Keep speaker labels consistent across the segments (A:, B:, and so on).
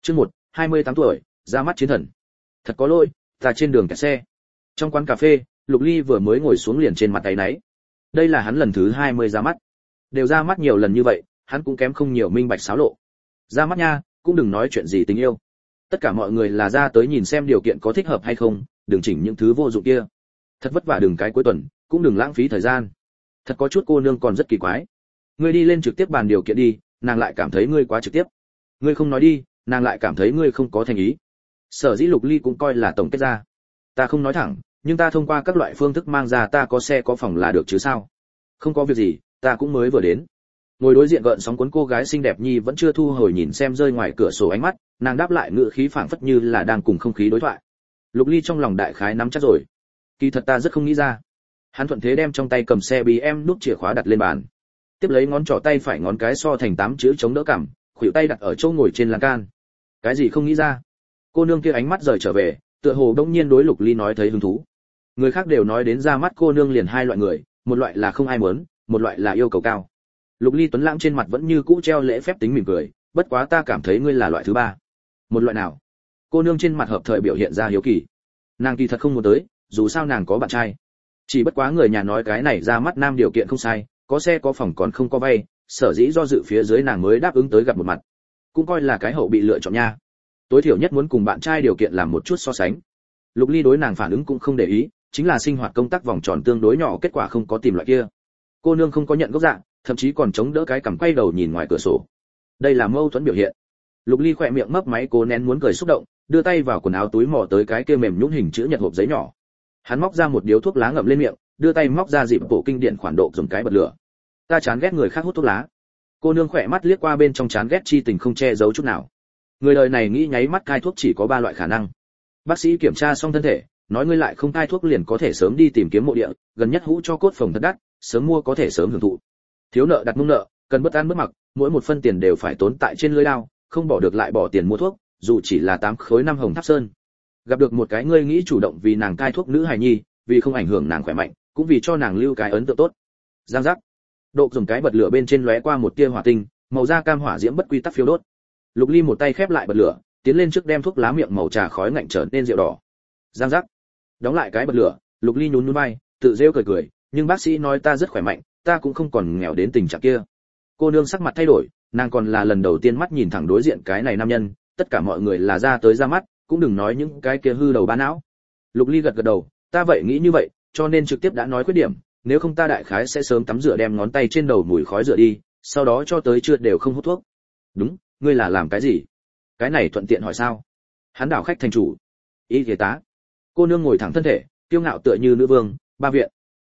A: Chương 1, 28 tuổi, ra mắt chiến thần. Thật có lỗi, ta trên đường kẹt xe. Trong quán cà phê, Lục Ly vừa mới ngồi xuống liền trên mặt áy náy. Đây là hắn lần thứ 20 ra mắt. Đều ra mắt nhiều lần như vậy, hắn cũng kém không nhiều minh bạch xáo lộ. Ra mắt nha, cũng đừng nói chuyện gì tình yêu. Tất cả mọi người là ra tới nhìn xem điều kiện có thích hợp hay không, đừng chỉnh những thứ vô dụng kia. Thật vất vả đừng cái cuối tuần, cũng đừng lãng phí thời gian. Thật có chút cô nương còn rất kỳ quái. Ngươi đi lên trực tiếp bàn điều kiện đi, nàng lại cảm thấy ngươi quá trực tiếp. Ngươi không nói đi, nàng lại cảm thấy ngươi không có thành ý. Sở dĩ Lục Ly cũng coi là tổng kết ra. Ta không nói thẳng, nhưng ta thông qua các loại phương thức mang ra ta có xe có phòng là được chứ sao? Không có việc gì, ta cũng mới vừa đến. Ngồi đối diện gợn sóng cuốn cô gái xinh đẹp nhi vẫn chưa thu hồi nhìn xem rơi ngoài cửa sổ ánh mắt, nàng đáp lại ngữ khí phảng phất như là đang cùng không khí đối thoại. Lục Ly trong lòng đại khái nắm chắc rồi. Kỳ thật ta rất không nghĩ ra. Hắn thuận thế đem trong tay cầm xe BM nút chìa khóa đặt lên bàn. Tiếp lấy ngón trỏ tay phải ngón cái so thành 8 chữ chống đỡ cằm, khuỷu tay đặt ở chỗ ngồi trên lan can. Cái gì không nghĩ ra? Cô nương kia ánh mắt rời trở về, tựa hồ đông nhiên đối Lục Ly nói thấy hứng thú. Người khác đều nói đến ra mắt cô nương liền hai loại người, một loại là không ai muốn, một loại là yêu cầu cao. Lục Ly tuấn lãng trên mặt vẫn như cũ treo lễ phép tính mỉm cười, bất quá ta cảm thấy ngươi là loại thứ ba. Một loại nào? Cô nương trên mặt hợp thời biểu hiện ra hiếu kỳ. Nàng kỳ thật không muốn tới, dù sao nàng có bạn trai. Chỉ bất quá người nhà nói cái này ra mắt nam điều kiện không sai, có xe có phòng còn không có vay, sở dĩ do dự phía dưới nàng mới đáp ứng tới gặp một mặt. Cũng coi là cái hậu bị lựa chọn nha. Tối thiểu nhất muốn cùng bạn trai điều kiện làm một chút so sánh. Lục Ly đối nàng phản ứng cũng không để ý, chính là sinh hoạt công tác vòng tròn tương đối nhỏ, kết quả không có tìm loại kia. Cô nương không có nhận gốc dạng, thậm chí còn chống đỡ cái cằm quay đầu nhìn ngoài cửa sổ. Đây là mâu thuẫn biểu hiện. Lục Ly khỏe miệng mấp máy cố nén muốn cười xúc động, đưa tay vào quần áo túi mò tới cái kia mềm nhũn hình chữ nhật hộp giấy nhỏ. Hắn móc ra một điếu thuốc lá ngậm lên miệng, đưa tay móc ra dịp bộ kinh điển khoản độ dùng cái bật lửa. Ta chán ghét người khác hút thuốc lá. Cô nương khỏe mắt liếc qua bên trong chán ghét chi tình không che giấu chút nào. Người đời này nghĩ nháy mắt cai thuốc chỉ có 3 loại khả năng. Bác sĩ kiểm tra xong thân thể, nói ngươi lại không cai thuốc liền có thể sớm đi tìm kiếm mộ địa, gần nhất hũ cho cốt phòng thật đắt, sớm mua có thể sớm hưởng thụ. Thiếu nợ đặt mông nợ, cần bất an bất mặc, mỗi một phân tiền đều phải tốn tại trên lưỡi đao, không bỏ được lại bỏ tiền mua thuốc, dù chỉ là 8 khối 5 hồng tháp sơn. Gặp được một cái ngươi nghĩ chủ động vì nàng cai thuốc nữ hài nhi, vì không ảnh hưởng nàng khỏe mạnh, cũng vì cho nàng lưu cái ấn tượng tốt. Giang giác. Độ dùng cái bật lửa bên trên lóe qua một tia hỏa tinh, màu da cam hỏa diễm bất quy tắc phiêu đốt. Lục Ly một tay khép lại bật lửa, tiến lên trước đem thuốc lá miệng màu trà khói ngạnh trở nên rượu đỏ. Giang giác. Đóng lại cái bật lửa, Lục Ly nhún nhún vai, tự rêu cười cười, nhưng bác sĩ nói ta rất khỏe mạnh, ta cũng không còn nghèo đến tình trạng kia. Cô nương sắc mặt thay đổi, nàng còn là lần đầu tiên mắt nhìn thẳng đối diện cái này nam nhân, tất cả mọi người là ra tới ra mắt, cũng đừng nói những cái kia hư đầu ba não. Lục Ly gật gật đầu, ta vậy nghĩ như vậy, cho nên trực tiếp đã nói khuyết điểm, nếu không ta đại khái sẽ sớm tắm rửa đem ngón tay trên đầu mùi khói rửa đi, sau đó cho tới trưa đều không hút thuốc. Đúng, ngươi là làm cái gì? Cái này thuận tiện hỏi sao? Hắn đảo khách thành chủ. Y y tá. Cô nương ngồi thẳng thân thể, kiêu ngạo tựa như nữ vương, ba viện.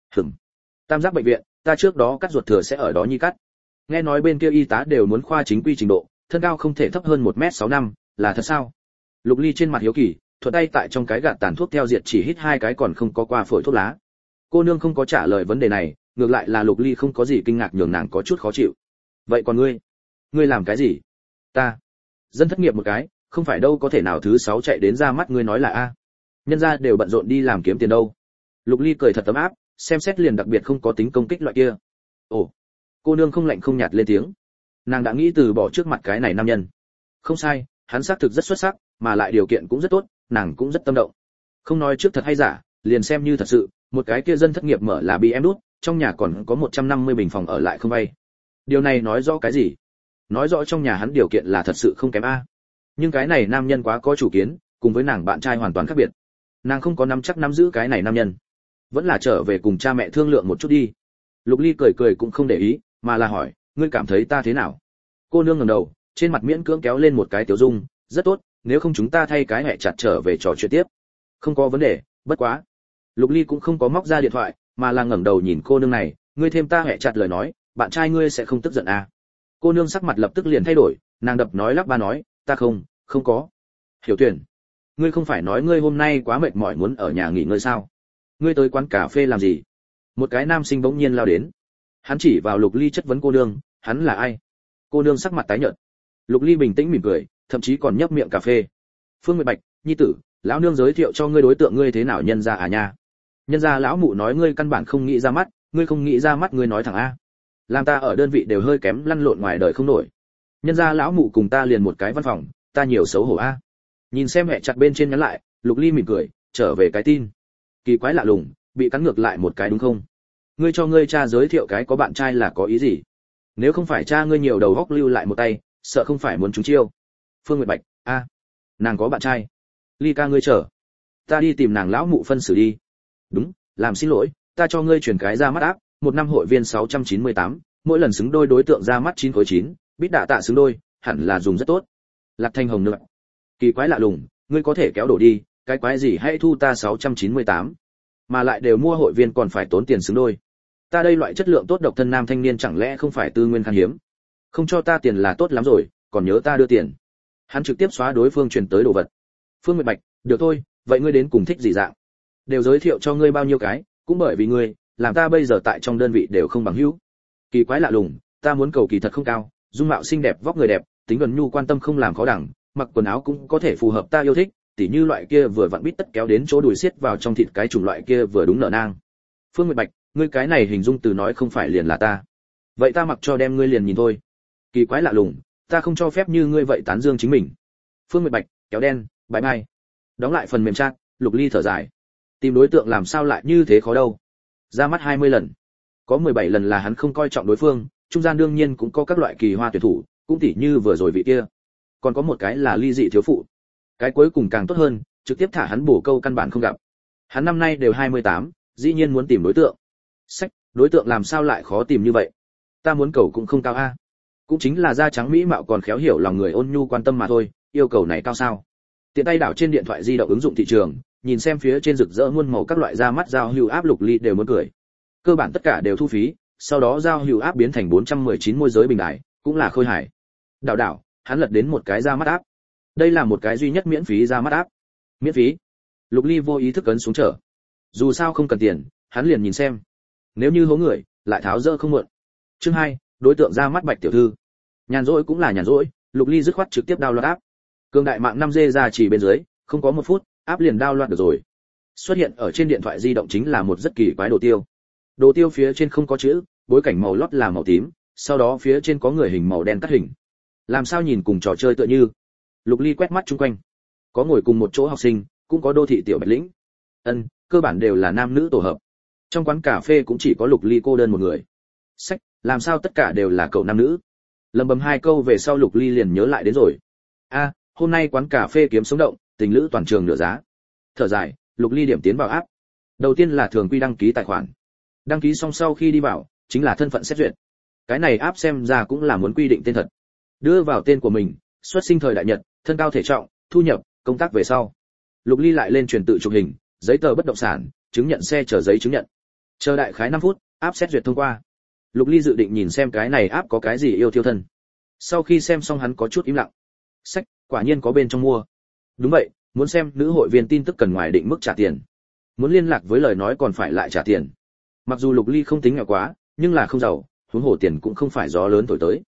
A: Tam giác bệnh viện, ta trước đó cắt ruột thừa sẽ ở đó nhi cắt. Nghe nói bên kia y tá đều muốn khoa chính quy trình độ, thân cao không thể thấp hơn 1m65, là thật sao? Lục Ly trên mặt hiếu kỳ, thuận tay tại trong cái gạt tàn thuốc theo diệt chỉ hít 2 cái còn không có qua phổi thuốc lá. Cô nương không có trả lời vấn đề này, ngược lại là Lục Ly không có gì kinh ngạc nhường nàng có chút khó chịu. Vậy còn ngươi làm cái gì? Ta dân thất nghiệp một cái, không phải đâu có thể nào thứ 6 chạy đến ra mắt ngươi nói là a. Nhân gia đều bận rộn đi làm kiếm tiền đâu. Lục Ly cười thật tấm áp, xem xét liền đặc biệt không có tính công kích loại kia. Ồ. Cô nương không lạnh không nhạt lên tiếng. Nàng đã nghĩ từ bỏ trước mặt cái này nam nhân. Không sai, hắn xác thực rất xuất sắc, mà lại điều kiện cũng rất tốt, nàng cũng rất tâm động. Không nói trước thật hay giả, liền xem như thật sự, một cái kia dân thất nghiệp mở là BM đút, trong nhà còn có 150 bình phòng ở lại không vay. Điều này nói rõ cái gì? Nói rõ trong nhà hắn điều kiện là thật sự không kém a. Nhưng cái này nam nhân quá có chủ kiến, cùng với nàng bạn trai hoàn toàn khác biệt. Nàng không có nắm chắc nắm giữ cái này nam nhân. Vẫn là trở về cùng cha mẹ thương lượng một chút đi. Lục Ly cười cười cũng không để ý, mà là hỏi, ngươi cảm thấy ta thế nào? Cô nương ngẩng đầu, trên mặt miễn cưỡng kéo lên một cái tiểu dung, rất tốt, nếu không chúng ta thay cái hẹ chặt trở về trò chuyện tiếp. Không có vấn đề, bất quá. Lục Ly cũng không có móc ra điện thoại, mà là ngẩng đầu nhìn cô nương này, ngươi thêm ta hẹ chặt lời nói, bạn trai ngươi sẽ không tức giận à? Cô nương sắc mặt lập tức liền thay đổi, nàng đập nói lắp ba nói, ta không có. Hiểu Tuyển, ngươi không phải nói ngươi hôm nay quá mệt mỏi muốn ở nhà nghỉ ngơi sao? Ngươi tới quán cà phê làm gì? Một cái nam sinh bỗng nhiên lao đến. Hắn chỉ vào Lục Ly chất vấn cô nương, hắn là ai? Cô nương sắc mặt tái nhợt. Lục Ly bình tĩnh mỉm cười, thậm chí còn nhấp miệng cà phê. Phương Nguyệt Bạch, nhi tử, lão nương giới thiệu cho ngươi đối tượng ngươi thế nào nhân gia à nha? Nhân gia lão mụ nói ngươi căn bản không nghĩ ra mắt, ngươi không nghĩ ra mắt ngươi nói thẳng a. Làm ta ở đơn vị đều hơi kém lăn lộn ngoài đời không nổi. Nhân gia lão mụ cùng ta liền một cái văn phòng, ta nhiều xấu hổ a. Nhìn xem mẹ chặt bên trên nhắn lại, Lục Ly mỉm cười, trở về cái tin. Kỳ quái lạ lùng, bị cắn ngược lại một cái đúng không? Ngươi cho ngươi cha giới thiệu cái có bạn trai là có ý gì? Nếu không phải cha ngươi nhiều đầu góc lưu lại một tay, sợ không phải muốn trúng chiêu. Phương Nguyệt Bạch, a, nàng có bạn trai. Ly ca ngươi chờ, ta đi tìm nàng lão mụ phân xử đi. Đúng, làm xin lỗi, ta cho ngươi chuyển cái ra mắt áp, một năm hội viên 698, mỗi lần xứng đôi đối tượng ra mắt 9 khối 9, bít đạ tạ xứng đôi, hẳn là dùng rất tốt. Lạc Thanh Hồng nữa. Kỳ quái lạ lùng, ngươi có thể kéo đổ đi, cái quái gì hãy thu ta 698. Mà lại đều mua hội viên còn phải tốn tiền xứng đôi. Ta đây loại chất lượng tốt độc thân nam thanh niên chẳng lẽ không phải tư nguyên khan hiếm? Không cho ta tiền là tốt lắm rồi, còn nhớ ta đưa tiền. Hắn trực tiếp xóa đối phương truyền tới đồ vật. Phương Nguyệt Bạch, được thôi, vậy ngươi đến cùng thích gì dạng? Đều giới thiệu cho ngươi bao nhiêu cái, cũng bởi vì ngươi, làm ta bây giờ tại trong đơn vị đều không bằng hữu. Kỳ quái lạ lùng, ta muốn cầu kỳ thật không cao, dung mạo xinh đẹp, vóc người đẹp, tính gần nhu quan tâm không làm khó đẳng, mặc quần áo cũng có thể phù hợp ta yêu thích, tỉ như loại kia vừa vặn bít tất kéo đến chỗ đùi xiết vào trong thịt cái chủng loại kia vừa đúng nở nang. Phương Nguyệt Bạch, ngươi cái này hình dung từ nói không phải liền là ta. Vậy ta mặc cho đem ngươi liền nhìn thôi. Kỳ quái lạ lùng, ta không cho phép như ngươi vậy tán dương chính mình. Phương Nguyệt Bạch, kéo đen, bye bye. Đóng lại phần mềm chat, Lục Ly thở dài. Tìm đối tượng làm sao lại như thế khó đâu. Ra mắt 20 lần. Có 17 lần là hắn không coi trọng đối phương, trung gian đương nhiên cũng có các loại kỳ hoa tuyển thủ, cũng tỉ như vừa rồi vị kia. Còn có một cái là ly dị thiếu phụ. Cái cuối cùng càng tốt hơn, trực tiếp thả hắn bổ câu căn bản không gặp. Hắn năm nay đều 28, dĩ nhiên muốn tìm đối tượng. Sách, đối tượng làm sao lại khó tìm như vậy? Ta muốn cầu cũng không cao a. Cũng chính là da trắng mỹ mạo còn khéo hiểu lòng người ôn nhu quan tâm mà thôi, yêu cầu này cao sao? Tiện tay đảo trên điện thoại di động ứng dụng thị trường, nhìn xem phía trên rực rỡ muôn màu các loại da mắt giao hữu áp Lục Ly đều muốn cười. Cơ bản tất cả đều thu phí, sau đó giao hữu áp biến thành 419 môi giới bình đại, cũng là khôi hài. Đảo đảo, hắn lật đến một cái da mắt áp. Đây là một cái duy nhất miễn phí da mắt áp. Miễn phí? Lục Ly vô ý thức ấn xuống trở. Dù sao không cần tiền, hắn liền nhìn xem. Nếu như hố người, lại tháo dỡ không muộn. Chương 2, đối tượng ra mắt Bạch tiểu thư. Nhàn rỗi cũng là nhàn rỗi, Lục Ly dứt khoát trực tiếp download app. Cường đại mạng 5G ra chỉ bên dưới, không có 1 phút, app liền download được rồi. Xuất hiện ở trên điện thoại di động chính là một rất kỳ quái đồ tiêu. Đồ tiêu phía trên không có chữ, bối cảnh màu lót là màu tím, sau đó phía trên có người hình màu đen cắt hình. Làm sao nhìn cùng trò chơi tựa như. Lục Ly quét mắt chung quanh. Có ngồi cùng một chỗ học sinh, cũng có đô thị tiểu bạch lĩnh. Cơ bản đều là nam nữ tổ hợp. Trong quán cà phê cũng chỉ có Lục Ly cô đơn một người. Sách, làm sao tất cả đều là cậu nam nữ? Lầm bầm 2 câu về sau Lục Ly liền nhớ lại đến rồi. Hôm nay quán cà phê kiếm sống động, tình lữ toàn trường nửa giá. Thở dài, Lục Ly điểm tiến vào app. Đầu tiên là thường quy đăng ký tài khoản. Đăng ký xong sau khi đi vào, chính là thân phận xét duyệt. Cái này app xem ra cũng là muốn quy định tên thật. Đưa vào tên của mình, xuất sinh thời đại nhật, thân cao thể trọng, thu nhập, công tác về sau. Lục Ly lại lên truyền tự chụp hình, giấy tờ bất động sản, chứng nhận xe chờ giấy chứng nhận. Chờ đại khái 5 phút, app xét duyệt thông qua. Lục Ly dự định nhìn xem cái này app có cái gì yêu thiêu thân. Sau khi xem xong hắn có chút im lặng. Sách, quả nhiên có bên trong mua. Đúng vậy, muốn xem nữ hội viên tin tức cần ngoài định mức trả tiền. Muốn liên lạc với lời nói còn phải lại trả tiền. Mặc dù Lục Ly không tính nghèo quá, nhưng là không giàu, huống hồ tiền cũng không phải gió lớn thổi tới.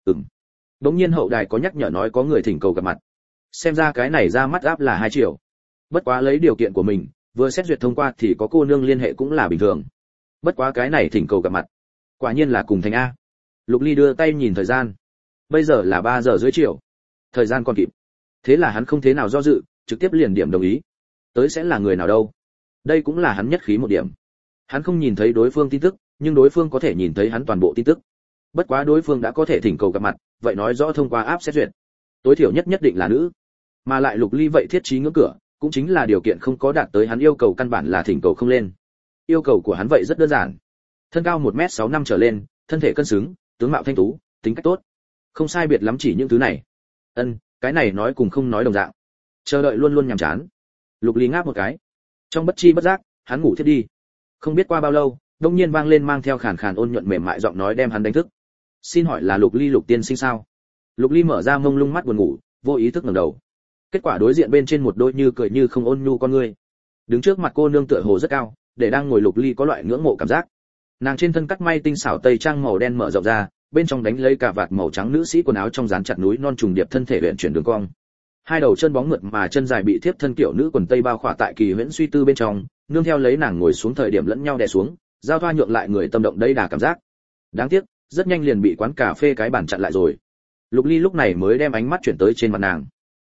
A: Đống nhiên hậu đài có nhắc nhở nói có người thỉnh cầu gặp mặt. Xem ra cái này ra mắt áp là 2 triệu. Bất quá lấy điều kiện của mình, vừa xét duyệt thông qua thì có cô nương liên hệ cũng là bình thường. Bất quá cái này thỉnh cầu gặp mặt, quả nhiên là cùng thành a. Lục Ly đưa tay nhìn thời gian. Bây giờ là 3 giờ rưỡi chiều. Thời gian còn kịp. Thế là hắn không thế nào do dự, trực tiếp liền điểm đồng ý. Tới sẽ là người nào đâu? Đây cũng là hắn nhất khí một điểm. Hắn không nhìn thấy đối phương tin tức, nhưng đối phương có thể nhìn thấy hắn toàn bộ tin tức. Bất quá đối phương đã có thể thỉnh cầu gặp mặt, vậy nói rõ thông qua app xét duyệt. Tối thiểu nhất định là nữ. Mà lại Lục Ly vậy thiết trí ngưỡng cửa, cũng chính là điều kiện không có đạt tới hắn yêu cầu căn bản là thỉnh cầu không lên. Yêu cầu của hắn vậy rất đơn giản. Thân cao 1m65 trở lên, thân thể cân xứng, tướng mạo thanh tú, tính cách tốt. Không sai biệt lắm chỉ những thứ này. Cái này nói cùng không nói đồng dạng. Chờ đợi luôn luôn nhàm chán. Lục Ly ngáp một cái. Trong bất chi bất giác, hắn ngủ thiếp đi. Không biết qua bao lâu, đột nhiên vang lên mang theo khàn khàn ôn nhuận mềm mại giọng nói đem hắn đánh thức. Xin hỏi là Lục Ly Lục tiên sinh sao? Lục Ly mở ra mông lung mắt buồn ngủ, vô ý thức ngẩng đầu. Kết quả đối diện bên trên một đôi như cười như không ôn nhu con ngươi. Đứng trước mặt cô nương tựa hồ rất cao, để đang ngồi Lục Ly có loại ngưỡng mộ cảm giác. Nàng trên thân cắt may tinh xảo tây trang màu đen mở rộng ra, bên trong đánh lấy cả vạt màu trắng nữ sĩ quần áo trong dán chặt núi non trùng điệp thân thể luyện chuyển đường cong. Hai đầu chân bóng mượt mà chân dài bị tiếp thân kiểu nữ quần tây bao khỏa tại kỳ huyễn suy tư bên trong, nương theo lấy nàng ngồi xuống thời điểm lẫn nhau đè xuống, giao thoa nhượng lại người tâm động đây đà cảm giác. Đáng tiếc, rất nhanh liền bị quán cà phê cái bàn chặn lại rồi. Lục Ly lúc này mới đem ánh mắt chuyển tới trên mặt nàng.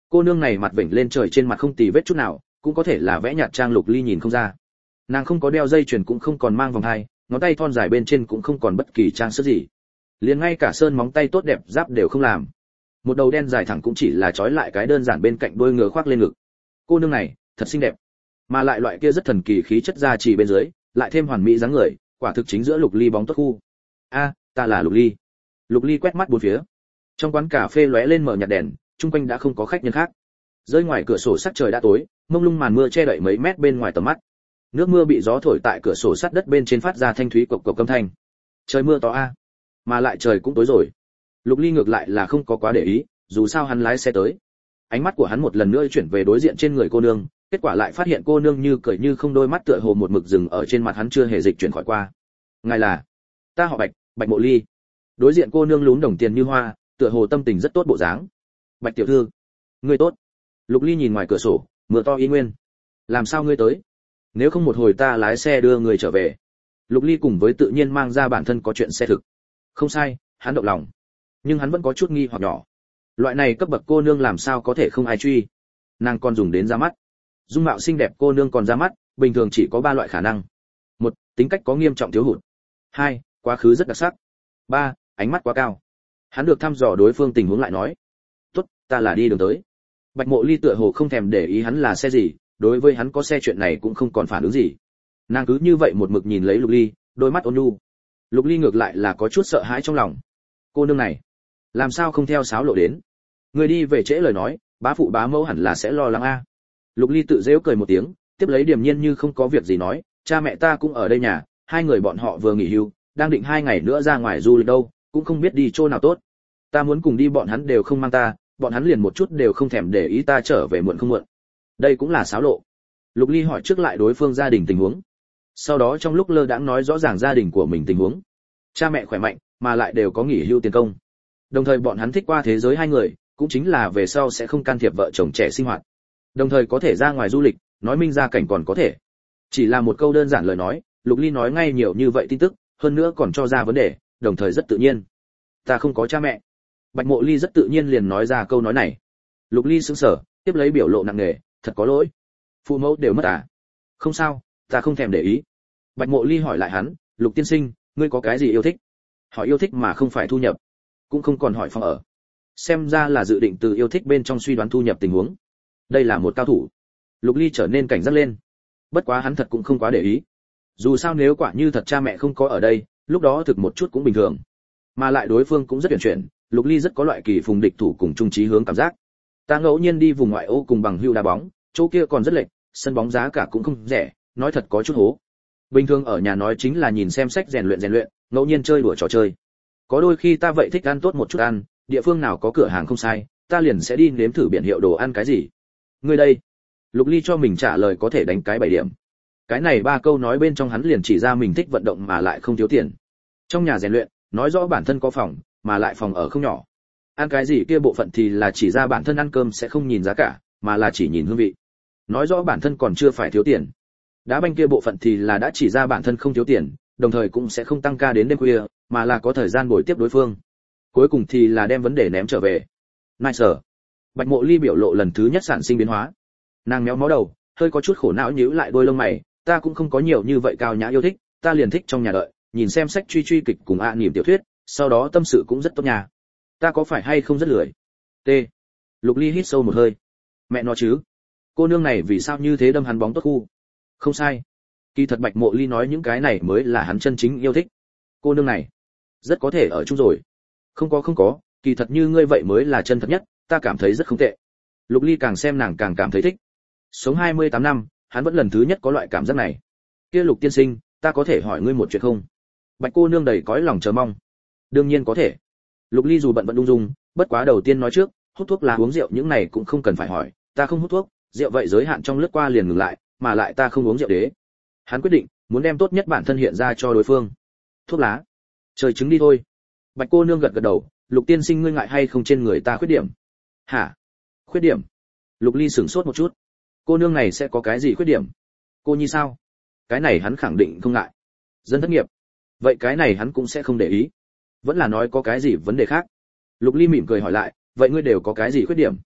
A: Cô nương này mặt vểnh lên trời, trên mặt không tì vết chút nào, cũng có thể là vẽ nhạt trang Lục Ly nhìn không ra. Nàng không có đeo dây chuyền, cũng không còn mang vòng hai, ngón tay thon dài bên trên cũng không còn bất kỳ trang sức gì, liền ngay cả sơn móng tay tốt đẹp giáp đều không làm. Một đầu đen dài thẳng cũng chỉ là trói lại cái đơn giản bên cạnh đuôi ngựa khoác lên ngực. Cô nương này thật xinh đẹp, mà lại loại kia rất thần kỳ khí chất gia trì bên dưới, lại thêm hoàn mỹ dáng người, quả thực chính giữa Lục Ly bóng tốt khu. A, ta là Lục Ly. Lục Ly quét mắt bốn phía. Trong quán cà phê lóe lên mở nhạt đèn, chung quanh đã không có khách nhân khác. Rơi ngoài cửa sổ sắc trời đã tối, mông lung màn mưa che đậy mấy mét bên ngoài tầm mắt. Nước mưa bị gió thổi tại cửa sổ sắt đất bên trên phát ra thanh thúy cộc cộc âm thanh. Trời mưa to a, mà lại trời cũng tối rồi. Lục Ly ngược lại là không có quá để ý, dù sao hắn lái xe tới. Ánh mắt của hắn một lần nữa chuyển về đối diện trên người cô nương, kết quả lại phát hiện cô nương như cười như không, đôi mắt tựa hồ một mực dừng ở trên mặt hắn chưa hề dịch chuyển khỏi qua. Ngài là? Ta họ Bạch, Bạch Mộ Ly. Đối diện cô nương lún đồng tiền như hoa, tựa hồ tâm tình rất tốt bộ dáng. Bạch tiểu thư, ngươi tốt. Lục Ly nhìn ngoài cửa sổ, mưa to y nguyên. Làm sao ngươi tới? Nếu không một hồi ta lái xe đưa người trở về. Lục Ly cùng với tự nhiên mang ra bản thân có chuyện xe thực. Không sai, hắn động lòng, nhưng hắn vẫn có chút nghi hoặc nhỏ. Loại này cấp bậc cô nương làm sao có thể không ai truy? Nàng còn dùng đến ra mắt. Dung mạo xinh đẹp cô nương còn ra mắt, bình thường chỉ có 3 loại khả năng. 1, tính cách có nghiêm trọng thiếu hụt. 2, quá khứ rất đặc sắc. 3, ánh mắt quá cao. Hắn được thăm dò đối phương tình huống lại nói, tốt, ta là đi đường tới. Bạch Mộ Ly tựa hồ không thèm để ý hắn là xe gì, đối với hắn có xe chuyện này cũng không còn phản ứng gì. Nàng cứ như vậy một mực nhìn lấy Lục Ly, đôi mắt ôn nhu. Lục Ly ngược lại là có chút sợ hãi trong lòng. Cô nương này làm sao không theo sáo lộ đến? Người đi về trễ lời nói, bá phụ bá mẫu hẳn là sẽ lo lắng a. Lục Ly tự giễu cười một tiếng, tiếp lấy điềm nhiên như không có việc gì nói, cha mẹ ta cũng ở đây nhà, hai người bọn họ vừa nghỉ hưu, đang định 2 ngày nữa ra ngoài du lịch đâu, cũng không biết đi chỗ nào tốt. Ta muốn cùng đi bọn hắn đều không mang ta, bọn hắn liền một chút đều không thèm để ý ta trở về muộn không muộn. Đây cũng là xáo lộ. Lục Ly hỏi trước lại đối phương gia đình tình huống, sau đó trong lúc lơ đãng nói rõ ràng gia đình của mình tình huống. Cha mẹ khỏe mạnh, mà lại đều có nghỉ hưu tiền công. Đồng thời bọn hắn thích qua thế giới hai người, cũng chính là về sau sẽ không can thiệp vợ chồng trẻ sinh hoạt. Đồng thời có thể ra ngoài du lịch, nói minh gia cảnh còn có thể. Chỉ là một câu đơn giản lời nói, Lục Ly nói ngay nhiều như vậy tin tức, hơn nữa còn cho ra vấn đề, đồng thời rất tự nhiên. Ta không có cha mẹ. Bạch Mộ Ly rất tự nhiên liền nói ra câu nói này. Lục Ly sững sờ, tiếp lấy biểu lộ nặng nề, thật có lỗi. Phụ mẫu đều mất à? Không sao, ta không thèm để ý. Bạch Mộ Ly hỏi lại hắn, Lục tiên sinh, ngươi có cái gì yêu thích? Hỏi yêu thích mà không phải thu nhập, cũng không còn hỏi phòng ở. Xem ra là dự định từ yêu thích bên trong suy đoán thu nhập tình huống. Đây là một cao thủ. Lục Ly trở nên cảnh giác lên. Bất quá hắn thật cũng không quá để ý. Dù sao nếu quả như thật cha mẹ không có ở đây, lúc đó thực một chút cũng bình thường. Mà lại đối phương cũng rất huyền chuyển, Lục Ly rất có loại kỳ phùng địch thủ cùng chung chí hướng cảm giác. Ta ngẫu nhiên đi vùng ngoại ô cùng bằng hưu đá bóng, chỗ kia còn rất lệch, sân bóng giá cả cũng không rẻ, nói thật có chút hố. Bình thường ở nhà nói chính là nhìn xem sách rèn luyện, ngẫu nhiên chơi đùa trò chơi. Có đôi khi ta vậy thích ăn tốt một chút ăn, địa phương nào có cửa hàng không sai, ta liền sẽ đi nếm thử biển hiệu đồ ăn cái gì. Ngươi đây? Lục Ly cho mình trả lời có thể đánh cái 7 điểm. Cái này 3 câu nói bên trong hắn liền chỉ ra mình thích vận động mà lại không thiếu tiền. Trong nhà rèn luyện, nói rõ bản thân có phòng, mà lại phòng ở không nhỏ. Ăn cái gì kia bộ phận thì là chỉ ra bản thân ăn cơm sẽ không nhìn giá cả, mà là chỉ nhìn hương vị. Nói rõ bản thân còn chưa phải thiếu tiền. Đá banh kia bộ phận thì là đã chỉ ra bản thân không thiếu tiền, đồng thời cũng sẽ không tăng ca đến đêm khuya, mà là có thời gian bồi tiếp đối phương. Cuối cùng thì là đem vấn đề ném trở về. Nice. Bạch Mộ Ly biểu lộ lần thứ nhất sản sinh biến hóa. Nàng méo mó đầu, hơi có chút khổ não nhíu lại đôi lông mày, ta cũng không có nhiều như vậy cao nhã yêu thích, ta liền thích trong nhà đợi, nhìn xem sách truy kịch cùng niềm tiểu thuyết, sau đó tâm sự cũng rất tốt nhà. Ta có phải hay không rất lười? T. Lục Ly hít sâu một hơi. Mẹ nó chứ, cô nương này vì sao như thế đâm hắn bóng tốt khu? Không sai. Kỳ thật Bạch Mộ Ly nói những cái này mới là hắn chân chính yêu thích. Cô nương này rất có thể ở chung rồi. Không có, kỳ thật như ngươi vậy mới là chân thật nhất, ta cảm thấy rất không tệ. Lục Ly càng xem nàng càng cảm thấy thích. Sống 28 năm, hắn vẫn lần thứ nhất có loại cảm giác này. Kia Lục tiên sinh, ta có thể hỏi ngươi một chuyện không? Bạch cô nương đầy cõi lòng chờ mong. Đương nhiên có thể. Lục Ly dù bận vẫn ung dung, bất quá đầu tiên nói trước, hút thuốc lá uống rượu những này cũng không cần phải hỏi, ta không hút thuốc, rượu vậy giới hạn trong lướt qua liền ngừng lại, mà lại ta không uống rượu đế. Hắn quyết định, muốn đem tốt nhất bản thân hiện ra cho đối phương. Thuốc lá, trời chứng đi thôi. Bạch cô nương gật gật đầu, Lục tiên sinh ngươi ngại hay không trên người ta khuyết điểm? Hả? Khuyết điểm? Lục Ly sửng sốt một chút. Cô nương này sẽ có cái gì khuyết điểm? Cô nhi sao? Cái này hắn khẳng định không ngại. Dân thất nghiệp? Vậy cái này hắn cũng sẽ không để ý. Vẫn là nói có cái gì vấn đề khác. Lục Ly mỉm cười hỏi lại, vậy ngươi đều có cái gì khuyết điểm?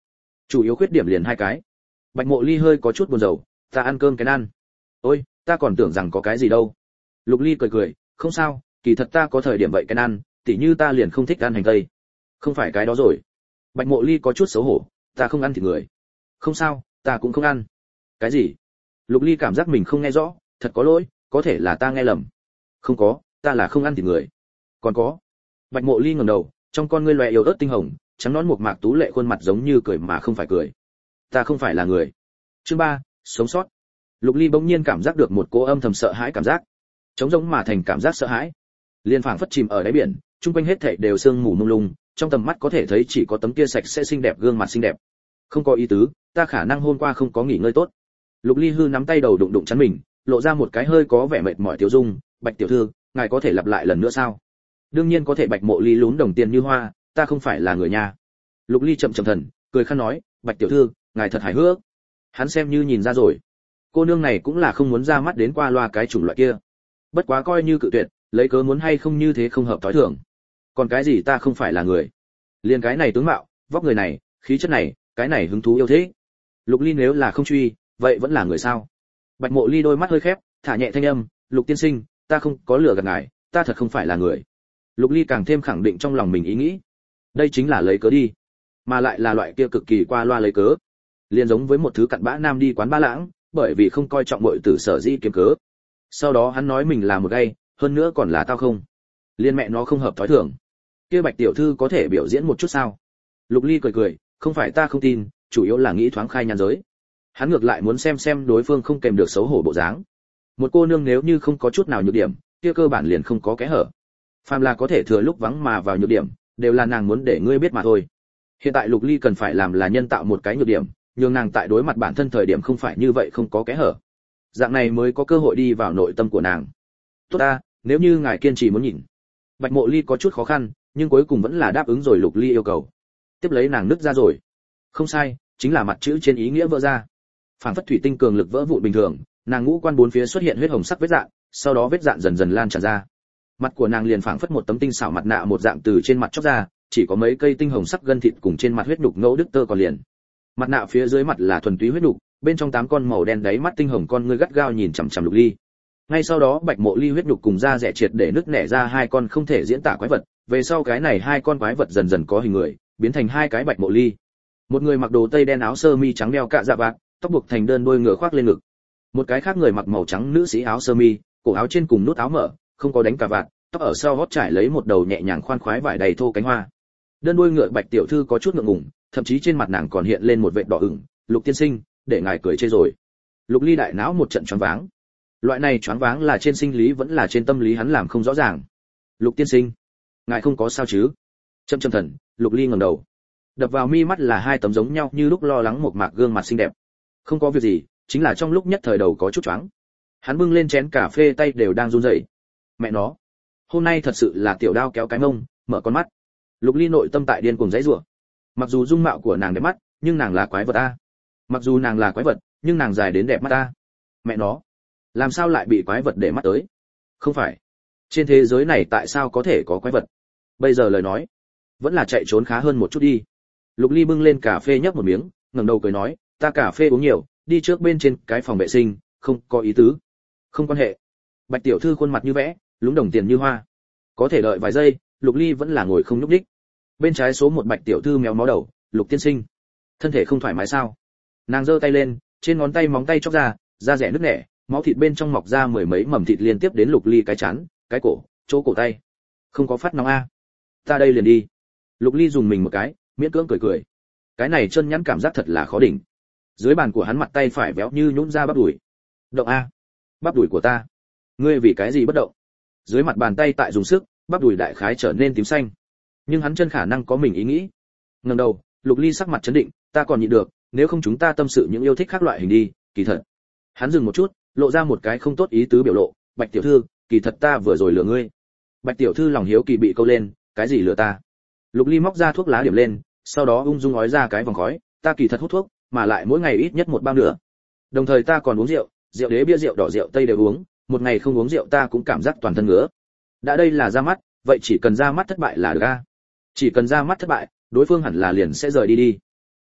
A: chủ yếu khuyết điểm liền hai cái. Bạch Mộ Ly hơi có chút buồn rầu, ta ăn cơm cái ăn. Ôi, ta còn tưởng rằng có cái gì đâu. Lục Ly cười cười, không sao, kỳ thật ta có thời điểm vậy cái ăn, tỉ như ta liền không thích ăn hành tây. Không phải cái đó rồi. Bạch Mộ Ly có chút xấu hổ, ta không ăn thịt người. Không sao, ta cũng không ăn. Cái gì? Lục Ly cảm giác mình không nghe rõ, thật có lỗi, có thể là ta nghe lầm. Không có, ta là không ăn thịt người. Còn có. Bạch Mộ Ly ngẩng đầu, trong con ngươi lóe yếu ớt tinh hồng, trắng nõn một mạc tú lệ khuôn mặt giống như cười mà không phải cười. Ta không phải là người. Chương 3, sống sót. Lục Ly bỗng nhiên cảm giác được một cỗ âm thầm sợ hãi cảm giác, trống rỗng mà thành cảm giác sợ hãi. Liên phảng phất chìm ở đáy biển, chung quanh hết thảy đều sương mù mông lung, trong tầm mắt có thể thấy chỉ có tấm kia sạch sẽ xinh đẹp gương mặt xinh đẹp. Không có ý tứ, ta khả năng hôm qua không có nghỉ ngơi tốt. Lục Ly hư nắm tay đầu đụng đụng chắn mình, lộ ra một cái hơi có vẻ mệt mỏi tiểu dung, Bạch tiểu thư, ngài có thể lặp lại lần nữa sao? Đương nhiên có thể. Bạch Mộ Ly lún đồng tiền như hoa, ta không phải là người nhà. Lục Ly chậm chậm thần, cười khăn nói, Bạch tiểu thư, ngài thật hài hước. Hắn xem như nhìn ra rồi, cô nương này cũng là không muốn ra mắt đến qua loa cái chủng loại kia. Bất quá coi như cự tuyệt, lấy cớ muốn hay không như thế không hợp thói thường. Còn cái gì ta không phải là người? Liên cái này tướng mạo, vóc người này, khí chất này, cái này hứng thú yêu thế. Lục Ly nếu là không truy, vậy vẫn là người sao? Bạch Mộ Ly đôi mắt hơi khép, thả nhẹ thanh âm, Lục tiên sinh, ta không có lừa gạt ngài, ta thật không phải là người. Lục Ly càng thêm khẳng định trong lòng mình ý nghĩ. Đây chính là lấy cớ đi, mà lại là loại kia cực kỳ qua loa lấy cớ. Liên giống với một thứ cặn bã nam đi quán ba lãng, bởi vì không coi trọng muội tử sở dĩ kiếm cớ. Sau đó hắn nói mình là một gay, hơn nữa còn là tao không. Liên mẹ nó không hợp thói thường. Kia Bạch tiểu thư có thể biểu diễn một chút sao? Lục Ly cười cười, không phải ta không tin, chủ yếu là nghĩ thoáng khai nhan giới. Hắn ngược lại muốn xem đối phương không kèm được xấu hổ bộ dáng. Một cô nương nếu như không có chút nào nhược điểm, kia cơ bản liền không có kẽ hở. Phàm là có thể thừa lúc vắng mà vào nhược điểm, đều là nàng muốn để ngươi biết mà thôi. Hiện tại Lục Ly cần phải làm là nhân tạo một cái nhược điểm, nhưng nàng tại đối mặt bản thân thời điểm không phải như vậy không có kẽ hở. Dạng này mới có cơ hội đi vào nội tâm của nàng. Tốt ta, nếu như ngài kiên trì muốn nhìn. Bạch Mộ Ly có chút khó khăn, nhưng cuối cùng vẫn là đáp ứng rồi Lục Ly yêu cầu. Tiếp lấy nàng nứt ra rồi. Không sai, chính là mặt chữ trên ý nghĩa vỡ ra. Phản phất thủy tinh cường lực vỡ vụn bình thường, nàng ngũ quan bốn phía xuất hiện huyết hồng sắc vết dạn, sau đó vết dạn dần dần lan tràn ra. Mặt của nàng liền phảng phất một tấm tinh xảo mặt nạ một dạng từ trên mặt chóc ra, chỉ có mấy cây tinh hồng sắc gân thịt cùng trên mặt huyết nhục ngẫu đứt tơ còn liền. Mặt nạ phía dưới mặt là thuần túy huyết nhục, bên trong 8 con màu đen đáy mắt tinh hồng con ngươi gắt gao nhìn chằm chằm Lục Ly. Ngay sau đó Bạch Mộ Ly huyết nhục cùng da rẻ triệt để nứt nẻ ra hai con không thể diễn tả quái vật, về sau cái này hai con quái vật dần dần có hình người, biến thành hai cái Bạch Mộ Ly. Một người mặc đồ tây đen áo sơ mi trắng đeo cạ dạ vạt, tóc buộc thành đơn đuôi ngựa khoác lên ngực. Một cái khác người mặc màu trắng nữ sĩ áo sơ mi, cổ áo trên cùng nút áo mở, không có đánh cà vạt, tóc ở sau gót trải lấy một đầu nhẹ nhàng khoan khoái vải đầy thô cánh hoa. Đơn đuôi ngựa Bạch tiểu thư có chút ngượng ngùng, thậm chí trên mặt nàng còn hiện lên một vệt đỏ ửng. Lục tiên sinh, để ngài cười chê rồi. Lục Ly đại não một trận choáng váng. Loại này choáng váng là trên sinh lý vẫn là trên tâm lý hắn làm không rõ ràng. Lục tiên sinh, ngài không có sao chứ? Châm thần, Lục Ly ngẩng đầu. Đập vào mi mắt là hai tấm giống nhau như lúc lo lắng một mạc gương mặt xinh đẹp. Không có việc gì, chính là trong lúc nhất thời đầu có chút choáng. Hắn bưng lên chén cà phê tay đều đang run rẩy. Mẹ nó, hôm nay thật sự là tiểu đao kéo cái mông, mở con mắt. Lục Ly nội tâm tại điên cuồng giãy giụa. Mặc dù dung mạo của nàng đẹp mắt, nhưng nàng là quái vật a. Mặc dù nàng là quái vật, nhưng nàng dài đến đẹp mắt a. Mẹ nó, làm sao lại bị quái vật để mắt tới? Không phải, trên thế giới này tại sao có thể có quái vật? Bây giờ lời nói, vẫn là chạy trốn khá hơn một chút đi. Lục Ly bưng lên cà phê nhấp một miếng, ngẩng đầu cười nói, ta cà phê uống nhiều, đi trước bên trên cái phòng vệ sinh, không có ý tứ. Không quan hệ. Bạch tiểu thư khuôn mặt như vẽ, lúng đồng tiền như hoa. Có thể đợi vài giây, Lục Ly vẫn là ngồi không nhúc nhích. Bên trái số 1 Bạch tiểu thư méo mó đầu, Lục tiên sinh, thân thể không thoải mái sao? Nàng giơ tay lên, trên ngón tay móng tay chóc ra, da rẻ nứt nẻ, máu thịt bên trong mọc ra mười mấy mầm thịt liên tiếp đến Lục Ly cái chán, cái cổ, chỗ cổ tay. Không có phát nóng a? Ta đây liền đi. Lục Ly dùng mình một cái, miễn cưỡng cười cười. Cái này chân nhắn cảm giác thật là khó đỉnh. Dưới bàn của hắn mặt tay phải véo như nhũn ra bắp đùi. Động a? Bắp đùi của ta. Ngươi vì cái gì bất động? Dưới mặt bàn tay tại dùng sức, bắp đùi đại khái trở nên tím xanh. Nhưng hắn chân khả năng có mình ý nghĩ. Ngẩng đầu, Lục Ly sắc mặt trấn định, ta còn nhịn được, nếu không chúng ta tâm sự những yêu thích khác loại hình đi, kỳ thật. Hắn dừng một chút, lộ ra một cái không tốt ý tứ biểu lộ, Bạch tiểu thư, kỳ thật ta vừa rồi lừa ngươi. Bạch tiểu thư lòng hiếu kỳ bị câu lên, cái gì lừa ta? Lục Ly móc ra thuốc lá điểm lên, sau đó ung dung ói ra cái vòng khói, ta kỳ thật hút thuốc, mà lại mỗi ngày ít nhất một bao nữa. Đồng thời ta còn uống rượu, rượu đế bia rượu đỏ rượu tây đều uống, một ngày không uống rượu ta cũng cảm giác toàn thân ngứa. Đã đây là ra mắt, vậy chỉ cần ra mắt thất bại là được a. Chỉ cần ra mắt thất bại, đối phương hẳn là liền sẽ rời đi đi.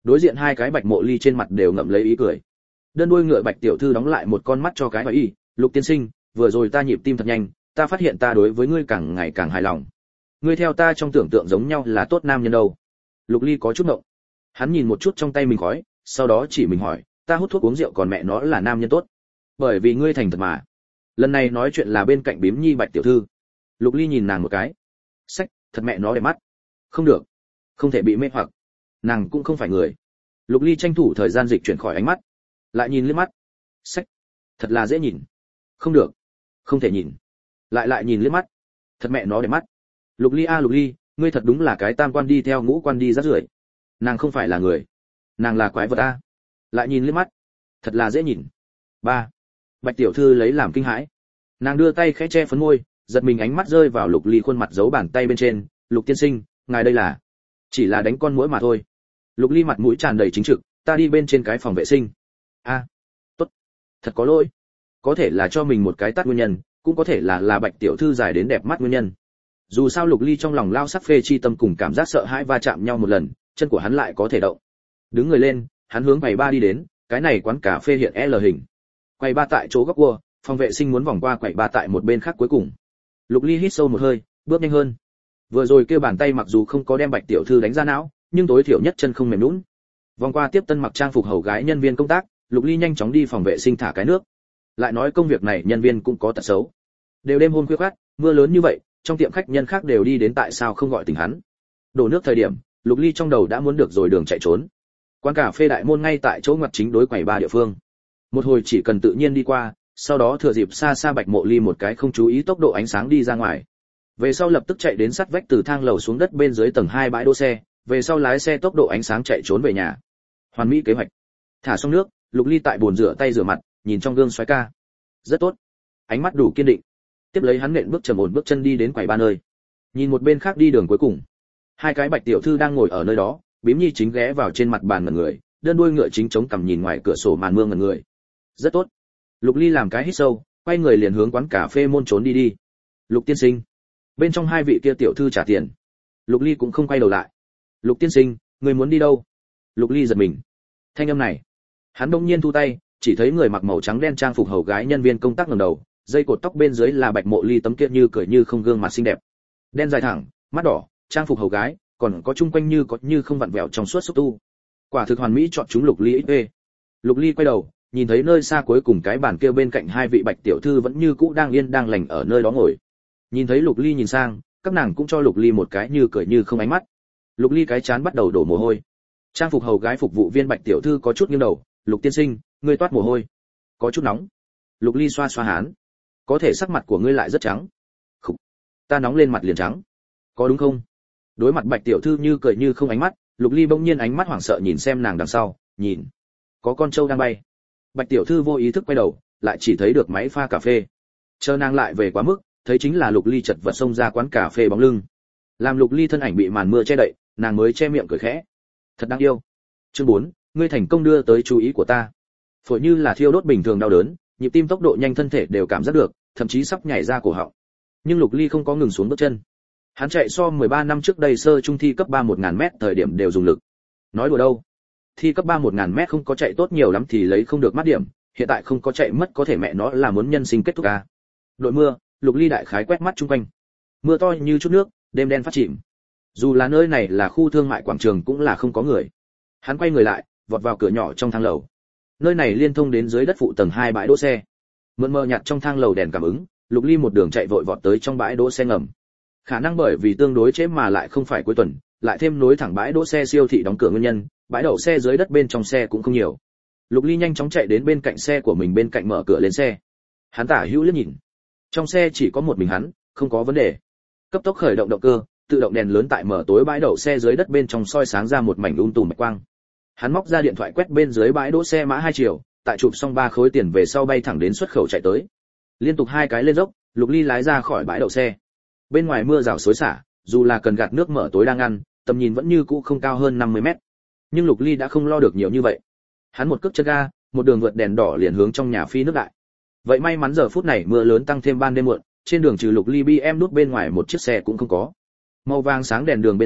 A: Đối diện hai cái Bạch Mộ Ly trên mặt đều ngậm lấy ý cười. Đơn đuôi ngựa Bạch tiểu thư đóng lại một con mắt cho cái y, Lục tiên sinh, vừa rồi ta nhịp tim thật nhanh, ta phát hiện ta đối với ngươi càng ngày càng hài lòng. Ngươi theo ta trong tưởng tượng giống nhau là tốt nam nhân đâu. Lục Ly có chút ngộng. Hắn nhìn một chút trong tay mình khói, sau đó chỉ mình hỏi, ta hút thuốc uống rượu còn mẹ nó là nam nhân tốt. Bởi vì ngươi thành thật mà. Lần này nói chuyện là bên cạnh Bím Nhi Bạch tiểu thư. Lục Ly nhìn nàng một cái. Sách, thật mẹ nó đẹp mắt. Không được, không thể bị mê hoặc. Nàng cũng không phải người. Lục Ly tranh thủ thời gian dịch chuyển khỏi ánh mắt, lại nhìn liếc mắt. Sách, thật là dễ nhìn. Không được, không thể nhìn. Lại nhìn liếc mắt. Thật mẹ nó đẹp mắt. Lục Ly a Lục Ly, ngươi thật đúng là cái tam quan đi theo ngũ quan đi rát rưởi. Nàng không phải là người, nàng là quái vật a. Lại nhìn liếc mắt. Thật là dễ nhìn. Ba. Bạch tiểu thư lấy làm kinh hãi. Nàng đưa tay khẽ che phấn môi, giật mình ánh mắt rơi vào Lục Ly khuôn mặt giấu bàn tay bên trên. Lục tiên sinh, ngài đây là? Chỉ là đánh con muỗi mà thôi. Lục Ly mặt mũi tràn đầy chính trực, ta đi bên trên cái phòng vệ sinh. A, tốt, thật có lỗi. Có thể là cho mình một cái tát nguyên nhân, cũng có thể là Bạch tiểu thư dài đến đẹp mắt nguyên nhân. Dù sao Lục Ly trong lòng lao sắc phê chi tâm cùng cảm giác sợ hãi va chạm nhau một lần, chân của hắn lại có thể động. Đứng người lên, hắn hướng quầy ba đi đến, cái này quán cà phê hiện L hình. Quầy ba tại chỗ góc cua, phòng vệ sinh muốn vòng qua quầy ba tại một bên khác cuối cùng. Lục Ly hít sâu một hơi, bước nhanh hơn. Vừa rồi kêu bàn tay mặc dù không có đem Bạch tiểu thư đánh ra não, nhưng tối thiểu nhất chân không mềm nhũn. Vòng qua tiếp tân mặc trang phục hầu gái nhân viên công tác, Lục Ly nhanh chóng đi phòng vệ sinh thả cái nước. Lại nói công việc này nhân viên cũng có tật xấu. Đều đêm hôm khuya khoắt, mưa lớn như vậy, trong tiệm khách nhân khác đều đi đến tại sao không gọi tỉnh hắn. Đổ nước thời điểm, Lục Ly trong đầu đã muốn được rồi đường chạy trốn. Quán cà phê đại môn ngay tại chỗ ngoặt chính đối quầy ba địa phương. Một hồi chỉ cần tự nhiên đi qua, sau đó thừa dịp xa xa Bạch Mộ Ly một cái không chú ý tốc độ ánh sáng đi ra ngoài. Về sau lập tức chạy đến sát vách từ thang lầu xuống đất bên dưới tầng 2 bãi đỗ xe, về sau lái xe tốc độ ánh sáng chạy trốn về nhà. Hoàn mỹ kế hoạch. Thả xong nước, Lục Ly tại bồn rửa tay rửa mặt, nhìn trong gương xoáy ca. Rất tốt. Ánh mắt đủ kiên định. Tiếp lấy hắn nện bước trầm ổn bước chân đi đến quầy ba nơi. Nhìn một bên khác đi đường cuối cùng. Hai cái Bạch tiểu thư đang ngồi ở nơi đó, Bím Nhi chính ghé vào trên mặt bàn ngẩn người, đơn đuôi ngựa chính chống cằm nhìn ngoài cửa sổ màn mưa ngẩn người. Rất tốt. Lục Ly làm cái hít sâu, quay người liền hướng quán cà phê môn trốn đi đi. Lục tiên sinh. Bên trong hai vị kia tiểu thư trả tiền. Lục Ly cũng không quay đầu lại. Lục tiên sinh, người muốn đi đâu? Lục Ly giật mình. Thanh âm này. Hắn bỗng nhiên thu tay, chỉ thấy người mặc màu trắng đen trang phục hầu gái nhân viên công tác ngẩng đầu, dây cột tóc bên dưới là Bạch Mộ Ly tấm kia như cười như không gương mặt xinh đẹp. Đen dài thẳng, mắt đỏ, trang phục hầu gái, còn có chung quanh như không vặn vẹo trong suốt xúc tu. Quả thực hoàn mỹ chọn chúng Lục Ly XP. Lục Ly quay đầu, nhìn thấy nơi xa cuối cùng cái bàn kia bên cạnh hai vị Bạch tiểu thư vẫn như cũ đang yên đang lành ở nơi đó ngồi. Nhìn thấy Lục Ly nhìn sang, các nàng cũng cho Lục Ly một cái như cười như không ánh mắt. Lục Ly cái chán bắt đầu đổ mồ hôi. Trang phục hầu gái phục vụ viên Bạch tiểu thư có chút nghiêng đầu, "Lục tiên sinh, ngươi toát mồ hôi, có chút nóng." Lục Ly xoa xoa hán, "Có thể sắc mặt của ngươi lại rất trắng." "Khục, ta nóng lên mặt liền trắng, có đúng không?" Đối mặt Bạch tiểu thư như cười như không ánh mắt, Lục Ly bỗng nhiên ánh mắt hoảng sợ nhìn xem nàng đằng sau, nhìn, có con trâu đang bay. Bạch tiểu thư vô ý thức quay đầu, lại chỉ thấy được máy pha cà phê. Chờ nàng lại về quá mức, thấy chính là Lục Ly chật vật xông ra quán cà phê bóng lưng. Làm Lục Ly thân ảnh bị màn mưa che đậy, nàng mới che miệng cười khẽ. Thật đáng yêu. Chương 4, ngươi thành công đưa tới chú ý của ta. Phổi như là thiêu đốt bình thường đau đớn, nhịp tim tốc độ nhanh thân thể đều cảm giác được, thậm chí sắp nhảy ra cổ họng. Nhưng Lục Ly không có ngừng xuống bước chân. Hắn chạy so 13 năm trước đây sơ trung thi cấp 3 1000m thời điểm đều dùng lực. Nói đùa đâu? Thi cấp 3 1000m không có chạy tốt nhiều lắm thì lấy không được mát điểm, hiện tại không có chạy mất có thể mẹ nó là muốn nhân sinh kết thúc à. Đội mưa, Lục Ly đại khái quét mắt chung quanh. Mưa to như chút nước, đêm đen phát chìm. Dù là nơi này là khu thương mại quảng trường cũng là không có người. Hắn quay người lại, vọt vào cửa nhỏ trong thang lầu. Nơi này liên thông đến dưới đất phụ tầng 2 bãi đỗ xe. Mượn mờ nhặt trong thang lầu đèn cảm ứng, Lục Ly một đường chạy vội vọt tới trong bãi đỗ xe ngầm. Khả năng bởi vì tương đối chế mà lại không phải cuối tuần, lại thêm nối thẳng bãi đỗ xe siêu thị đóng cửa nguyên nhân, bãi đậu xe dưới đất bên trong xe cũng không nhiều. Lục Ly nhanh chóng chạy đến bên cạnh xe của mình bên cạnh mở cửa lên xe. Hắn tả hữu liếc nhìn. Trong xe chỉ có một mình hắn, không có vấn đề. Cấp tốc khởi động động cơ, tự động đèn lớn tại mở tối bãi đậu xe dưới đất bên trong soi sáng ra một mảnh tùm bạch quang. Hắn móc ra điện thoại quét bên dưới bãi đỗ xe mã 2 chiều, tại chụp xong 3 khối tiền về sau bay thẳng đến xuất khẩu chạy tới. Liên tục 2 cái lên dốc, Lục Ly lái ra khỏi bãi đậu xe. Bên ngoài mưa rào xối xả, dù là cần gạt nước mở tối đang ăn, tầm nhìn vẫn như cũ không cao hơn 50 mét. Nhưng Lục Ly đã không lo được nhiều như vậy. Hắn một cước chân ga, một đường vượt đèn đỏ liền hướng trong nhà phi nước đại. Vậy may mắn giờ phút này mưa lớn tăng thêm ban đêm muộn, trên đường trừ Lục Ly BM nút bên ngoài một chiếc xe cũng không có. Màu vàng sáng đèn đường bên dưới,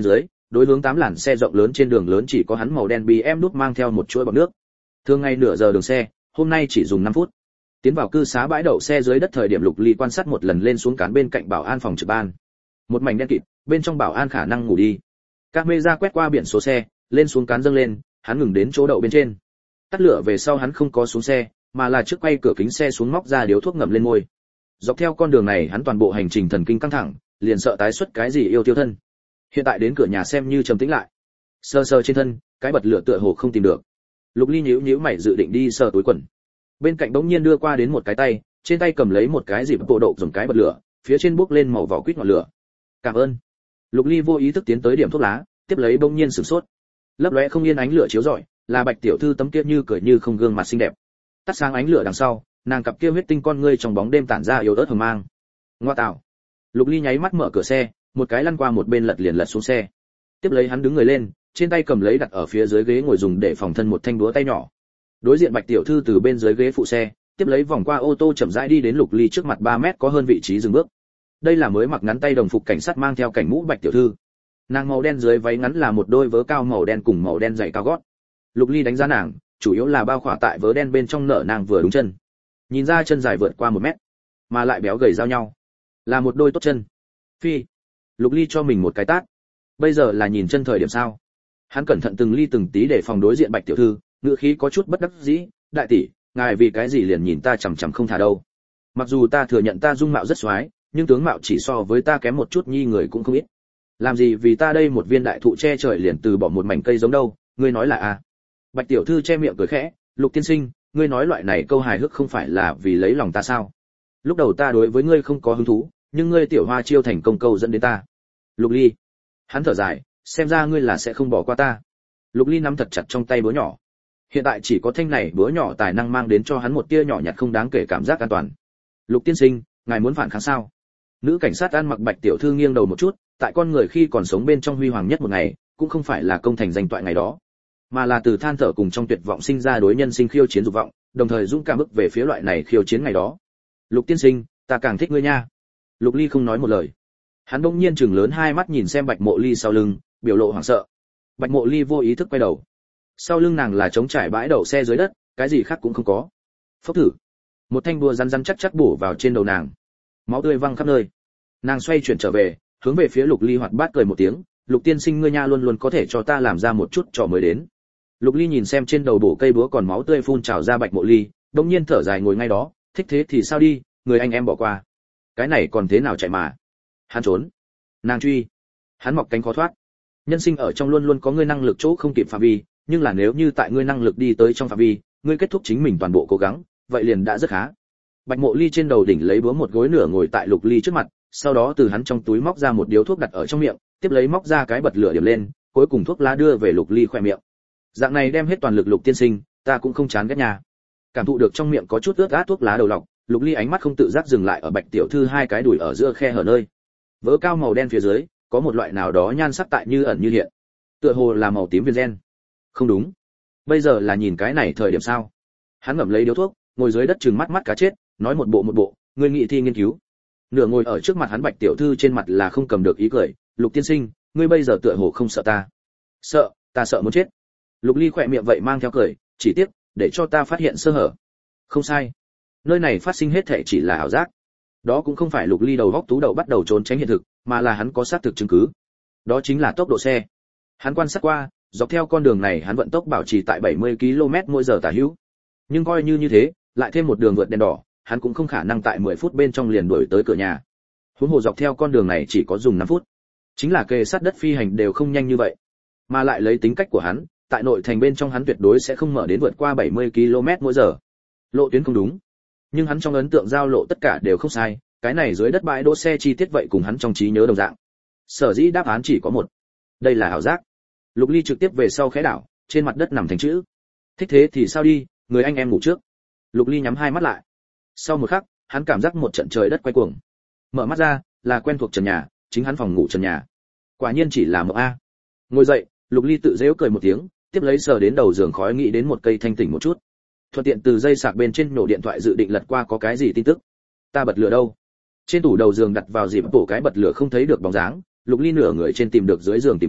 A: đối hướng 8 làn xe rộng lớn trên đường lớn chỉ có hắn màu đen BM nút mang theo một chuỗi bọt nước. Thường ngày nửa giờ đường xe, hôm nay chỉ dùng 5 phút. Tiến vào cư xá bãi đậu xe dưới đất thời điểm Lục Ly quan sát một lần lên xuống cán bên cạnh bảo an phòng trực ban. Một mảnh đen kịt, bên trong bảo an khả năng ngủ đi. Camera quét qua biển số xe, lên xuống cán dâng lên, hắn ngừng đến chỗ đậu bên trên. Tắt lửa về sau hắn không có xuống xe, mà là trước quay cửa kính xe xuống móc ra điếu thuốc ngậm lên môi. Dọc theo con đường này hắn toàn bộ hành trình thần kinh căng thẳng, liền sợ tái xuất cái gì yêu tiêu thân. Hiện tại đến cửa nhà xem như trầm tĩnh lại. Sờ sờ trên thân, cái bật lửa tựa hồ không tìm được. Lục Ly nhíu nhíu mày dự định đi sờ túi quần. Bên cạnh bỗng nhiên đưa qua đến một cái tay, trên tay cầm lấy một cái dịp bộ độ dùng cái bật lửa, phía trên bốc lên màu vỏ quýt ngọn lửa. Cảm ơn. Lục Ly vô ý thức tiến tới điểm thuốc lá, tiếp lấy bỗng nhiên sửng sốt. Lấp lóe không yên ánh lửa chiếu rọi, là Bạch tiểu thư tấm kia như cười như không gương mặt xinh đẹp. Tắt sáng ánh lửa đằng sau, nàng cặp kia huyết tinh con ngươi trong bóng đêm tản ra yếu ớt hờ mang. Ngoa tạo. Lục Ly nháy mắt mở cửa xe, một cái lăn qua một bên lật liền lật xuống xe. Tiếp lấy hắn đứng người lên, trên tay cầm lấy đặt ở phía dưới ghế ngồi dùng để phòng thân một thanh đũa tay nhỏ. Đối diện Bạch tiểu thư từ bên dưới ghế phụ xe, tiếp lấy vòng qua ô tô chậm rãi đi đến Lục Ly trước mặt 3 mét có hơn vị trí dừng bước. Đây là mới mặc ngắn tay đồng phục cảnh sát mang theo cảnh mũ Bạch tiểu thư. Nàng màu đen dưới váy ngắn là một đôi vớ cao màu đen cùng màu đen giày cao gót. Lục Ly đánh giá nàng, chủ yếu là bao khỏa tại vớ đen bên trong nở nàng vừa đúng chân. Nhìn ra chân dài vượt qua 1 mét, mà lại béo gầy giao nhau, là một đôi tốt chân. Phi. Lục Ly cho mình một cái tát. Bây giờ là nhìn chân thời điểm sao? Hắn cẩn thận từng ly từng tí để phòng đối diện Bạch tiểu thư, ngữ khí có chút bất đắc dĩ, đại tỷ, ngài vì cái gì liền nhìn ta chằm chằm không thả đâu? Mặc dù ta thừa nhận ta dung mạo rất xoái, nhưng tướng mạo chỉ so với ta kém một chút nhi người cũng không ít. Làm gì vì ta đây một viên đại thụ che trời liền từ bỏ một mảnh cây giống đâu, ngươi nói là a? Bạch tiểu thư che miệng cười khẽ, Lục tiên sinh, ngươi nói loại này câu hài hước không phải là vì lấy lòng ta sao? Lúc đầu ta đối với ngươi không có hứng thú, nhưng ngươi tiểu hoa chiêu thành công câu dẫn đến ta. Lục Ly. Hắn thở dài, xem ra ngươi là sẽ không bỏ qua ta. Lục Ly nắm thật chặt trong tay búa nhỏ. Hiện tại chỉ có thanh này búa nhỏ tài năng mang đến cho hắn một tia nhỏ nhặt không đáng kể cảm giác an toàn. Lục tiên sinh, ngài muốn phản kháng sao? Nữ cảnh sát ăn mặc Bạch tiểu thư nghiêng đầu một chút, tại con người khi còn sống bên trong huy hoàng nhất một ngày, cũng không phải là công thành danh toại ngày đó, mà là từ than thở cùng trong tuyệt vọng sinh ra đối nhân sinh khiêu chiến dục vọng, đồng thời dũng cảm bước về phía loại này khiêu chiến ngày đó. Lục tiên sinh, ta càng thích ngươi nha. Lục Ly không nói một lời. Hắn bỗng nhiên trừng lớn hai mắt nhìn xem Bạch Mộ Ly sau lưng, biểu lộ hoảng sợ. Bạch Mộ Ly vô ý thức quay đầu. Sau lưng nàng là trống trải bãi đậu xe dưới đất, cái gì khác cũng không có. Phốc thử. Một thanh đùa rắn rắn chắc chắc bổ vào trên đầu nàng. Máu tươi văng khắp nơi. Nàng xoay chuyển trở về, hướng về phía Lục Ly hoạt bát cười một tiếng, Lục tiên sinh ngươi nha luôn luôn có thể cho ta làm ra một chút trò mới đến. Lục Ly nhìn xem trên đầu bổ cây búa còn máu tươi phun trào ra Bạch Mộ Ly, đột nhiên thở dài ngồi ngay đó, thích thế thì sao đi, người anh em bỏ qua. Cái này còn thế nào chạy mà. Hắn trốn. Nàng truy. Hắn mọc cánh khó thoát. Nhân sinh ở trong luôn luôn có ngươi năng lực chỗ không kịp phạm vi, nhưng là nếu như tại ngươi năng lực đi tới trong phạm vi, ngươi kết thúc chính mình toàn bộ cố gắng, vậy liền đã rất khá. Bạch Mộ Ly trên đầu đỉnh lấy búa một gối nửa ngồi tại Lục Ly trước mặt, sau đó từ hắn trong túi móc ra một điếu thuốc đặt ở trong miệng, tiếp lấy móc ra cái bật lửa điểm lên, cuối cùng thuốc lá đưa về Lục Ly khỏe miệng. Dạng này đem hết toàn lực Lục tiên sinh, ta cũng không chán ghét nhà. Cảm thụ được trong miệng có chút ướt át thuốc lá đầu lọc, Lục Ly ánh mắt không tự giác dừng lại ở Bạch tiểu thư hai cái đùi ở giữa khe hở nơi. Vớ cao màu đen phía dưới, có một loại nào đó nhan sắc tại như ẩn như hiện. Tựa hồ là màu tím viên gen. Không đúng. Bây giờ là nhìn cái này thời điểm sao? Hắn ngậm lấy điếu thuốc, ngồi dưới đất trừng mắt mắt cá chết, nói một bộ, ngươi nghị thi nghiên cứu. Nửa ngồi ở trước mặt hắn Bạch tiểu thư trên mặt là không cầm được ý cười, Lục tiên sinh, ngươi bây giờ tựa hồ không sợ ta. Sợ, ta sợ muốn chết. Lục Ly khỏe miệng vậy mang theo cười, chỉ tiếc, để cho ta phát hiện sơ hở. Không sai. Nơi này phát sinh hết thảy chỉ là ảo giác. Đó cũng không phải Lục Ly đầu góc tú đầu bắt đầu trốn tránh hiện thực, mà là hắn có xác thực chứng cứ. Đó chính là tốc độ xe. Hắn quan sát qua, dọc theo con đường này hắn vận tốc bảo trì tại 70 km/h tả hữu. Nhưng coi như thế, lại thêm một đường vượt đèn đỏ, hắn cũng không khả năng tại 10 phút bên trong liền đuổi tới cửa nhà. Huống hồ dọc theo con đường này chỉ có dùng 5 phút. Chính là kề sát đất phi hành đều không nhanh như vậy. Mà lại lấy tính cách của hắn, tại nội thành bên trong hắn tuyệt đối sẽ không mở đến vượt qua 70 km/h. Lộ tuyến không đúng, nhưng hắn trong ấn tượng giao lộ tất cả đều không sai, cái này dưới đất bãi đỗ xe chi tiết vậy cùng hắn trong trí nhớ đồng dạng. Sở dĩ đáp án chỉ có một. Đây là ảo giác. Lục Ly trực tiếp về sau khẽ đảo, trên mặt đất nằm thành chữ. Thích thế thì sao đi, người anh em ngủ trước. Lục Ly nhắm hai mắt lại. Sau một khắc, hắn cảm giác một trận trời đất quay cuồng. Mở mắt ra, là quen thuộc trần nhà, chính hắn phòng ngủ trần nhà. Quả nhiên chỉ là mộng a. Ngồi dậy, Lục Ly tự giễu cười một tiếng, tiếp lấy sờ đến đầu giường khói nghĩ đến một cây thanh tỉnh một chút. Thuận tiện từ dây sạc bên trên nổ điện thoại dự định lật qua có cái gì tin tức. Ta bật lửa đâu? Trên tủ đầu giường đặt vào dịp bổ cái bật lửa không thấy được bóng dáng, Lục Ly nửa người trên tìm được dưới giường tìm kiếm,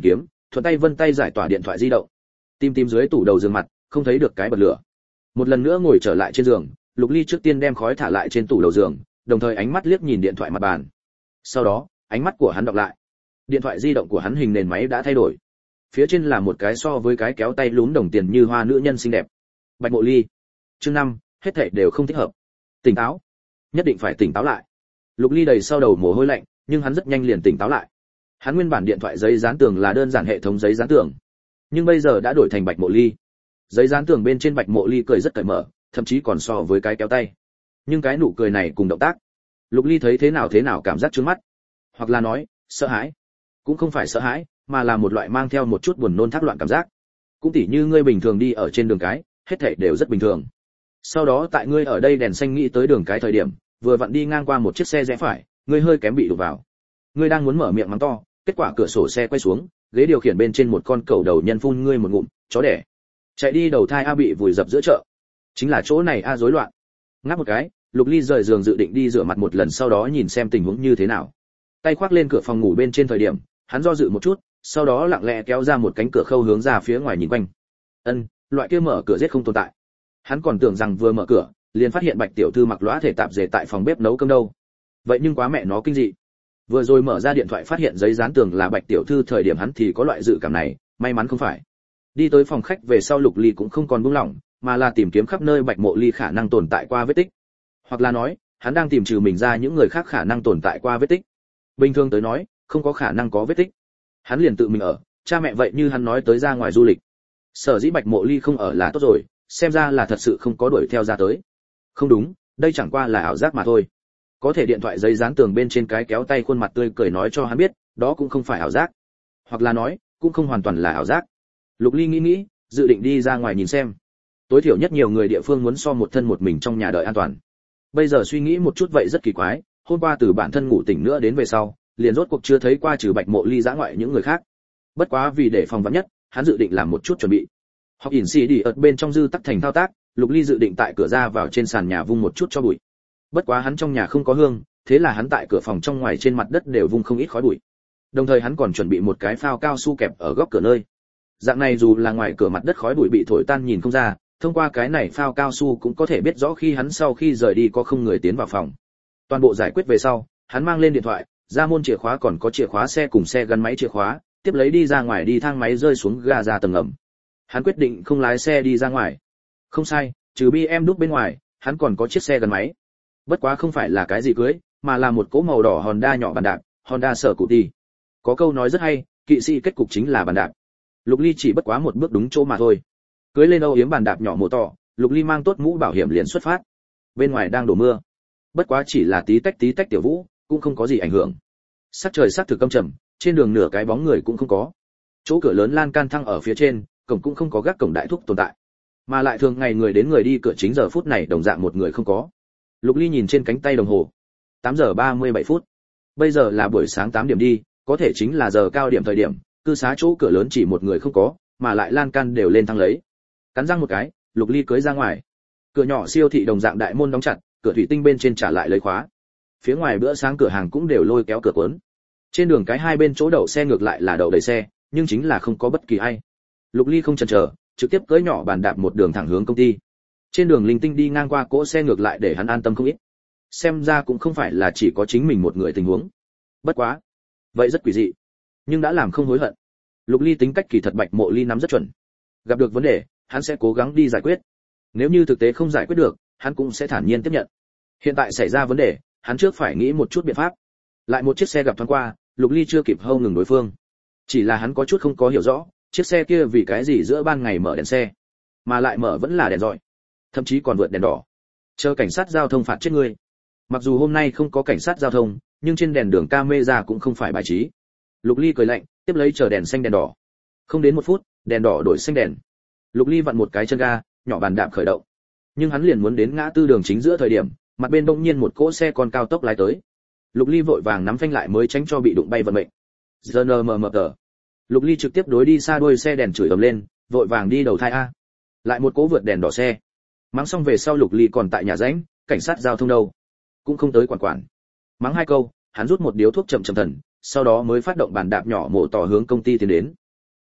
A: thuận tay vân tay giải tỏa điện thoại di động. Tìm dưới tủ đầu giường mặt, không thấy được cái bật lửa. Một lần nữa ngồi trở lại trên giường, Lục Ly trước tiên đem khói thả lại trên tủ đầu giường, đồng thời ánh mắt liếc nhìn điện thoại mặt bàn. Sau đó, ánh mắt của hắn đọc lại. Điện thoại di động của hắn hình nền máy đã thay đổi. Phía trên là một cái so với cái kéo tay lún đồng tiền như hoa nữ nhân xinh đẹp. Bạch Mộ Ly. Chương 5, hết thảy đều không thích hợp. Tỉnh táo, nhất định phải tỉnh táo lại. Lục Ly đầy sau đầu mồ hôi lạnh, nhưng hắn rất nhanh liền tỉnh táo lại. Hắn nguyên bản điện thoại giấy dán tường là đơn giản hệ thống giấy dán tường, nhưng bây giờ đã đổi thành Bạch Mộ Ly. Giấy dán tường bên trên Bạch Mộ Ly cười rất cởi mở, thậm chí còn so với cái kéo tay. Nhưng cái nụ cười này cùng động tác, Lục Ly thấy thế nào cảm giác chướng mắt, hoặc là nói, sợ hãi. Cũng không phải sợ hãi, mà là một loại mang theo một chút buồn nôn thác loạn cảm giác. Cũng tỉ như ngươi bình thường đi ở trên đường cái, hết thảy đều rất bình thường. Sau đó tại ngươi ở đây đèn xanh nghĩ tới đường cái thời điểm, vừa vặn đi ngang qua một chiếc xe rẽ phải, ngươi hơi kém bị đụng vào. Ngươi đang muốn mở miệng mắng to, kết quả cửa sổ xe quay xuống, ghế điều khiển bên trên một con cẩu đầu nhân phun ngươi một ngụm, chó đẻ. Chạy đi đầu thai a bị vùi dập giữa chợ. Chính là chỗ này a rối loạn. Ngáp một cái, Lục Ly rời giường dự định đi rửa mặt một lần sau đó nhìn xem tình huống như thế nào. Tay khoác lên cửa phòng ngủ bên trên thời điểm, hắn do dự một chút, sau đó lặng lẽ kéo ra một cánh cửa khâu hướng ra phía ngoài nhìn quanh. Loại kia mở cửa giết không tồn tại. Hắn còn tưởng rằng vừa mở cửa, liền phát hiện Bạch tiểu thư mặc lóa thể tạp dề tại phòng bếp nấu cơm đâu. Vậy nhưng quá mẹ nó kinh dị. Vừa rồi mở ra điện thoại phát hiện giấy dán tường là Bạch tiểu thư thời điểm hắn thì có loại dự cảm này, may mắn không phải. Đi tới phòng khách về sau Lục Ly cũng không còn buông lỏng, mà là tìm kiếm khắp nơi Bạch Mộ Ly khả năng tồn tại qua vết tích. Hoặc là nói, hắn đang tìm trừ mình ra những người khác khả năng tồn tại qua vết tích. Bình thường tới nói, không có khả năng có vết tích. Hắn liền tự mình ở, cha mẹ vậy như hắn nói tới ra ngoài du lịch. Sở dĩ Bạch Mộ Ly không ở là tốt rồi, xem ra là thật sự không có đuổi theo ra tới. Không đúng, đây chẳng qua là ảo giác mà thôi. Có thể điện thoại giấy dán tường bên trên cái kéo tay khuôn mặt tươi cười nói cho hắn biết, đó cũng không phải ảo giác. Hoặc là nói, cũng không hoàn toàn là ảo giác. Lục Ly nghĩ, dự định đi ra ngoài nhìn xem. Tối thiểu nhất nhiều người địa phương muốn so một thân một mình trong nhà đợi an toàn. Bây giờ suy nghĩ một chút vậy rất kỳ quái, hôm qua từ bản thân ngủ tỉnh nữa đến về sau, liền rốt cuộc chưa thấy qua trừ Bạch Mộ Ly dã ngoại những người khác. Bất quá vì để phòng vắn nhất, hắn dự định làm một chút chuẩn bị. Học ỉn xì đi ở bên trong dư tắc thành thao tác, Lục Ly dự định tại cửa ra vào trên sàn nhà vung một chút cho bụi. Bất quá hắn trong nhà không có hương, thế là hắn tại cửa phòng trong ngoài trên mặt đất đều vung không ít khói bụi. Đồng thời hắn còn chuẩn bị một cái phao cao su kẹp ở góc cửa nơi. Dạng này dù là ngoài cửa mặt đất khói bụi bị thổi tan nhìn không ra, thông qua cái này phao cao su cũng có thể biết rõ khi hắn sau khi rời đi có không người tiến vào phòng. Toàn bộ giải quyết về sau, hắn mang lên điện thoại, ra môn chìa khóa còn có chìa khóa xe cùng xe gắn máy chìa khóa, tiếp lấy đi ra ngoài đi thang máy rơi xuống ga ra tầng ngầm. Hắn quyết định không lái xe đi ra ngoài. Không sai, trừ BMW bên ngoài, hắn còn có chiếc xe gắn máy. Bất quá không phải là cái gì cưới, mà là một cỗ màu đỏ Honda nhỏ bàn đạp, Honda sở cụ đi. Có câu nói rất hay, kỵ sĩ kết cục chính là bàn đạp. Lục Ly chỉ bất quá một bước đúng chỗ mà thôi. Cưới lên âu yếm bàn đạp nhỏ mồ tỏ, Lục Ly mang tốt mũ bảo hiểm liền xuất phát. Bên ngoài đang đổ mưa. Bất quá chỉ là tí tách tiểu vũ, cũng không có gì ảnh hưởng. Sắc trời sắc thực âm trầm, trên đường nửa cái bóng người cũng không có. Chỗ cửa lớn lan can thăng ở phía trên, cổng cũng không có gác cổng đại thúc tồn tại. Mà lại thường ngày người đến người đi cửa chính giờ phút này đồng dạng một người không có. Lục Ly nhìn trên cánh tay đồng hồ. 8 giờ 37 phút. Bây giờ là buổi sáng 8 điểm đi, có thể chính là giờ cao điểm thời điểm, cư xá chỗ cửa lớn chỉ một người không có, mà lại lan can đều lên thăng lấy. Cắn răng một cái, Lục Ly cưới ra ngoài. Cửa nhỏ siêu thị đồng dạng đại môn đóng chặt, cửa thủy tinh bên trên trả lại lấy khóa. Phía ngoài bữa sáng cửa hàng cũng đều lôi kéo cửa cuốn. Trên đường cái hai bên chỗ đậu xe ngược lại là đậu đầy xe, nhưng chính là không có bất kỳ ai. Lục Ly không chần chờ, trực tiếp cưỡi nhỏ bàn đạp một đường thẳng hướng công ty. Trên đường linh tinh đi ngang qua cỗ xe ngược lại để hắn an tâm không ít. Xem ra cũng không phải là chỉ có chính mình một người tình huống. Bất quá, vậy rất quỷ dị, nhưng đã làm không hối hận. Lục Ly tính cách kỳ thật Bạch Mộ Ly nắm rất chuẩn. Gặp được vấn đề, hắn sẽ cố gắng đi giải quyết. Nếu như thực tế không giải quyết được, hắn cũng sẽ thản nhiên tiếp nhận. Hiện tại xảy ra vấn đề, hắn trước phải nghĩ một chút biện pháp. Lại một chiếc xe gặp thoáng qua, Lục Ly chưa kịp hâu ngừng đối phương. Chỉ là hắn có chút không có hiểu rõ, chiếc xe kia vì cái gì giữa ban ngày mở đèn xe, mà lại mở vẫn là đèn rọi, thậm chí còn vượt đèn đỏ. Chờ cảnh sát giao thông phạt chết ngươi. Mặc dù hôm nay không có cảnh sát giao thông, nhưng trên đèn đường camera cũng không phải bài trí. Lục Ly cười lạnh, tiếp lấy chờ đèn xanh đèn đỏ. Không đến 1 phút, đèn đỏ đổi xanh đèn. Lục Ly vặn một cái chân ga, nhỏ bàn đạp khởi động. Nhưng hắn liền muốn đến ngã tư đường chính giữa thời điểm, mặt bên bỗng nhiên một cỗ xe con cao tốc lái tới. Lục Ly vội vàng nắm phanh lại mới tránh cho bị đụng bay vận mệnh. ZNMMT. Lục Ly trực tiếp đối đi xa đuôi xe đèn chửi ầm lên, vội vàng đi đầu thai a. Lại một cỗ vượt đèn đỏ xe. Mắng xong về sau Lục Ly còn tại nhà rãnh, cảnh sát giao thông đâu, cũng không tới quản. Mắng 2 câu, hắn rút một điếu thuốc chậm thần, sau đó mới phát động bàn đạp nhỏ mổ tỏ hướng công ty tiến đến.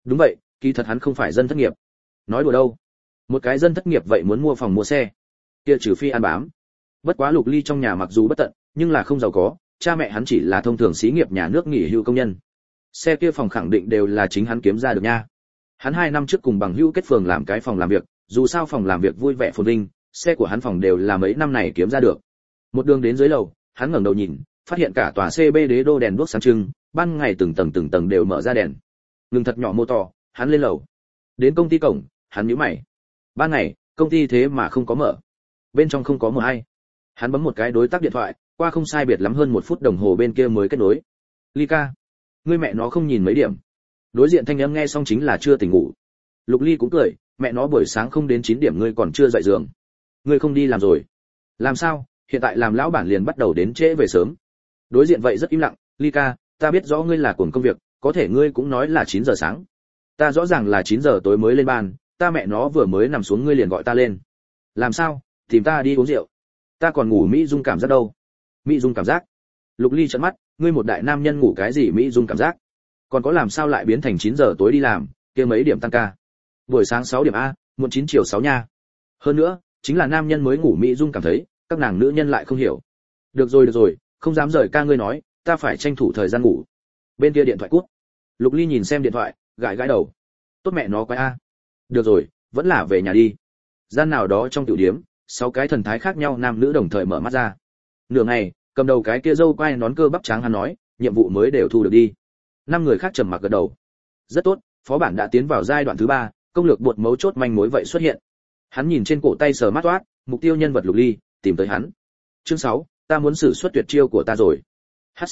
A: Đúng vậy, kỳ thật hắn không phải dân thất nghiệp. Nói đùa đâu, một cái dân thất nghiệp vậy muốn mua phòng mua xe, kia trừ phi ăn bám. Bất quá Lục Ly trong nhà mặc dù bất tận, nhưng là không giàu có, cha mẹ hắn chỉ là thông thường xí nghiệp nhà nước nghỉ hưu công nhân. Xe kia phòng khẳng định đều là chính hắn kiếm ra được nha. Hắn 2 năm trước cùng bằng hữu kết phường làm cái phòng làm việc, dù sao phòng làm việc vui vẻ phồn vinh, xe của hắn phòng đều là mấy năm này kiếm ra được. Một đường đến dưới lầu, hắn ngẩng đầu nhìn, phát hiện cả tòa CB đế đô đèn đuốc sáng trưng, ban ngày từng tầng đều mở ra đèn. Ngừng thật nhỏ mô to, hắn lên lầu. Đến công ty cổng, hắn nhíu mày. Ban ngày, công ty thế mà không có mở. Bên trong không có mờ hay. Hắn bấm một cái đối tác điện thoại, qua không sai biệt lắm hơn 1 phút đồng hồ bên kia mới kết nối. Ly ca, ngươi mẹ nó không nhìn mấy điểm. Đối diện thanh âm nghe xong chính là chưa tỉnh ngủ. Lục Ly cũng cười, mẹ nó buổi sáng không đến 9 điểm ngươi còn chưa dậy giường. Ngươi không đi làm rồi. Làm sao, hiện tại làm lão bản liền bắt đầu đến trễ về sớm. Đối diện vậy rất im lặng, Ly ca, ta biết rõ ngươi là cuồng công việc, có thể ngươi cũng nói là 9 giờ sáng. Ta rõ ràng là 9 giờ tối mới lên ban, ta mẹ nó vừa mới nằm xuống ngươi liền gọi ta lên. Làm sao, tìm ta đi uống rượu. Ta còn ngủ Mỹ Dung cảm giác đâu. Mỹ Dung cảm giác. Lục Ly trợn mắt, ngươi một đại nam nhân ngủ cái gì Mỹ Dung cảm giác. Còn có làm sao lại biến thành 9 giờ tối đi làm, kia mấy điểm tăng ca. Buổi sáng 6 điểm a, muộn 9 chiều 6 nha. Hơn nữa, chính là nam nhân mới ngủ Mỹ Dung cảm thấy, các nàng nữ nhân lại không hiểu. Được rồi, không dám rời ca ngươi nói, ta phải tranh thủ thời gian ngủ. Bên kia điện thoại cút. Lục Ly nhìn xem điện thoại, gãi đầu. Tốt mẹ nó quái a. Được rồi, vẫn là về nhà đi. Gian nào đó trong tiểu điếm, 6 cái thần thái khác nhau nam nữ đồng thời mở mắt ra. Nửa ngày, cầm đầu cái kia râu quai nón cơ bắp trắng hắn nói, nhiệm vụ mới đều thu được đi. 5 người khác trầm mặc gật đầu. Rất tốt, phó bản đã tiến vào giai đoạn thứ 3, công lược bột mấu chốt manh mối vậy xuất hiện. Hắn nhìn trên cổ tay sờ mắt toát, mục tiêu nhân vật Lục Ly, tìm tới hắn. Chương 6, ta muốn sử xuất tuyệt chiêu của ta rồi. Hát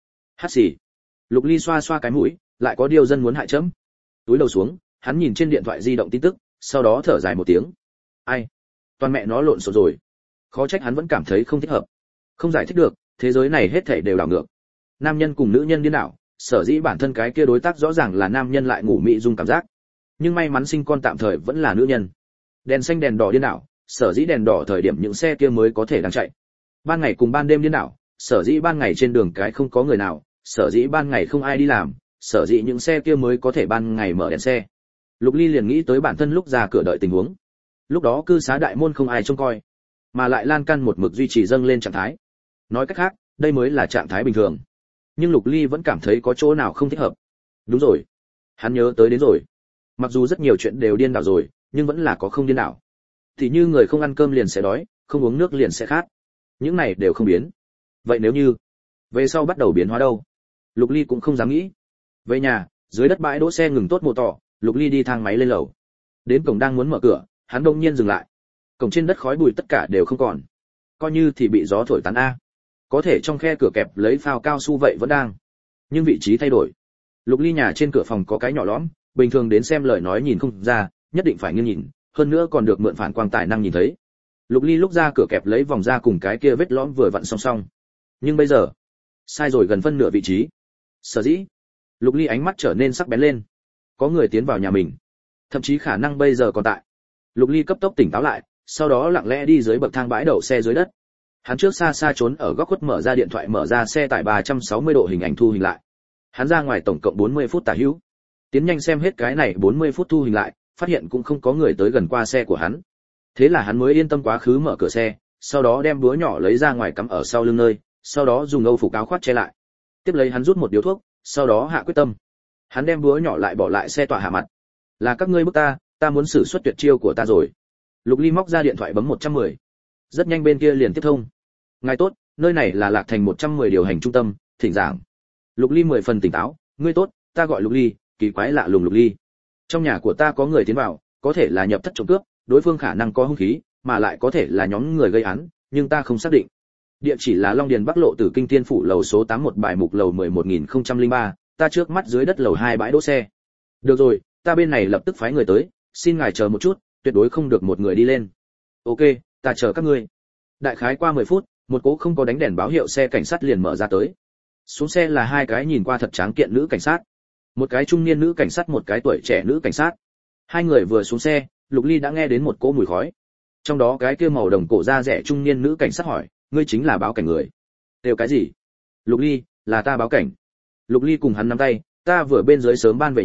A: xì. Lục Ly xoa xoa cái mũi, lại có điều dân muốn hại chấm. Túi đầu xuống, hắn nhìn trên điện thoại di động tin tức, sau đó thở dài một tiếng. Ai? Toàn mẹ nó lộn xộn rồi. Khó trách hắn vẫn cảm thấy không thích hợp. Không giải thích được, thế giới này hết thảy đều đảo ngược. Nam nhân cùng nữ nhân điên đảo, sở dĩ bản thân cái kia đối tác rõ ràng là nam nhân lại ngủ Mỹ Dung cảm giác. Nhưng may mắn sinh con tạm thời vẫn là nữ nhân. Đèn xanh đèn đỏ điên đảo, sở dĩ đèn đỏ thời điểm những xe kia mới có thể đang chạy. Ban ngày cùng ban đêm điên đảo, sở dĩ ban ngày trên đường cái không có người nào, sở dĩ ban ngày không ai đi làm, sở dĩ những xe kia mới có thể ban ngày mở đèn xe. Lục Ly liền nghĩ tới bản thân lúc ra cửa đợi tình huống. Lúc đó cư xá đại môn không ai trông coi, mà lại lan can một mực duy trì dâng lên trạng thái. Nói cách khác, đây mới là trạng thái bình thường. Nhưng Lục Ly vẫn cảm thấy có chỗ nào không thích hợp. Đúng rồi, hắn nhớ tới đến rồi. Mặc dù rất nhiều chuyện đều điên đảo rồi, nhưng vẫn là có không điên đảo. Thì như người không ăn cơm liền sẽ đói, không uống nước liền sẽ khát. Những này đều không biến. Vậy nếu như về sau bắt đầu biến hóa đâu? Lục Ly cũng không dám nghĩ. Về nhà, dưới đất bãi đỗ xe ngừng tốt mô tỏ, Lục Ly đi thang máy lên lầu. Đến cổng đang muốn mở cửa, hắn đông nhiên dừng lại. Cổng trên đất khói bụi tất cả đều không còn. Coi như thì bị gió thổi tán a. Có thể trong khe cửa kẹp lấy phao cao su vậy vẫn đang. Nhưng vị trí thay đổi. Lục Ly nhà trên cửa phòng có cái nhỏ lõm, bình thường đến xem lời nói nhìn không ra, nhất định phải nghiêng nhìn, hơn nữa còn được mượn phản quang tài năng nhìn thấy. Lục Ly lúc ra cửa kẹp lấy vòng ra cùng cái kia vết lõm vừa vặn song song. Nhưng bây giờ, sai rồi gần phân nửa vị trí. Sở dĩ, Lục Ly ánh mắt trở nên sắc bén lên. Có người tiến vào nhà mình, thậm chí khả năng bây giờ còn tại. Lục Ly cấp tốc tỉnh táo lại, sau đó lặng lẽ đi dưới bậc thang bãi đậu xe dưới đất. Hắn trước xa xa trốn ở góc khuất mở ra điện thoại mở ra xe tải 360 độ hình ảnh thu hình lại. Hắn ra ngoài tổng cộng 40 phút tả hữu. Tiến nhanh xem hết cái này 40 phút thu hình lại, phát hiện cũng không có người tới gần qua xe của hắn. Thế là hắn mới yên tâm quá khứ mở cửa xe, sau đó đem búa nhỏ lấy ra ngoài cắm ở sau lưng nơi, sau đó dùng âu phục áo khoác che lại. Tiếp lấy hắn rút một điếu thuốc, sau đó hạ quyết tâm. Hắn đem búa nhỏ lại bỏ lại xe tọa hạ mặt. Là các ngươi bức ta muốn sử xuất tuyệt chiêu của ta rồi. Lục Ly móc ra điện thoại bấm 110. Rất nhanh bên kia liền tiếp thông. Ngài tốt, nơi này là Lạc Thành 110 điều hành trung tâm, thỉnh giảng. Lục Ly 10 phần tỉnh táo, ngươi tốt, ta gọi Lục Ly, kỳ quái lạ lùng Lục Ly. Trong nhà của ta có người tiến vào, có thể là nhập thất trộm cướp, đối phương khả năng có hung khí, mà lại có thể là nhóm người gây án, nhưng ta không xác định. Địa chỉ là Long Điền Bắc Lộ Tử Kinh Tiên phủ lầu số 81 bài mục lầu 11003, ta trước mắt dưới đất lầu 2 bãi đỗ xe. Được rồi, ta bên này lập tức phái người tới, xin ngài chờ một chút, tuyệt đối không được một người đi lên. Ok, ta chờ các ngươi. Đại khái qua 10 phút, một cỗ không có đánh đèn báo hiệu xe cảnh sát liền mở ra tới. Xuống xe là hai cái nhìn qua thật tráng kiện nữ cảnh sát. Một cái trung niên nữ cảnh sát, một cái tuổi trẻ nữ cảnh sát. Hai người vừa xuống xe, Lục Ly đã nghe đến một cỗ mùi khói. Trong đó cái kia màu đồng cổ da rẻ trung niên nữ cảnh sát hỏi, ngươi chính là báo cảnh người? Đều cái gì? Lục Ly, là ta báo cảnh. Lục Ly cùng hắn nắm tay, ta vừa bên dưới sớm ban về nhà,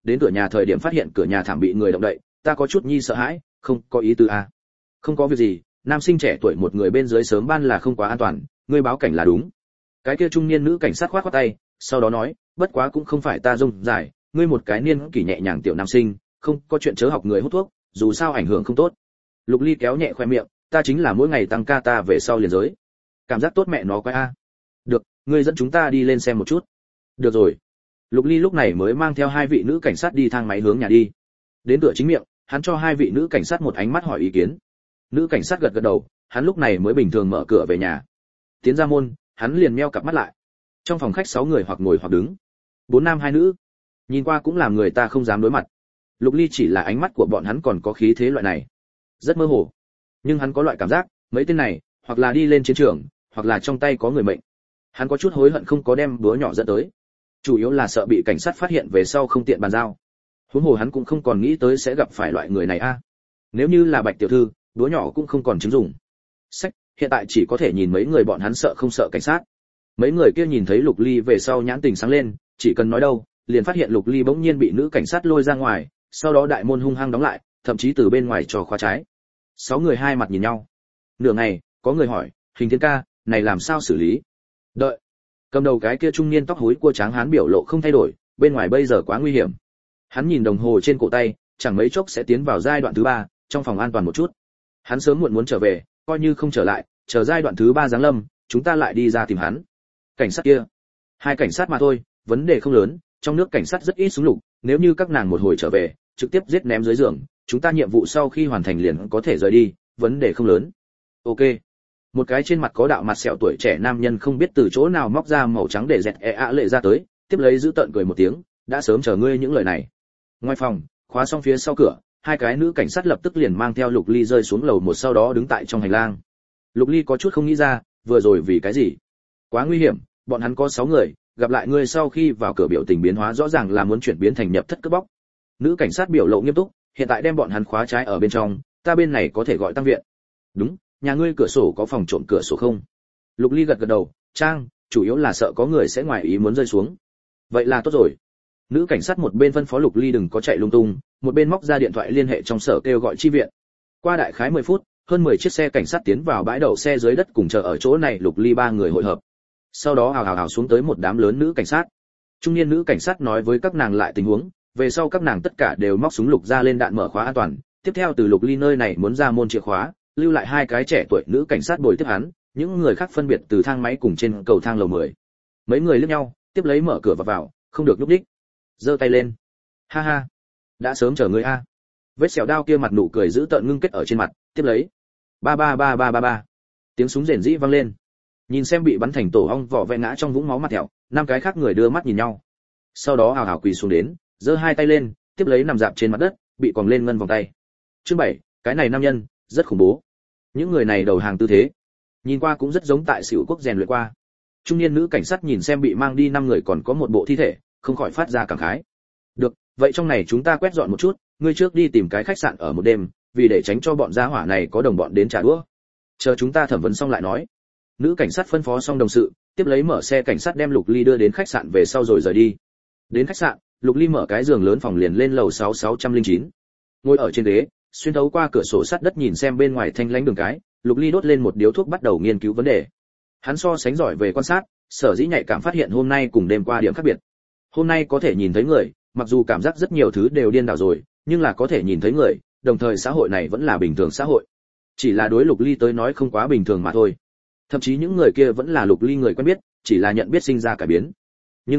A: đến cửa nhà thời điểm phát hiện cửa nhà thảm bị người động đậy, ta có chút nhi sợ hãi, không có ý tứ à. Không có việc gì, nam sinh trẻ tuổi một người bên dưới sớm ban là không quá an toàn, ngươi báo cảnh là đúng. Cái kia trung niên nữ cảnh sát khoát khoát tay, sau đó nói, bất quá cũng không phải ta dung giải, ngươi một cái niên kỷ nhẹ nhàng tiểu nam sinh, không có chuyện chớ học người hút thuốc, dù sao ảnh hưởng không tốt. Lục Ly kéo nhẹ khoe miệng, ta chính là mỗi ngày tăng ca ta về sau liền giới. Cảm giác tốt mẹ nó quái a. Được, ngươi dẫn chúng ta đi lên xem một chút. Được rồi. Lục Ly lúc này mới mang theo hai vị nữ cảnh sát đi thang máy hướng nhà đi. Đến cửa chính miệng, hắn cho hai vị nữ cảnh sát một ánh mắt hỏi ý kiến. Nữ cảnh sát gật gật đầu, hắn lúc này mới bình thường mở cửa về nhà. Tiến ra môn, hắn liền meo cặp mắt lại. Trong phòng khách 6 người hoặc ngồi hoặc đứng, 4 nam 2 nữ. Nhìn qua cũng làm người ta không dám đối mặt. Lục Ly chỉ là ánh mắt của bọn hắn còn có khí thế loại này, rất mơ hồ. Nhưng hắn có loại cảm giác, mấy tên này, hoặc là đi lên chiến trường, hoặc là trong tay có người mệnh. Hắn có chút hối hận không có đem búa nhỏ dẫn tới. Chủ yếu là sợ bị cảnh sát phát hiện về sau không tiện bàn giao. Huống hồ hắn cũng không còn nghĩ tới sẽ gặp phải loại người này a. Nếu như là Bạch tiểu thư, búa nhỏ cũng không còn chứng dụng. Sách, hiện tại chỉ có thể nhìn mấy người bọn hắn sợ không sợ cảnh sát. Mấy người kia nhìn thấy Lục Ly về sau nhãn tình sáng lên, chỉ cần nói đâu, liền phát hiện Lục Ly bỗng nhiên bị nữ cảnh sát lôi ra ngoài, sau đó đại môn hung hăng đóng lại, thậm chí từ bên ngoài cho khóa trái. 6 người hai mặt nhìn nhau. Nửa ngày, có người hỏi, Hình Thiên ca, này làm sao xử lý? Đợi. Cầm đầu cái kia trung niên tóc húi cua trắng hán biểu lộ không thay đổi, bên ngoài bây giờ quá nguy hiểm. Hắn nhìn đồng hồ trên cổ tay, chẳng mấy chốc sẽ tiến vào giai đoạn thứ 3, trong phòng an toàn một chút. Hắn sớm muộn muốn trở về, coi như không trở lại, chờ giai đoạn thứ 3 giáng lâm, chúng ta lại đi ra tìm hắn. Cảnh sát kia, 2 cảnh sát mà thôi, vấn đề không lớn, trong nước cảnh sát rất ít súng lục, nếu như các nàng một hồi trở về, trực tiếp giết ném dưới giường, chúng ta nhiệm vụ sau khi hoàn thành liền có thể rời đi, vấn đề không lớn. Ok. Một cái trên mặt có đạo mặt sẹo tuổi trẻ nam nhân không biết từ chỗ nào móc ra màu trắng để dẹt lệ ra tới, tiếp lấy giữ tận cười một tiếng, đã sớm chờ ngươi những lời này. Ngoài phòng, khóa xong phía sau cửa, 2 cái nữ cảnh sát lập tức liền mang theo Lục Ly rơi xuống lầu 1 sau đó đứng tại trong hành lang. Lục Ly có chút không nghĩ ra, vừa rồi vì cái gì? Quá nguy hiểm, bọn hắn có 6 người, gặp lại ngươi sau khi vào cửa biểu tình biến hóa rõ ràng là muốn chuyển biến thành nhập thất cướp bóc. Nữ cảnh sát biểu lộ nghiêm túc, hiện tại đem bọn hắn khóa trái ở bên trong, ta bên này có thể gọi tăng viện. Đúng, nhà ngươi cửa sổ có phòng trộm cửa sổ không? Lục Ly gật gật đầu, trang, chủ yếu là sợ có người sẽ ngoài ý muốn rơi xuống. Vậy là tốt rồi. Nữ cảnh sát một bên phân phó Lục Ly đừng có chạy lung tung, một bên móc ra điện thoại liên hệ trong sở kêu gọi chi viện. Qua đại khái 10 phút, hơn 10 chiếc xe cảnh sát tiến vào bãi đậu xe dưới đất cùng chờ ở chỗ này Lục Ly 3 người hội hợp. Sau đó hào xuống tới một đám lớn nữ cảnh sát. Trung niên nữ cảnh sát nói với các nàng lại tình huống, về sau các nàng tất cả đều móc súng lục ra lên đạn mở khóa an toàn, tiếp theo từ Lục Ly nơi này muốn ra môn chìa khóa, lưu lại 2 cái trẻ tuổi nữ cảnh sát bồi tiếp hắn, những người khác phân biệt từ thang máy cùng trên cầu thang lầu 10. Mấy người liếc nhau, tiếp lấy mở cửa vào, không được nhúc nhích. Giơ tay lên. Ha ha, đã sớm chờ ngươi a. Vết sẹo đao kia mặt nụ cười giữ tợn ngưng kết ở trên mặt, tiếp lấy. Ba ba ba ba ba ba. Tiếng súng rền rĩ vang lên. Nhìn xem bị bắn thành tổ ong vỏ vẽ ngã trong vũng máu mặt thẹo, 5 cái khác người đưa mắt nhìn nhau. Sau đó hào hào quỳ xuống đến, giơ 2 tay lên, tiếp lấy nằm dạp trên mặt đất, bị quòng lên ngân vòng tay. Chương 7, cái này nam nhân rất khủng bố. Những người này đầu hàng tư thế, nhìn qua cũng rất giống tại Sửu Quốc rèn luyện qua. Trung niên nữ cảnh sát nhìn xem bị mang đi 5 người còn có một bộ thi thể, không khỏi phát ra cảm khái. Được, vậy trong này chúng ta quét dọn một chút, ngươi trước đi tìm cái khách sạn ở một đêm, vì để tránh cho bọn gia hỏa này có đồng bọn đến trả đũa. Chờ chúng ta thẩm vấn xong lại nói. Nữ cảnh sát phân phó xong đồng sự, tiếp lấy mở xe cảnh sát đem Lục Ly đưa đến khách sạn về sau rồi rời đi. Đến khách sạn, Lục Ly mở cái giường lớn phòng liền lên lầu 6609. Ngồi ở trên ghế, xuyên thấu qua cửa sổ sắt đất nhìn xem bên ngoài thanh lãnh đường cái, Lục Ly đốt lên một điếu thuốc bắt đầu nghiên cứu vấn đề. Hắn so sánh giỏi về quan sát, sở dĩ nhạy cảm phát hiện hôm nay cùng đêm qua điểm khác biệt. Hôm nay có thể nhìn thấy người, mặc dù cảm giác rất nhiều thứ đều điên đảo rồi, nhưng là có thể nhìn thấy người, đồng thời xã hội này vẫn là bình thường xã hội. Chỉ là đối Lục Ly tới nói không quá bình thường mà thôi. Thậm chí những người kia vẫn là Lục Ly người quen biết, chỉ là nhận biết sinh ra cải biến. Nhưng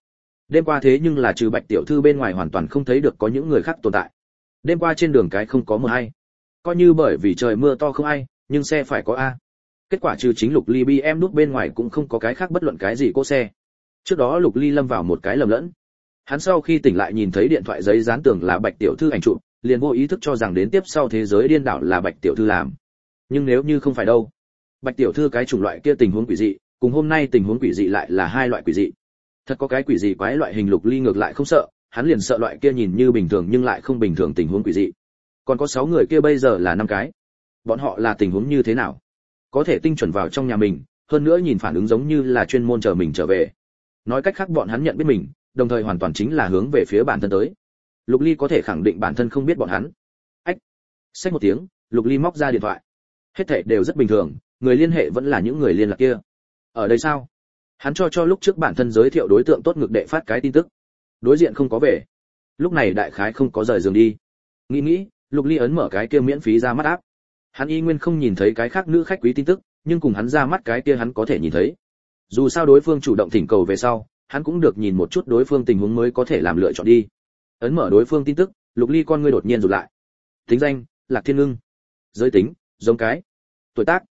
A: đêm qua thế nhưng là trừ Bạch tiểu thư bên ngoài hoàn toàn không thấy được có những người khác tồn tại. Đêm qua trên đường cái không có một ai. Coi như bởi vì trời mưa to không ai, nhưng xe phải có a. Kết quả trừ chính Lục Ly BM nút bên ngoài cũng không có cái khác bất luận cái gì cô xe. Trước đó Lục Ly lâm vào một cái lầm lẫn. Hắn sau khi tỉnh lại nhìn thấy điện thoại giấy dán tường là Bạch tiểu thư ảnh chụp, liền vô ý thức cho rằng đến tiếp sau thế giới điên đảo là Bạch tiểu thư làm. Nhưng nếu như không phải đâu, Bạch tiểu thư cái chủng loại kia tình huống quỷ dị, cùng hôm nay tình huống quỷ dị lại là hai loại quỷ dị. Thật có cái quỷ dị quái loại hình Lục Ly ngược lại không sợ, hắn liền sợ loại kia nhìn như bình thường nhưng lại không bình thường tình huống quỷ dị. Còn có 6 người kia bây giờ là 5 cái. Bọn họ là tình huống như thế nào? Có thể tinh chuẩn vào trong nhà mình, hơn nữa nhìn phản ứng giống như là chuyên môn chờ mình trở về. Nói cách khác bọn hắn nhận biết mình, đồng thời hoàn toàn chính là hướng về phía bản thân tới. Lục Ly có thể khẳng định bản thân không biết bọn hắn. Ách. Xách một tiếng, Lục Ly móc ra điện thoại. Hết thảy đều rất bình thường, người liên hệ vẫn là những người liên lạc kia. Ở đây sao? Hắn cho lúc trước bản thân giới thiệu đối tượng tốt ngực đệ phát cái tin tức. Đối diện không có về. Lúc này đại khái không có rời giường đi. Nghĩ, Lục Ly ấn mở cái kia miễn phí ra mắt áp. Hắn y nguyên không nhìn thấy cái khác nữ khách quý tin tức, nhưng cùng hắn ra mắt cái kia hắn có thể nhìn thấy. Dù sao đối phương chủ động thỉnh cầu về sau, hắn cũng được nhìn một chút đối phương tình huống mới có thể làm lựa chọn đi. Ấn mở đối phương tin tức, Lục Ly con ngươi đột nhiên rụt lại. Tính danh: Lạc Thiên Ngưng. Giới tính: giống cái. Tuổi tác: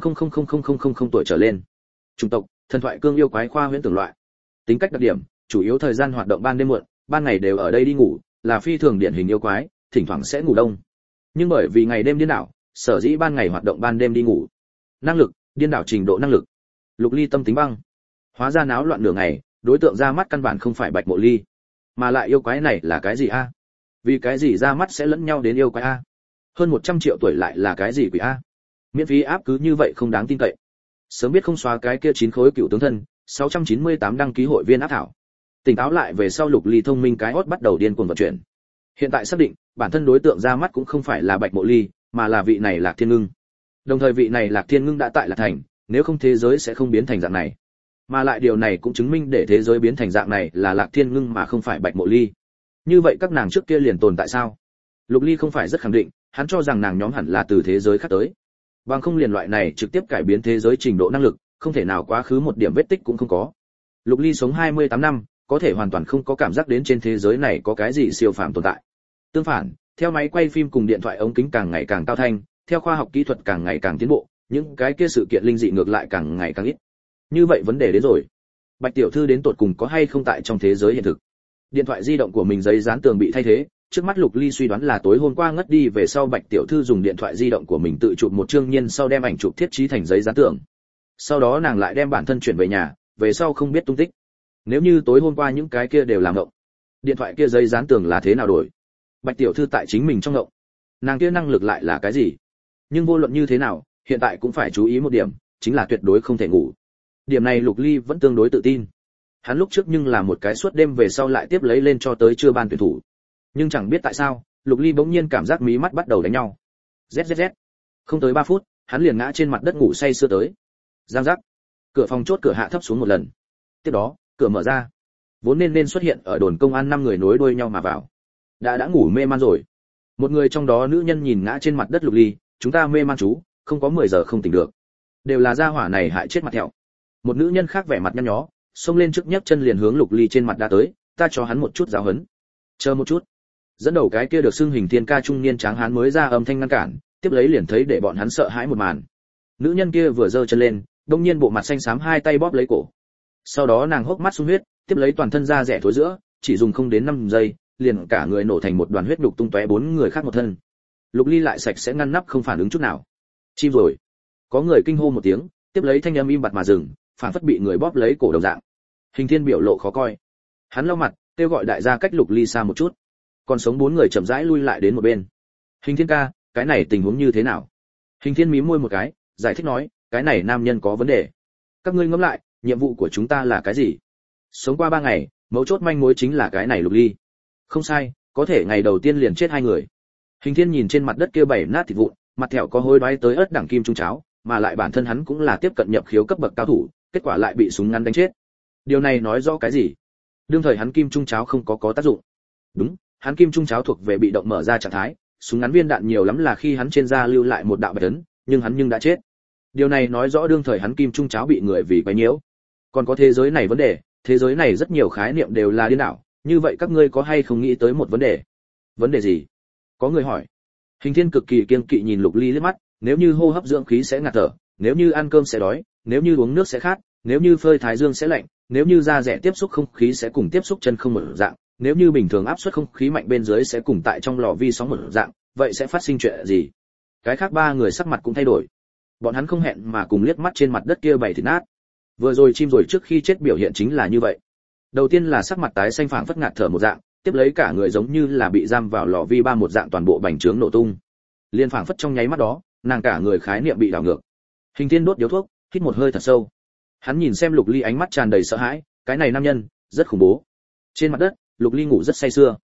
A: 1500000 tuổi trở lên. Chủng tộc: thần thoại cương yêu quái khoa huyễn tưởng loại. Tính cách đặc điểm: chủ yếu thời gian hoạt động ban đêm muộn, ban ngày đều ở đây đi ngủ, là phi thường điển hình yêu quái, thỉnh thoảng sẽ ngủ đông. Nhưng bởi vì ngày đêm điên đảo, sở dĩ ban ngày hoạt động ban đêm đi ngủ. Năng lực: điên đảo trình độ năng lực. Lục Ly tâm tính băng. Hóa ra náo loạn nửa ngày, đối tượng ra mắt căn bản không phải Bạch Mộ Ly, mà lại yêu quái này là cái gì a? Vì cái gì ra mắt sẽ lẫn nhau đến yêu quái a? Hơn 100 triệu tuổi lại là cái gì quỷ a? Miễn phí áp cứ như vậy không đáng tin cậy. Sớm biết không xóa cái kia 9 khối cựu tướng thân, 698 đăng ký hội viên áp thảo. Tỉnh táo lại về sau Lục Ly thông minh cái hốt bắt đầu điên cuồng vận chuyển. Hiện tại xác định, bản thân đối tượng ra mắt cũng không phải là Bạch Mộ Ly, mà là vị này Lạc Thiên Ngưng. Đồng thời vị này Lạc Thiên Ngưng đã tại Lạc Thành, nếu không thế giới sẽ không biến thành dạng này. Mà lại điều này cũng chứng minh để thế giới biến thành dạng này là Lạc Thiên Ngưng mà không phải Bạch Mộ Ly. Như vậy các nàng trước kia liền tồn tại sao? Lục Ly không phải rất khẳng định, hắn cho rằng nàng nhóm hẳn là từ thế giới khác tới. Bằng không liền loại này trực tiếp cải biến thế giới trình độ năng lực, không thể nào quá khứ một điểm vết tích cũng không có. Lục Ly sống 28 năm, có thể hoàn toàn không có cảm giác đến trên thế giới này có cái gì siêu phàm tồn tại. Tương phản, theo máy quay phim cùng điện thoại ống kính càng ngày càng cao thanh, theo khoa học kỹ thuật càng ngày càng tiến bộ, những cái kia sự kiện linh dị ngược lại càng ngày càng ít. Như vậy vấn đề đến rồi. Bạch tiểu thư đến tột cùng có hay không tại trong thế giới hiện thực? Điện thoại di động của mình giấy dán tường bị thay thế, trước mắt Lục Ly suy đoán là tối hôm qua ngất đi về sau Bạch tiểu thư dùng điện thoại di động của mình tự chụp một chương nhiên sau đem ảnh chụp thiết trí thành giấy dán tường. Sau đó nàng lại đem bản thân chuyển về nhà, về sau không biết tung tích. Nếu như tối hôm qua những cái kia đều làm ngộng, điện thoại kia giấy dán tường là thế nào đổi? Bạch tiểu thư tại chính mình trong ngộng, nàng kia năng lực lại là cái gì? Nhưng vô luận như thế nào, hiện tại cũng phải chú ý một điểm, chính là tuyệt đối không thể ngủ. Điểm này Lục Ly vẫn tương đối tự tin. Hắn lúc trước nhưng là một cái suốt đêm về sau lại tiếp lấy lên cho tới trưa ban tuyển thủ. Nhưng chẳng biết tại sao, Lục Ly bỗng nhiên cảm giác mí mắt bắt đầu đánh nhau. ZZZ. Không tới 3 phút, hắn liền ngã trên mặt đất ngủ say sưa tới. Giang giác. Cửa phòng chốt cửa hạ thấp xuống một lần. Tiếp đó, cửa mở ra. Vốn nên xuất hiện ở đồn công an 5 người nối đuôi nhau mà vào. Đã ngủ mê man rồi. Một người trong đó nữ nhân nhìn ngã trên mặt đất Lục Ly, chúng ta mê man chú, không có 10 giờ không tỉnh được. Đều là gia hỏa này hại chết mặt thẹo. Một nữ nhân khác vẻ mặt nhăn nhó, xông lên trước nhấc chân liền hướng Lục Ly trên mặt đã tới, ta cho hắn một chút giáo huấn. Chờ một chút. Dẫn đầu cái kia được xưng hình thiên ca trung niên tráng hán mới ra âm thanh ngăn cản, tiếp lấy liền thấy để bọn hắn sợ hãi một màn. Nữ nhân kia vừa giơ chân lên, đột nhiên bộ mặt xanh xám hai tay bóp lấy cổ. Sau đó nàng hốc mắt sung huyết, tiếp lấy toàn thân da rẻ thối giữa, chỉ dùng không đến 5 giây, liền cả người nổ thành một đoàn huyết nhục tung tóe 4 người khác một thân. Lục Ly lại sạch sẽ ngăn nắp không phản ứng chút nào. Chim rồi. Có người kinh hô một tiếng, tiếp lấy thanh âm im bặt mà dừng, phản phất bị người bóp lấy cổ đồng dạng. Hình Thiên biểu lộ khó coi. Hắn lau mặt, kêu gọi đại gia cách Lục Ly xa một chút. Còn sống 4 người chậm rãi lui lại đến một bên. Hình Thiên ca, cái này tình huống như thế nào? Hình Thiên mím môi một cái, giải thích nói, cái này nam nhân có vấn đề. Các ngươi ngẫm lại, nhiệm vụ của chúng ta là cái gì? Sống qua 3 ngày, mấu chốt manh mối chính là cái này Lục Ly. Không sai, có thể ngày đầu tiên liền chết 2 người. Hình Thiên nhìn trên mặt đất kia bảy nát thịt vụn, mặt thẹo có hôi đoái tới ớt đẳng kim trung cháo, mà lại bản thân hắn cũng là tiếp cận nhập khiếu cấp bậc cao thủ, kết quả lại bị súng ngắn đánh chết. Điều này nói rõ cái gì? Đương thời hắn kim trung cháo không có tác dụng. Đúng, hắn kim trung cháo thuộc về bị động mở ra trạng thái, súng ngắn viên đạn nhiều lắm là khi hắn trên da lưu lại một đạo bạch ấn, nhưng hắn đã chết. Điều này nói rõ đương thời hắn kim trung cháo bị người vì quấy nhiễu. Còn có thế giới này vấn đề, thế giới này rất nhiều khái niệm đều là điên đảo, như vậy các ngươi có hay không nghĩ tới một vấn đề? Vấn đề gì? Có người hỏi. Hình Thiên cực kỳ kiêng kỵ nhìn Lục Ly liếc mắt, nếu như hô hấp dưỡng khí sẽ ngạt thở, nếu như ăn cơm sẽ đói, nếu như uống nước sẽ khát, nếu như phơi thái dương sẽ lạnh, nếu như da rẻ tiếp xúc không khí sẽ cùng tiếp xúc chân không một dạng, nếu như bình thường áp suất không khí mạnh bên dưới sẽ cùng tại trong lò vi sóng một dạng, vậy sẽ phát sinh chuyện gì? Cái khác 3 người sắc mặt cũng thay đổi. Bọn hắn không hẹn mà cùng liếc mắt trên mặt đất kia bảy thịt nát. Vừa rồi chim rồi trước khi chết biểu hiện chính là như vậy. Đầu tiên là sắc mặt tái xanh phảng phất ngạt thở một dạng, tiếp lấy cả người giống như là bị giam vào lò vi ba một dạng toàn bộ bành trướng nổ tung. Liên phảng phất trong nháy mắt đó, nàng cả người khái niệm bị đảo ngược. Hình Thiên đốt điếu thuốc, hít một hơi thật sâu. Hắn nhìn xem Lục Ly ánh mắt tràn đầy sợ hãi, cái này nam nhân rất khủng bố. Trên mặt đất, Lục Ly ngủ rất say sưa.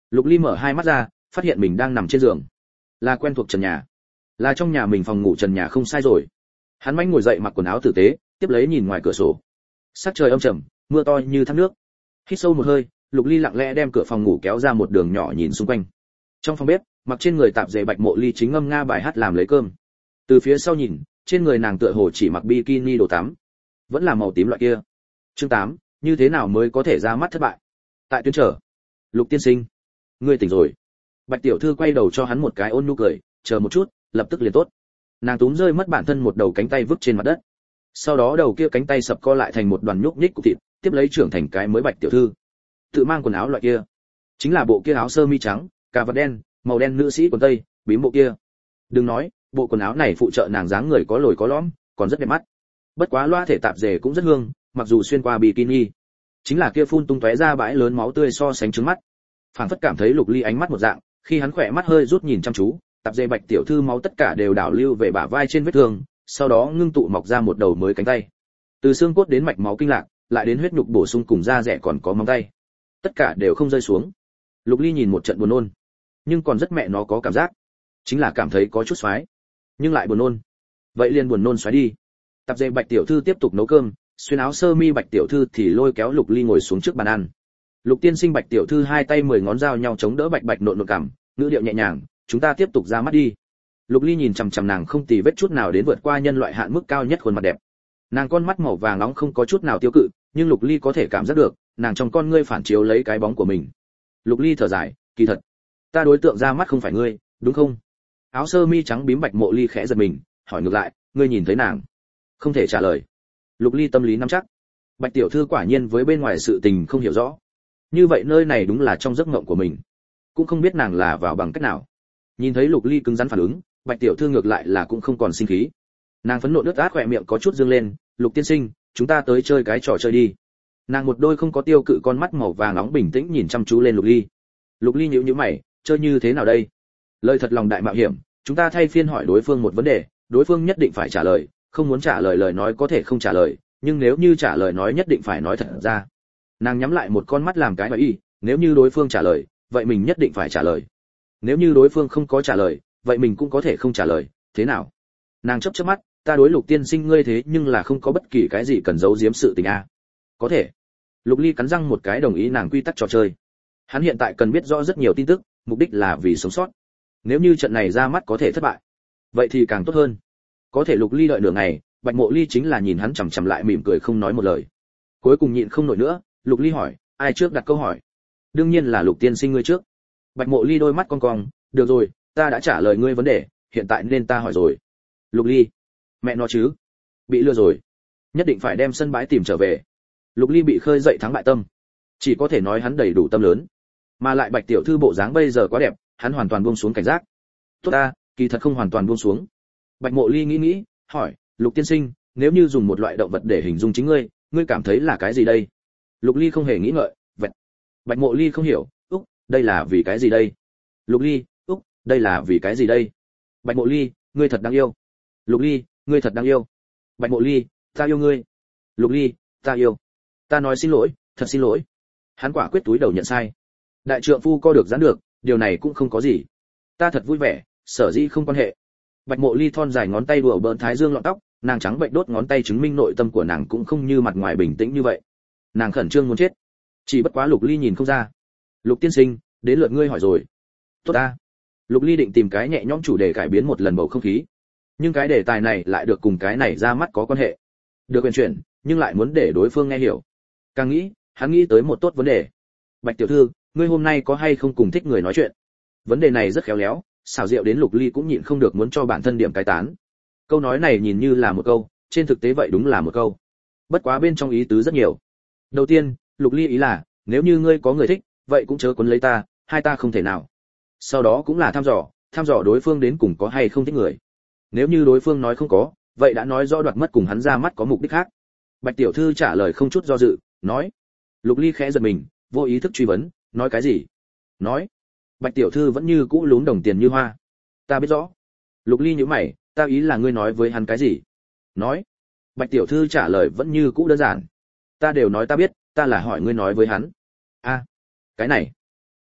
A: Lục Ly mở hai mắt ra, phát hiện mình đang nằm trên giường. Là quen thuộc trần nhà, là trong nhà mình phòng ngủ trần nhà không sai rồi. Hắn manh ngồi dậy mặc quần áo tử tế, tiếp lấy nhìn ngoài cửa sổ. Sắc trời âm trầm, mưa to như thác nước. Hít sâu một hơi, Lục Ly lặng lẽ đem cửa phòng ngủ kéo ra một đường nhỏ nhìn xung quanh. Trong phòng bếp, mặc trên người tạp dề Bạch Mộ Ly chính ngâm nga bài hát làm lấy cơm. Từ phía sau nhìn, trên người nàng tựa hồ chỉ mặc bikini đồ tắm, vẫn là màu tím loại kia. Chương 8, như thế nào mới có thể ra mắt thất bại? Tại tuyến trở. Lục tiên sinh, ngươi tỉnh rồi. Bạch tiểu thư quay đầu cho hắn một cái ôn nhu cười, chờ một chút, lập tức liền tốt. Nàng túm rơi mất bản thân một đầu cánh tay vứt trên mặt đất. Sau đó đầu kia cánh tay sập co lại thành một đoàn nhúc nhích cục thịt, tiếp lấy trưởng thành cái mới Bạch tiểu thư. Tự mang quần áo loại kia, chính là bộ kia áo sơ mi trắng, cà vạt đen, màu đen nữ sĩ quần tây, bím bộ kia. Đừng nói, bộ quần áo này phụ trợ nàng dáng người có lồi có lõm, còn rất đẹp mắt. Bất quá loa thể tạp dề cũng rất hương, mặc dù xuyên qua bikini, chính là kia phun tung tóe ra bãi lớn máu tươi so sánh trứng mắt. Phảng phất cảm thấy Lục Ly ánh mắt một dạng, khi hắn khỏe mắt hơi rút nhìn chăm chú, tạp dề Bạch tiểu thư máu tất cả đều đảo lưu về bả vai trên vết thương, sau đó ngưng tụ mọc ra một đầu mới cánh tay. Từ xương cốt đến mạch máu kinh lạc, lại đến huyết nhục bổ sung cùng da rẻ còn có móng tay, tất cả đều không rơi xuống. Lục Ly nhìn một trận buồn nôn, nhưng còn rất mẹ nó có cảm giác, chính là cảm thấy có chút xoái, nhưng lại buồn nôn. Vậy liền buồn nôn xoái đi. Tạp dề Bạch tiểu thư tiếp tục nấu cơm, xuyên áo sơ mi Bạch tiểu thư thì lôi kéo Lục Ly ngồi xuống trước bàn ăn. Lục tiên sinh Bạch tiểu thư hai tay 10 ngón giao nhau chống đỡ bạch bạch nộn nộn cằm, ngữ điệu nhẹ nhàng, chúng ta tiếp tục ra mắt đi. Lục Ly nhìn chằm chằm nàng không tì vết chút nào đến vượt qua nhân loại hạn mức cao nhất khuôn mặt đẹp. Nàng con mắt màu vàng nóng không có chút nào tiêu cự, nhưng Lục Ly có thể cảm giác được, nàng trong con ngươi phản chiếu lấy cái bóng của mình. Lục Ly thở dài, kỳ thật, ta đối tượng ra mắt không phải ngươi, đúng không? Áo sơ mi trắng bím Bạch Mộ Ly khẽ giật mình, hỏi ngược lại, ngươi nhìn thấy nàng? Không thể trả lời. Lục Ly tâm lý nắm chắc. Bạch tiểu thư quả nhiên với bên ngoài sự tình không hiểu rõ. Như vậy nơi này đúng là trong giấc mộng của mình, cũng không biết nàng là vào bằng cách nào. Nhìn thấy Lục Ly cứng rắn phản ứng, Bạch tiểu thư ngược lại là cũng không còn sinh khí. Nàng phẫn nộ nước át khỏe miệng có chút dương lên, Lục tiên sinh, chúng ta tới chơi cái trò chơi đi. Nàng một đôi không có tiêu cự con mắt màu vàng nóng bình tĩnh nhìn chăm chú lên Lục Ly. Lục Ly nhíu nhíu mày, chơi như thế nào đây? Lời thật lòng đại mạo hiểm, chúng ta thay phiên hỏi đối phương một vấn đề, đối phương nhất định phải trả lời, không muốn trả lời lời nói có thể không trả lời, nhưng nếu như trả lời nói nhất định phải nói thật ra. Nàng nhắm lại một con mắt làm cái nói y, nếu như đối phương trả lời, vậy mình nhất định phải trả lời. Nếu như đối phương không có trả lời, vậy mình cũng có thể không trả lời, thế nào? Nàng chớp chớp mắt, ta đối Lục tiên sinh ngươi thế nhưng là không có bất kỳ cái gì cần giấu giếm sự tình a. Có thể. Lục Ly cắn răng một cái đồng ý nàng quy tắc trò chơi. Hắn hiện tại cần biết rõ rất nhiều tin tức, mục đích là vì sống sót. Nếu như trận này ra mắt có thể thất bại, vậy thì càng tốt hơn. Có thể Lục Ly đợi nửa ngày, Bạch Mộ Ly chính là nhìn hắn chằm chằm lại mỉm cười không nói một lời. Cuối cùng nhịn không nổi nữa, Lục Ly hỏi, ai trước đặt câu hỏi? Đương nhiên là Lục tiên sinh ngươi trước. Bạch Mộ Ly đôi mắt cong cong, được rồi, ta đã trả lời ngươi vấn đề, hiện tại nên ta hỏi rồi. Lục Ly, mẹ nó chứ, bị lừa rồi, nhất định phải đem sân bãi tìm trở về. Lục Ly bị khơi dậy thắng bại tâm, chỉ có thể nói hắn đầy đủ tâm lớn, mà lại Bạch tiểu thư bộ dáng bây giờ quá đẹp, hắn hoàn toàn buông xuống cảnh giác. Tốt ta, kỳ thật không hoàn toàn buông xuống. Bạch Mộ Ly nghĩ nghĩ, hỏi, Lục tiên sinh, nếu như dùng một loại động vật để hình dung chính ngươi, ngươi cảm thấy là cái gì đây? Lục Ly không hề nghĩ ngợi, vậy. Bạch Mộ Ly không hiểu, úc, đây là vì cái gì đây? Lục Ly, úc, đây là vì cái gì đây? Bạch Mộ Ly, ngươi thật đáng yêu. Lục Ly, ngươi thật đáng yêu. Bạch Mộ Ly, ta yêu ngươi. Lục Ly, ta yêu. Ta nói xin lỗi, thật xin lỗi. Hắn quả quyết túi đầu nhận sai. Đại trượng phu co được giãn được, điều này cũng không có gì. Ta thật vui vẻ, sở dĩ không quan hệ. Bạch Mộ Ly thon dài ngón tay đùa bỡn thái dương lọn tóc, nàng trắng bệnh đốt ngón tay chứng minh nội tâm của nàng cũng không như mặt ngoài bình tĩnh như vậy. Nàng khẩn trương muốn chết. Chỉ bất quá Lục Ly nhìn không ra. Lục tiên sinh, đến lượt ngươi hỏi rồi. Tốt ta. Lục Ly định tìm cái nhẹ nhõm chủ đề cải biến một lần bầu không khí, nhưng cái đề tài này lại được cùng cái này ra mắt có quan hệ. Được quyền chuyển, nhưng lại muốn để đối phương nghe hiểu. Càng nghĩ, hắn nghĩ tới một tốt vấn đề. Bạch tiểu thư, ngươi hôm nay có hay không cùng thích người nói chuyện? Vấn đề này rất khéo léo, xảo diệu đến Lục Ly cũng nhịn không được muốn cho bản thân điểm cái tán. Câu nói này nhìn như là một câu, trên thực tế vậy đúng là một câu. Bất quá bên trong ý tứ rất nhiều. Đầu tiên, Lục Ly ý là, nếu như ngươi có người thích, vậy cũng chớ quấn lấy ta, hai ta không thể nào. Sau đó cũng là thăm dò đối phương đến cùng có hay không thích người. Nếu như đối phương nói không có, vậy đã nói rõ đoạt mất cùng hắn ra mắt có mục đích khác. Bạch tiểu thư trả lời không chút do dự, nói. Lục Ly khẽ giật mình, vô ý thức truy vấn, nói cái gì? Nói. Bạch tiểu thư vẫn như cũ lún đồng tiền như hoa. Ta biết rõ. Lục Ly nhíu mày, ta ý là ngươi nói với hắn cái gì? Nói. Bạch tiểu thư trả lời vẫn như cũ đơn giản. Ta đều nói ta biết, ta là hỏi ngươi nói với hắn. A, cái này.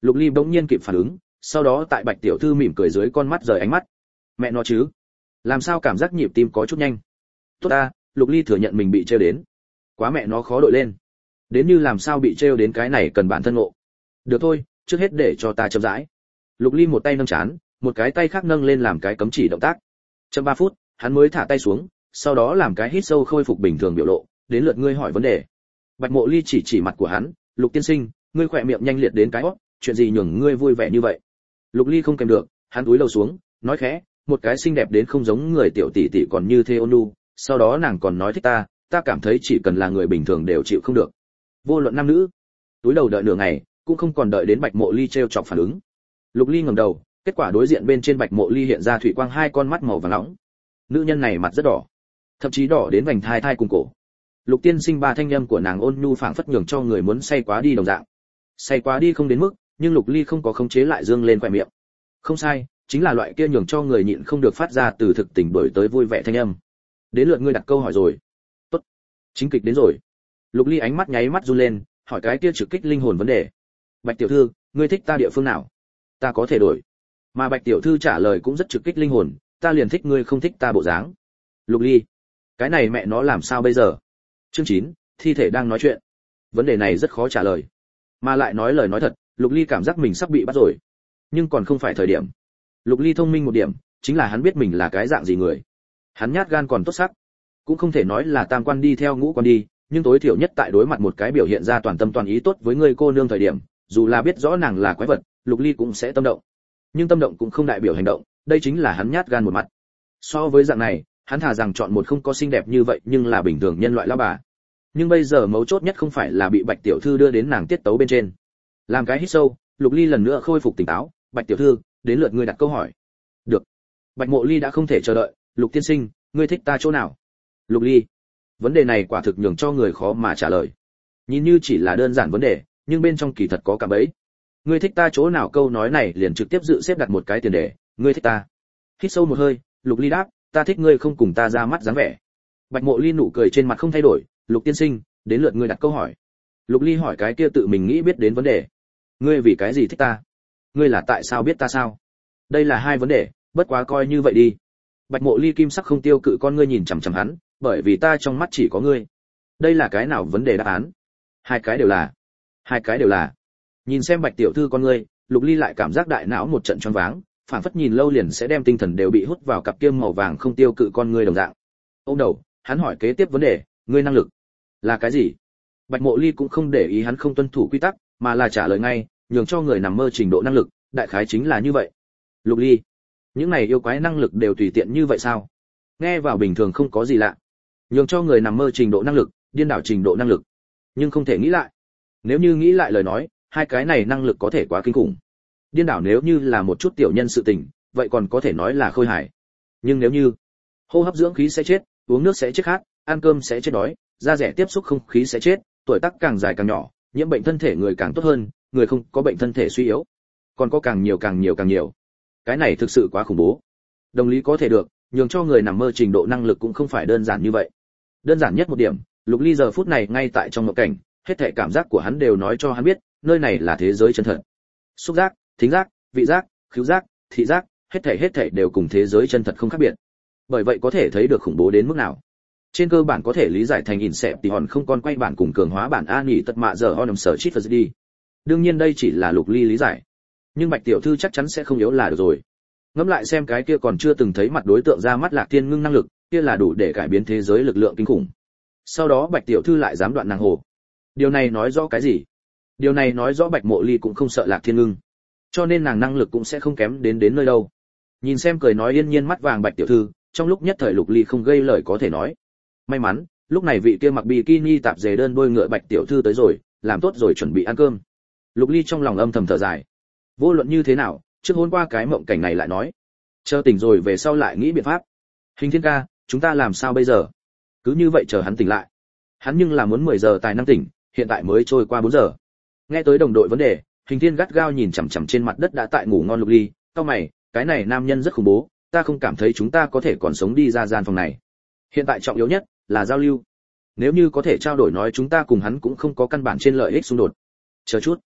A: Lục Ly bỗng nhiên kịp phản ứng, sau đó tại Bạch tiểu thư mỉm cười dưới con mắt rời ánh mắt. Mẹ nó chứ, làm sao cảm giác nhịp tim có chút nhanh. Tốt ta, Lục Ly thừa nhận mình bị trêu đến. Quá mẹ nó khó đội lên. Đến như làm sao bị trêu đến cái này cần bản thân ngộ. Được thôi, trước hết để cho ta chậm rãi. Lục Ly một tay nâng chán, một cái tay khác nâng lên làm cái cấm chỉ động tác. Chậm 3 phút, hắn mới thả tay xuống, sau đó làm cái hít sâu khôi phục bình thường biểu lộ, đến lượt ngươi hỏi vấn đề. Bạch Mộ Ly chỉ mặt của hắn, Lục tiên sinh, ngươi khỏe miệng nhanh liệt đến cái hót, chuyện gì nhường ngươi vui vẻ như vậy? Lục Ly không kèm được, hắn cúi đầu xuống, nói khẽ, một cái xinh đẹp đến không giống người tiểu tỷ tỷ còn như thế ôn nhu, sau đó nàng còn nói thích ta cảm thấy chỉ cần là người bình thường đều chịu không được. Vô luận nam nữ. Túi đầu đợi nửa ngày, cũng không còn đợi đến Bạch Mộ Ly trêu chọc phản ứng. Lục Ly ngẩng đầu, kết quả đối diện bên trên Bạch Mộ Ly hiện ra thủy quang hai con mắt màu vàng nóng. Nữ nhân này mặt rất đỏ, thậm chí đỏ đến vành thai cùng cổ. Lục tiên sinh ba thanh âm của nàng ôn nhu phảng phất nhường cho người muốn say quá đi đồng dạng. Say quá đi không đến mức, nhưng Lục Ly không có khống chế lại dương lên khóe miệng. Không sai, chính là loại kia nhường cho người nhịn không được phát ra từ thực tình đổi tới vui vẻ thanh âm. Đến lượt ngươi đặt câu hỏi rồi. Tốt, chính kịch đến rồi. Lục Ly ánh mắt nháy mắt run lên, hỏi cái kia trực kích linh hồn vấn đề. Bạch tiểu thư, ngươi thích ta địa phương nào? Ta có thể đổi. Mà Bạch tiểu thư trả lời cũng rất trực kích linh hồn, ta liền thích ngươi không thích ta bộ dáng. Lục Ly, cái này mẹ nó làm sao bây giờ? Chương 9, thi thể đang nói chuyện. Vấn đề này rất khó trả lời, mà lại nói lời nói thật, Lục Ly cảm giác mình sắp bị bắt rồi, nhưng còn không phải thời điểm. Lục Ly thông minh một điểm, chính là hắn biết mình là cái dạng gì người. Hắn nhát gan còn tốt sắc, cũng không thể nói là tam quan đi theo ngũ quan đi, nhưng tối thiểu nhất tại đối mặt một cái biểu hiện ra toàn tâm toàn ý tốt với người cô nương thời điểm, dù là biết rõ nàng là quái vật, Lục Ly cũng sẽ tâm động. Nhưng tâm động cũng không đại biểu hành động, đây chính là hắn nhát gan một mặt. So với dạng này, hắn thà rằng chọn một không có xinh đẹp như vậy nhưng là bình thường nhân loại lão bà. Nhưng bây giờ mấu chốt nhất không phải là bị Bạch tiểu thư đưa đến nàng tiết tấu bên trên. Làm cái hít sâu, Lục Ly lần nữa khôi phục tỉnh táo, Bạch tiểu thư, đến lượt ngươi đặt câu hỏi. Được. Bạch Mộ Ly đã không thể chờ đợi, Lục tiên sinh, ngươi thích ta chỗ nào? Lục Ly, vấn đề này quả thực nhường cho người khó mà trả lời. Nhìn như chỉ là đơn giản vấn đề, nhưng bên trong kỳ thật có cả bấy. Ngươi thích ta chỗ nào câu nói này liền trực tiếp dự xếp đặt một cái tiền đề, ngươi thích ta. Hít sâu một hơi, Lục Ly đáp, ta thích ngươi không cùng ta ra mắt dáng vẻ. Bạch Mộ Ly nụ cười trên mặt không thay đổi, Lục tiên sinh, đến lượt ngươi đặt câu hỏi. Lục Ly hỏi cái kia tự mình nghĩ biết đến vấn đề. Ngươi vì cái gì thích ta? Ngươi là tại sao biết ta sao? Đây là hai vấn đề, bất quá coi như vậy đi. Bạch Mộ Ly kim sắc không tiêu cự con ngươi nhìn chằm chằm hắn, bởi vì ta trong mắt chỉ có ngươi. Đây là cái nào vấn đề đáp án? Hai cái đều là. Hai cái đều là. Nhìn xem Bạch tiểu thư con ngươi, Lục Ly lại cảm giác đại não một trận choáng váng, phản phất nhìn lâu liền sẽ đem tinh thần đều bị hút vào cặp kia màu vàng không tiêu cự con ngươi đồng dạng. Ôm đầu, hắn hỏi kế tiếp vấn đề, ngươi năng lực là cái gì? Bạch Mộ Ly cũng không để ý hắn không tuân thủ quy tắc, mà là trả lời ngay, nhường cho người nằm mơ trình độ năng lực, đại khái chính là như vậy. Lục Ly, những này yêu quái năng lực đều tùy tiện như vậy sao? Nghe vào bình thường không có gì lạ. Nhường cho người nằm mơ trình độ năng lực, điên đảo trình độ năng lực. Nhưng không thể nghĩ lại. Nếu như nghĩ lại lời nói, hai cái này năng lực có thể quá kinh khủng. Điên đảo nếu như là một chút tiểu nhân sự tình, vậy còn có thể nói là khôi hài. Nhưng nếu như hô hấp dưỡng khí sẽ chết, uống nước sẽ chết khát, ăn cơm sẽ chết đói, da rẻ tiếp xúc không khí sẽ chết, tuổi tác càng dài càng nhỏ, nhiễm bệnh thân thể người càng tốt hơn, người không có bệnh thân thể suy yếu. Còn có càng nhiều. Cái này thực sự quá khủng bố. Đồng lý có thể được, nhường cho người nằm mơ trình độ năng lực cũng không phải đơn giản như vậy. Đơn giản nhất một điểm, Lục Ly giờ phút này ngay tại trong mộng cảnh, hết thảy cảm giác của hắn đều nói cho hắn biết, nơi này là thế giới chân thật. Xúc giác, thính giác, vị giác, khứu giác, thị giác, hết thảy đều cùng thế giới chân thật không khác biệt. Bởi vậy có thể thấy được khủng bố đến mức nào. Trên cơ bản có thể lý giải thành Inception không con quay bản cùng cường hóa bản A nhỉ tật mạ giờ Honor sở chít đi. Đương nhiên đây chỉ là Lục Ly lý giải, nhưng Bạch tiểu thư chắc chắn sẽ không yếu là được rồi. Ngẫm lại xem cái kia còn chưa từng thấy mặt đối tượng ra mắt Lạc Thiên Ngưng năng lực, kia là đủ để cải biến thế giới lực lượng kinh khủng. Sau đó Bạch tiểu thư lại dám đoạn nàng hồ. Điều này nói rõ cái gì? Điều này nói rõ Bạch Mộ Ly cũng không sợ Lạc Thiên Ngưng, cho nên nàng năng lực cũng sẽ không kém đến nơi đâu. Nhìn xem cười nói yên nhiên mắt vàng Bạch tiểu thư, trong lúc nhất thời Lục Ly không gây lời có thể nói. May mắn, lúc này vị kia mặc bikini tạp dề đơn đôi ngựa Bạch tiểu thư tới rồi, làm tốt rồi chuẩn bị ăn cơm. Lục Ly trong lòng âm thầm thở dài. Vô luận như thế nào, trước hôm qua cái mộng cảnh này lại nói, chờ tỉnh rồi về sau lại nghĩ biện pháp. Hình Thiên ca, chúng ta làm sao bây giờ? Cứ như vậy chờ hắn tỉnh lại. Hắn nhưng là muốn 10 giờ tài năng tỉnh, hiện tại mới trôi qua 4 giờ. Nghe tới đồng đội vấn đề, Hình Thiên gắt gao nhìn chằm chằm trên mặt đất đã tại ngủ ngon Lục Ly, cau mày, cái này nam nhân rất khủng bố, ta không cảm thấy chúng ta có thể còn sống đi ra gian phòng này. Hiện tại trọng yếu nhất là giao lưu. Nếu như có thể trao đổi nói chúng ta cùng hắn cũng không có căn bản trên lợi ích xung đột. Chờ chút.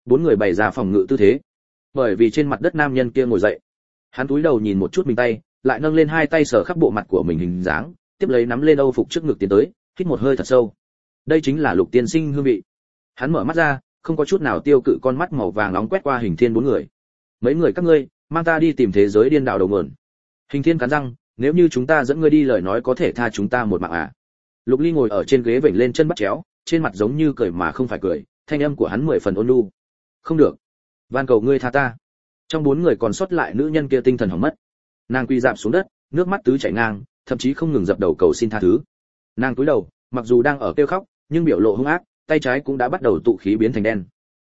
A: Bốn người bày ra phòng ngự tư thế. Bởi vì trên mặt đất nam nhân kia ngồi dậy, hắn cúi đầu nhìn một chút mình tay, lại nâng lên hai tay sờ khắp bộ mặt của mình hình dáng, tiếp lấy nắm lên âu phục trước ngực tiến tới, hít một hơi thật sâu. Đây chính là Lục tiên sinh hương vị. Hắn mở mắt ra, không có chút nào tiêu cự, con mắt màu vàng nóng quét qua Hình Thiên bốn người. Mấy người các ngươi, mang ta đi tìm thế giới điên đảo đầu nguồn. Hình Thiên cắn răng, nếu như chúng ta dẫn ngươi đi lời nói có thể tha chúng ta một mạng à? Lục Ly ngồi ở trên ghế vểnh lên chân bắt chéo, trên mặt giống như cười mà không phải cười, thanh âm của hắn 10 phần ôn nhu. Không được, van cầu ngươi tha ta. Trong bốn người còn sót lại nữ nhân kia tinh thần hỏng mất. Nàng quỳ rạp xuống đất, nước mắt tứ chảy ngang, thậm chí không ngừng dập đầu cầu xin tha thứ. Nàng cúi đầu, mặc dù đang ở kêu khóc, nhưng biểu lộ hung ác, tay trái cũng đã bắt đầu tụ khí biến thành đen.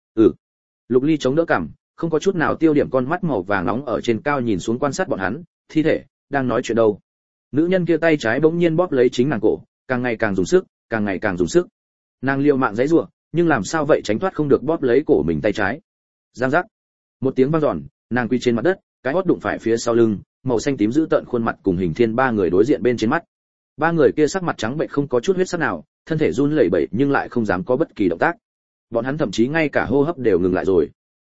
A: Lục Ly chống đỡ cằm, không có chút nào tiêu điểm, con mắt màu vàng nóng ở trên cao nhìn xuống quan sát bọn hắn, thi thể đang nói chuyện đâu. Nữ nhân kia tay trái bỗng nhiên bóp lấy chính nàng cổ, càng ngày càng dùng sức, càng ngày càng dùng sức. Nàng liều mạng giãy giụa, nhưng làm sao vậy tránh thoát không được bóp lấy cổ mình tay trái. Giang giác, một tiếng vang dọn, nàng quỳ trên mặt đất, cái hót đụng phải phía sau lưng, màu xanh tím giữ tợn khuôn mặt cùng Hình Thiên ba người đối diện bên trên mắt. Ba người kia sắc mặt trắng bệch không có chút huyết sắc nào, thân thể run lẩy bẩy nhưng lại không dám có bất kỳ động tác. Bọn hắn thậm chí ngay cả hô hấp đều ngừng lại rồi.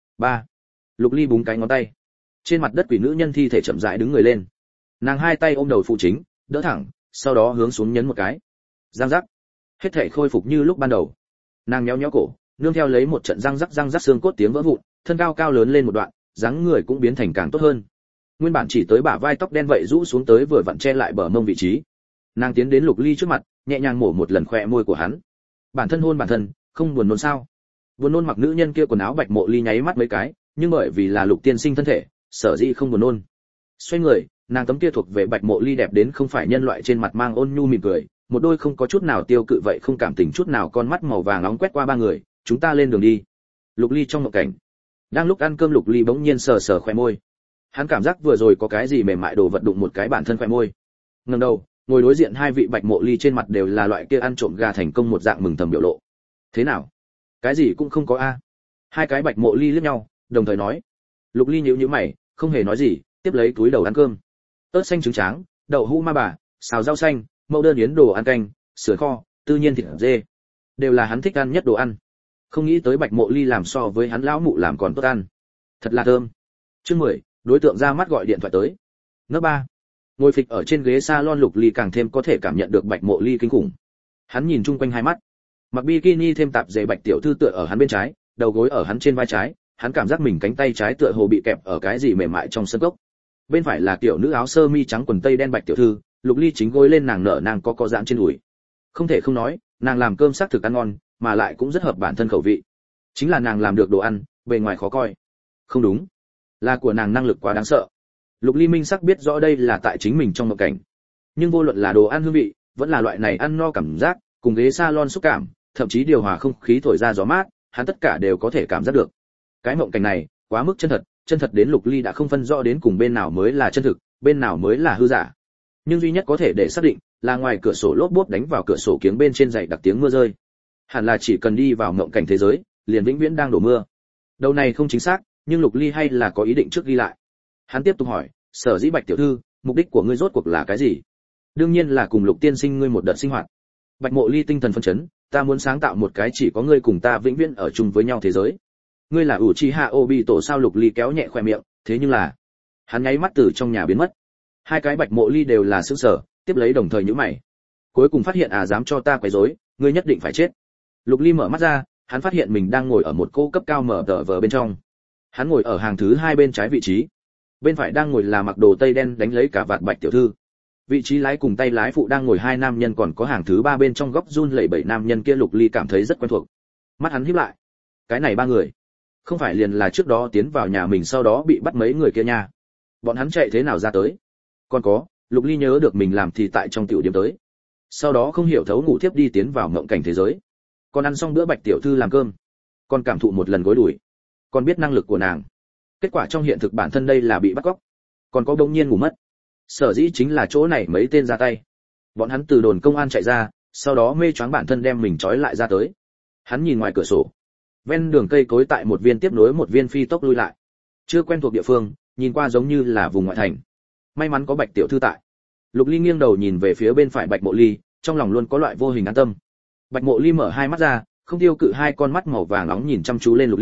A: Lục Ly búng cái ngón tay. Trên mặt đất quỷ nữ nhân thi thể chậm rãi đứng người lên. Nàng hai tay ôm đầu phụ chính, đỡ thẳng, sau đó hướng xuống nhấn một cái. Răng rắc. Hết thể khôi phục như lúc ban đầu. Nàng nhéo nhéo cổ, nương theo lấy một trận răng rắc xương cốt tiếng vỡ vụn, thân cao cao lớn lên một đoạn, dáng người cũng biến thành càng tốt hơn. Nguyên bản chỉ tới bả vai tóc đen vậy rũ xuống tới vừa vặn che lại bờ mông vị trí. Nàng tiến đến Lục Ly trước mặt, nhẹ nhàng mổ một lần khóe môi của hắn. Bản thân hôn bản thân, không buồn nôn sao? Buồn nôn mặc nữ nhân kia quần áo Bạch Mộ Ly nháy mắt mấy cái, nhưng bởi vì là Lục tiên sinh thân thể, sở dĩ không buồn nôn. Xoay người, nàng tấm kia thuộc về Bạch Mộ Ly đẹp đến không phải nhân loại trên mặt mang ôn nhu mỉm cười, một đôi không có chút nào tiêu cự vậy không cảm tình chút nào con mắt màu vàng nóng quét qua ba người, chúng ta lên đường đi. Lục Ly trong mộng cảnh. Đang lúc ăn cơm Lục Ly bỗng nhiên sờ sờ khóe môi. Hắn cảm giác vừa rồi có cái gì mềm mại đồ vật đụng một cái bản thân khóe môi. Ngẩng đầu, ngồi đối diện hai vị Bạch Mộ Ly trên mặt đều là loại kia ăn trộm gà thành công một dạng mừng thầm biểu lộ. Thế nào? Cái gì cũng không có a. Hai cái Bạch Mộ Ly liếc nhau, đồng thời nói. Lục Ly nhíu nhíu mày, không hề nói gì, tiếp lấy túi đầu ăn cơm. Ớt xanh trứng tráng, đậu hũ ma bà, xào rau xanh, mẫu đơn yến đồ ăn canh, sườn kho, tự nhiên thịt dê, đều là hắn thích ăn nhất đồ ăn. Không nghĩ tới Bạch Mộ Ly làm so với hắn lão mụ làm còn tốt ăn. Thật là thơm. Chương 10, đối tượng ra mắt gọi điện thoại tới. Lớp 3. Ngồi phịch ở trên ghế salon Lục Ly càng thêm có thể cảm nhận được Bạch Mộ Ly kinh khủng. Hắn nhìn chung quanh hai mắt. Mặc bikini thêm tạp dề Bạch tiểu thư tựa ở hắn bên trái, đầu gối ở hắn trên vai trái, hắn cảm giác mình cánh tay trái tựa hồ bị kẹp ở cái gì mềm mại trong sân cốc. Bên phải là tiểu nữ áo sơ mi trắng quần tây đen Bạch tiểu thư, Lục Ly chính gối lên nàng nở nàng có giãn trên đùi. Không thể không nói, nàng làm cơm sắc thực ăn ngon, mà lại cũng rất hợp bản thân khẩu vị. Chính là nàng làm được đồ ăn, bề ngoài khó coi. Không đúng, là của nàng năng lực quá đáng sợ. Lục Ly minh sắc biết rõ đây là tại chính mình trong mộng cảnh. Nhưng vô luận là đồ ăn hương vị, vẫn là loại này ăn no cảm giác, cùng ghế salon xúc cảm, thậm chí điều hòa không khí thổi ra gió mát, hắn tất cả đều có thể cảm giác được. Cái mộng cảnh này, quá mức chân thật đến Lục Ly đã không phân rõ đến cùng bên nào mới là chân thực, bên nào mới là hư giả. Nhưng duy nhất có thể để xác định là ngoài cửa sổ lốp bốp đánh vào cửa sổ kiếng bên trên dày đặc tiếng mưa rơi. Hẳn là chỉ cần đi vào mộng cảnh thế giới, liền vĩnh viễn đang đổ mưa. Đầu này không chính xác, nhưng Lục Ly hay là có ý định trước ghi lại. Hắn tiếp tục hỏi, sở dĩ Bạch tiểu thư, mục đích của ngươi rốt cuộc là cái gì? Đương nhiên là cùng Lục tiên sinh ngươi một đợt sinh hoạt. Bạch Mộ Ly tinh thần phấn chấn, ta muốn sáng tạo một cái chỉ có ngươi cùng ta vĩnh viễn ở chung với nhau thế giới. Ngươi là Uchiha Obito sao? Lục Ly kéo nhẹ khóe miệng, thế nhưng là, hắn nháy mắt từ trong nhà biến mất. Hai cái Bạch Mộ Ly đều là sửng sở, tiếp lấy đồng thời nhíu mày. Cuối cùng phát hiện dám cho ta quấy rối, ngươi nhất định phải chết. Lục Ly mở mắt ra, hắn phát hiện mình đang ngồi ở một cô cấp cao mở tờ vờ bên trong. Hắn ngồi ở hàng thứ 2 bên trái vị trí. Bên phải đang ngồi là mặc đồ tây đen đánh lấy cả vạt Bạch tiểu thư. Vị trí lái cùng tay lái phụ đang ngồi hai nam nhân, còn có hàng thứ 3 bên trong góc run lẩy bẩy nam nhân kia Lục Ly cảm thấy rất quen thuộc. Mắt hắn híp lại. Cái này ba người, không phải liền là trước đó tiến vào nhà mình sau đó bị bắt mấy người kia nha. Bọn hắn chạy thế nào ra tới? Còn có, Lục Ly nhớ được mình làm thì tại trong tiểu điểm tới. Sau đó không hiểu thấu ngủ thiếp đi tiến vào mộng cảnh thế giới. Còn ăn xong bữa Bạch tiểu thư làm cơm, còn cảm thụ một lần gối đuổi, còn biết năng lực của nàng. Kết quả trong hiện thực bản thân đây là bị bắt cóc, còn có bỗng nhiên ngủ mất. Sở dĩ chính là chỗ này mấy tên ra tay. Bọn hắn từ đồn công an chạy ra, sau đó mê choáng bản thân đem mình trói lại ra tới. Hắn nhìn ngoài cửa sổ, ven đường cây cối tại một viên tiếp nối một viên phi tốc lui lại. Chưa quen thuộc địa phương, nhìn qua giống như là vùng ngoại thành. May mắn có Bạch tiểu thư tại. Lục Ly nghiêng đầu nhìn về phía bên phải Bạch Mộ Ly, trong lòng luôn có loại vô hình an tâm. Bạch Mộ Ly mở hai mắt ra, không tiêu cự hai con mắt màu vàng nóng nhìn chăm chú lên Lục Ly,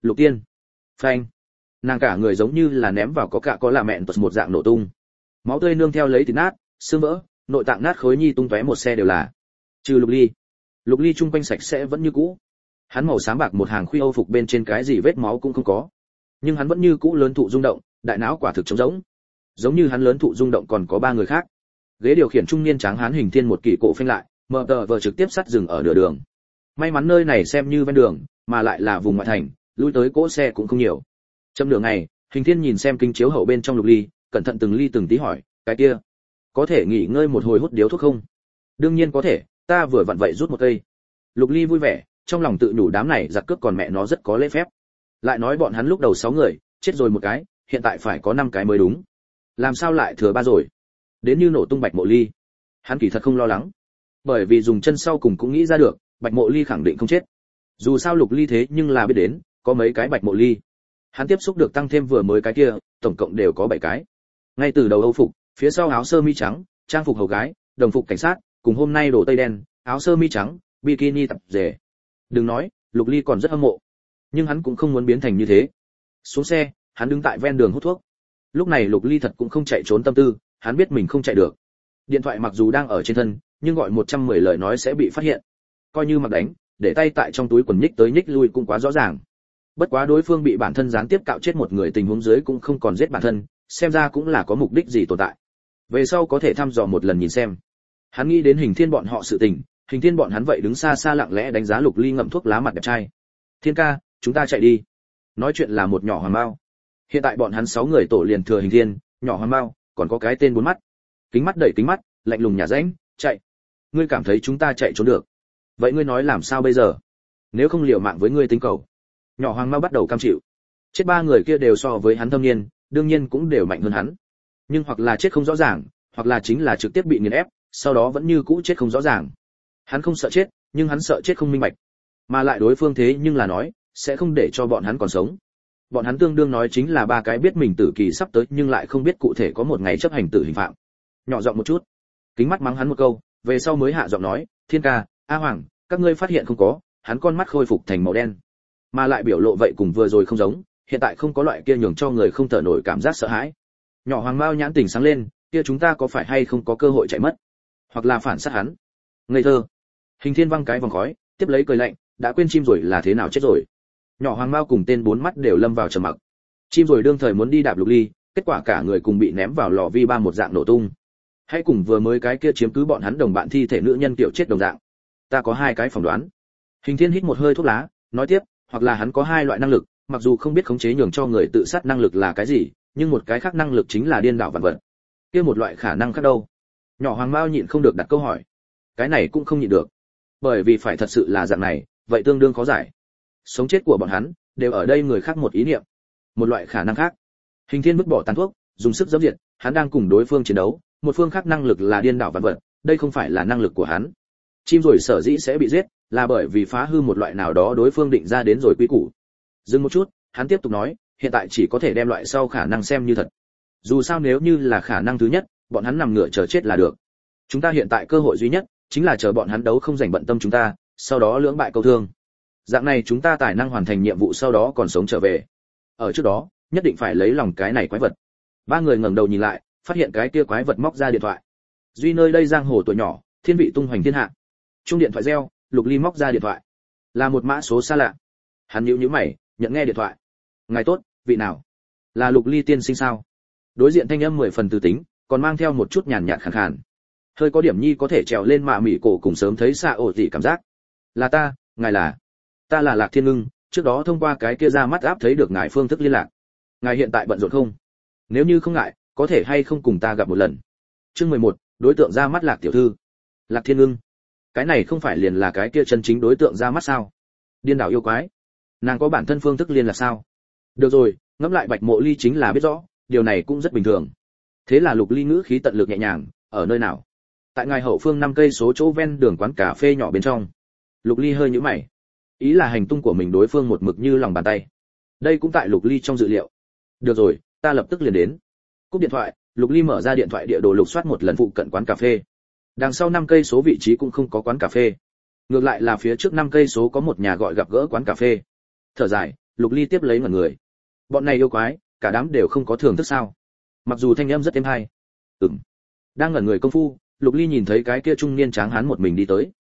A: Lục Tiên. Phanh. Nàng cả người giống như là ném vào có cả có là mẹn tật một dạng nổ tung. Máu tươi nương theo lấy thịt nát, xương vỡ, nội tạng nát khối nhi tung tóe một xe đều là. Trừ Lục Ly. Lục Ly chung quanh sạch sẽ vẫn như cũ. Hắn màu xám bạc một hàng khuy âu phục bên trên cái gì vết máu cũng không có. Nhưng hắn vẫn như cũ lớn thụ rung động, đại não quả thực trống rỗng. Giống như hắn lớn thụ rung động còn có ba người khác. Ghế điều khiển trung niên tráng hán hình thiên một kỳ cổ phanh lại, mở tờ vờ trực tiếp sát dừng ở nửa đường. May mắn nơi này xem như ven đường, mà lại là vùng ngoại thành, lui tới cỗ xe cũng không nhiều. Chậm nửa ngày, hình thiên nhìn xem kính chiếu hậu bên trong Lục Ly, cẩn thận từng ly từng tí hỏi, cái kia, có thể nghỉ ngơi một hồi hút điếu thuốc không? Đương nhiên có thể, ta vừa vặn vậy rút một cây. Lục Ly vui vẻ, trong lòng tự nhủ đám này giặc cướp còn mẹ nó rất có lễ phép. Lại nói bọn hắn lúc đầu 6 người, chết rồi một cái, hiện tại phải có 5 cái mới đúng. Làm sao lại thừa 3 rồi? Đến như nổ tung Bạch Mộ Ly. Hắn kỳ thật không lo lắng, bởi vì dùng chân sau cùng cũng nghĩ ra được, Bạch Mộ Ly khẳng định không chết. Dù sao Lục Ly thế nhưng là biết đến, có mấy cái Bạch Mộ Ly. Hắn tiếp xúc được tăng thêm vừa mới cái kia, tổng cộng đều có 7 cái. Ngay từ đầu Âu phục, phía sau áo sơ mi trắng, trang phục hầu gái, đồng phục cảnh sát, cùng hôm nay đồ tây đen, áo sơ mi trắng, bikini tập rể. Đừng nói, Lục Ly còn rất hâm mộ, nhưng hắn cũng không muốn biến thành như thế. Xuống xe, hắn đứng tại ven đường hút thuốc. Lúc này Lục Ly thật cũng không chạy trốn tâm tư, hắn biết mình không chạy được. Điện thoại mặc dù đang ở trên thân, nhưng gọi 110 lời nói sẽ bị phát hiện. Coi như mặc đánh, để tay tại trong túi quần nhích tới nhích lui cũng quá rõ ràng. Bất quá đối phương bị bản thân gián tiếp cạo chết một người tình huống dưới cũng không còn giết bản thân, xem ra cũng là có mục đích gì tồn tại. Về sau có thể thăm dò một lần nhìn xem. Hắn nghĩ đến Hình Thiên bọn họ sự tình, Hình Thiên bọn hắn vậy đứng xa xa lặng lẽ đánh giá Lục Ly ngậm thuốc lá mặt đẹp trai. Thiên ca, chúng ta chạy đi. Nói chuyện là một nhỏ hoàng mao. Hiện tại bọn hắn 6 người tổ liền thừa Hình Thiên, nhỏ hoàng mao, còn có cái tên 4 mắt. Kính mắt đẩy kính mắt, lạnh lùng nhả rãnh, chạy. Ngươi cảm thấy chúng ta chạy trốn được? Vậy ngươi nói làm sao bây giờ? Nếu không liều mạng với ngươi tính cầu. Nhỏ hoàng mao bắt đầu cam chịu. Chết 3 người kia đều so với hắn thâm niên, đương nhiên cũng đều mạnh hơn hắn. Nhưng hoặc là chết không rõ ràng, hoặc là chính là trực tiếp bị nghiền ép, sau đó vẫn như cũ chết không rõ ràng. Hắn không sợ chết, nhưng hắn sợ chết không minh bạch. Mà lại đối phương thế nhưng là nói, sẽ không để cho bọn hắn còn sống. Bọn hắn tương đương nói chính là 3 cái biết mình tử kỳ sắp tới nhưng lại không biết cụ thể có một ngày chấp hành tử hình phạm. Nhỏ giọng một chút. Kính mắt mắng hắn một câu, về sau mới hạ giọng nói, Thiên ca, A Hoàng, các ngươi phát hiện không có, hắn con mắt khôi phục thành màu đen. Mà lại biểu lộ vậy cùng vừa rồi không giống, hiện tại không có loại kia nhường cho người không thở nổi cảm giác sợ hãi. Nhỏ hoàng mao nhãn tỉnh sáng lên, kia chúng ta có phải hay không có cơ hội chạy mất, hoặc là phản sát hắn? Ngây thơ. Hình Thiên văng cái vòng khói, tiếp lấy cười lạnh, đã quên chim rồi là thế nào chết rồi. Nhỏ hoàng mao cùng tên 4 mắt đều lâm vào trầm mặc. Chim rồi đương thời muốn đi đạp Lục Ly, kết quả cả người cùng bị ném vào lò vi ba một dạng nổ tung. Hãy cùng vừa mới cái kia chiếm cứ bọn hắn đồng bạn thi thể nữ nhân kiểu chết đồng dạng. Ta có 2 cái phỏng đoán. Hình Thiên hít một hơi thuốc lá, nói tiếp, hoặc là hắn có 2 loại năng lực, mặc dù không biết khống chế nhường cho người tự sát năng lực là cái gì, nhưng một cái khác năng lực chính là điên đảo vạn vật. Kia một loại khả năng khác đâu? Nhỏ hoàng mao nhịn không được đặt câu hỏi. Cái này cũng không nhịn được, bởi vì phải thật sự là dạng này, vậy tương đương khó giải. Sống chết của bọn hắn đều ở đây người khác một ý niệm. Một loại khả năng khác. Hình Thiên vứt bỏ tàn thuốc, dùng sức giẫm diệt, hắn đang cùng đối phương chiến đấu, một phương khác năng lực là điên đảo vạn vật, đây không phải là năng lực của hắn. Chim rồi sở dĩ sẽ bị giết, là bởi vì phá hư một loại nào đó đối phương định ra đến rồi quy củ. Dừng một chút, hắn tiếp tục nói, hiện tại chỉ có thể đem loại sau khả năng xem như thật. Dù sao nếu như là khả năng thứ nhất, bọn hắn nằm ngửa chờ chết là được. Chúng ta hiện tại cơ hội duy nhất chính là chờ bọn hắn đấu không rảnh bận tâm chúng ta, sau đó lưỡng bại câu thương. Dạng này chúng ta tài năng hoàn thành nhiệm vụ sau đó còn sống trở về. Ở trước đó, nhất định phải lấy lòng cái này quái vật. 3 người ngẩng đầu nhìn lại, phát hiện cái kia quái vật móc ra điện thoại. Duy nơi đây giang hồ tuổi nhỏ, thiên vị tung hoành thiên hạ. Chuông điện thoại reo, Lục Ly móc ra điện thoại. Là một mã số xa lạ. Hắn nhíu mày, nhận nghe điện thoại. Ngài tốt, vị nào? Là Lục Ly tiên sinh sao? Đối diện thanh âm 10 phần từ tính, còn mang theo một chút nhàn nhạt khàn khàn. Hơi có điểm nhi có thể trèo lên mạ mỉ cổ cùng sớm thấy xạ ổ gì cảm giác. Là ta, ngài là? Ta là Lạc Thiên Ngưng, trước đó thông qua cái kia ra mắt áp thấy được ngài phương thức liên lạc. Ngài hiện tại bận rộn không? Nếu như không ngại, có thể hay không cùng ta gặp một lần? Chương 11, đối tượng ra mắt Lạc tiểu thư. Lạc Thiên Ngưng. Cái này không phải liền là cái kia chân chính đối tượng ra mắt sao? Điên đảo yêu quái. Nàng có bản thân phương thức liên lạc sao? Được rồi, ngẫm lại Bạch Mộ Ly chính là biết rõ, điều này cũng rất bình thường. Thế là Lục Ly ngữ khí tận lực nhẹ nhàng, ở nơi nào? Tại ngài hậu phương 5 cây số chỗ ven đường quán cà phê nhỏ bên trong. Lục Ly hơi nhíu mày. Ý là hành tung của mình đối phương một mực như lòng bàn tay. Đây cũng tại Lục Ly trong dự liệu. Được rồi, ta lập tức liền đến. Cúp điện thoại, Lục Ly mở ra điện thoại địa đồ lục soát một lần phụ cận quán cà phê. Đằng sau 5 cây số vị trí cũng không có quán cà phê. Ngược lại là phía trước 5 cây số có một nhà gọi gặp gỡ quán cà phê. Thở dài, Lục Ly tiếp lấy ngẩn người. Bọn này yêu quái, cả đám đều không có thưởng thức sao? Mặc dù thanh âm rất êm hay. Đang ngẩn người công phu, Lục Ly nhìn thấy cái kia trung niên tráng hán một mình đi tới.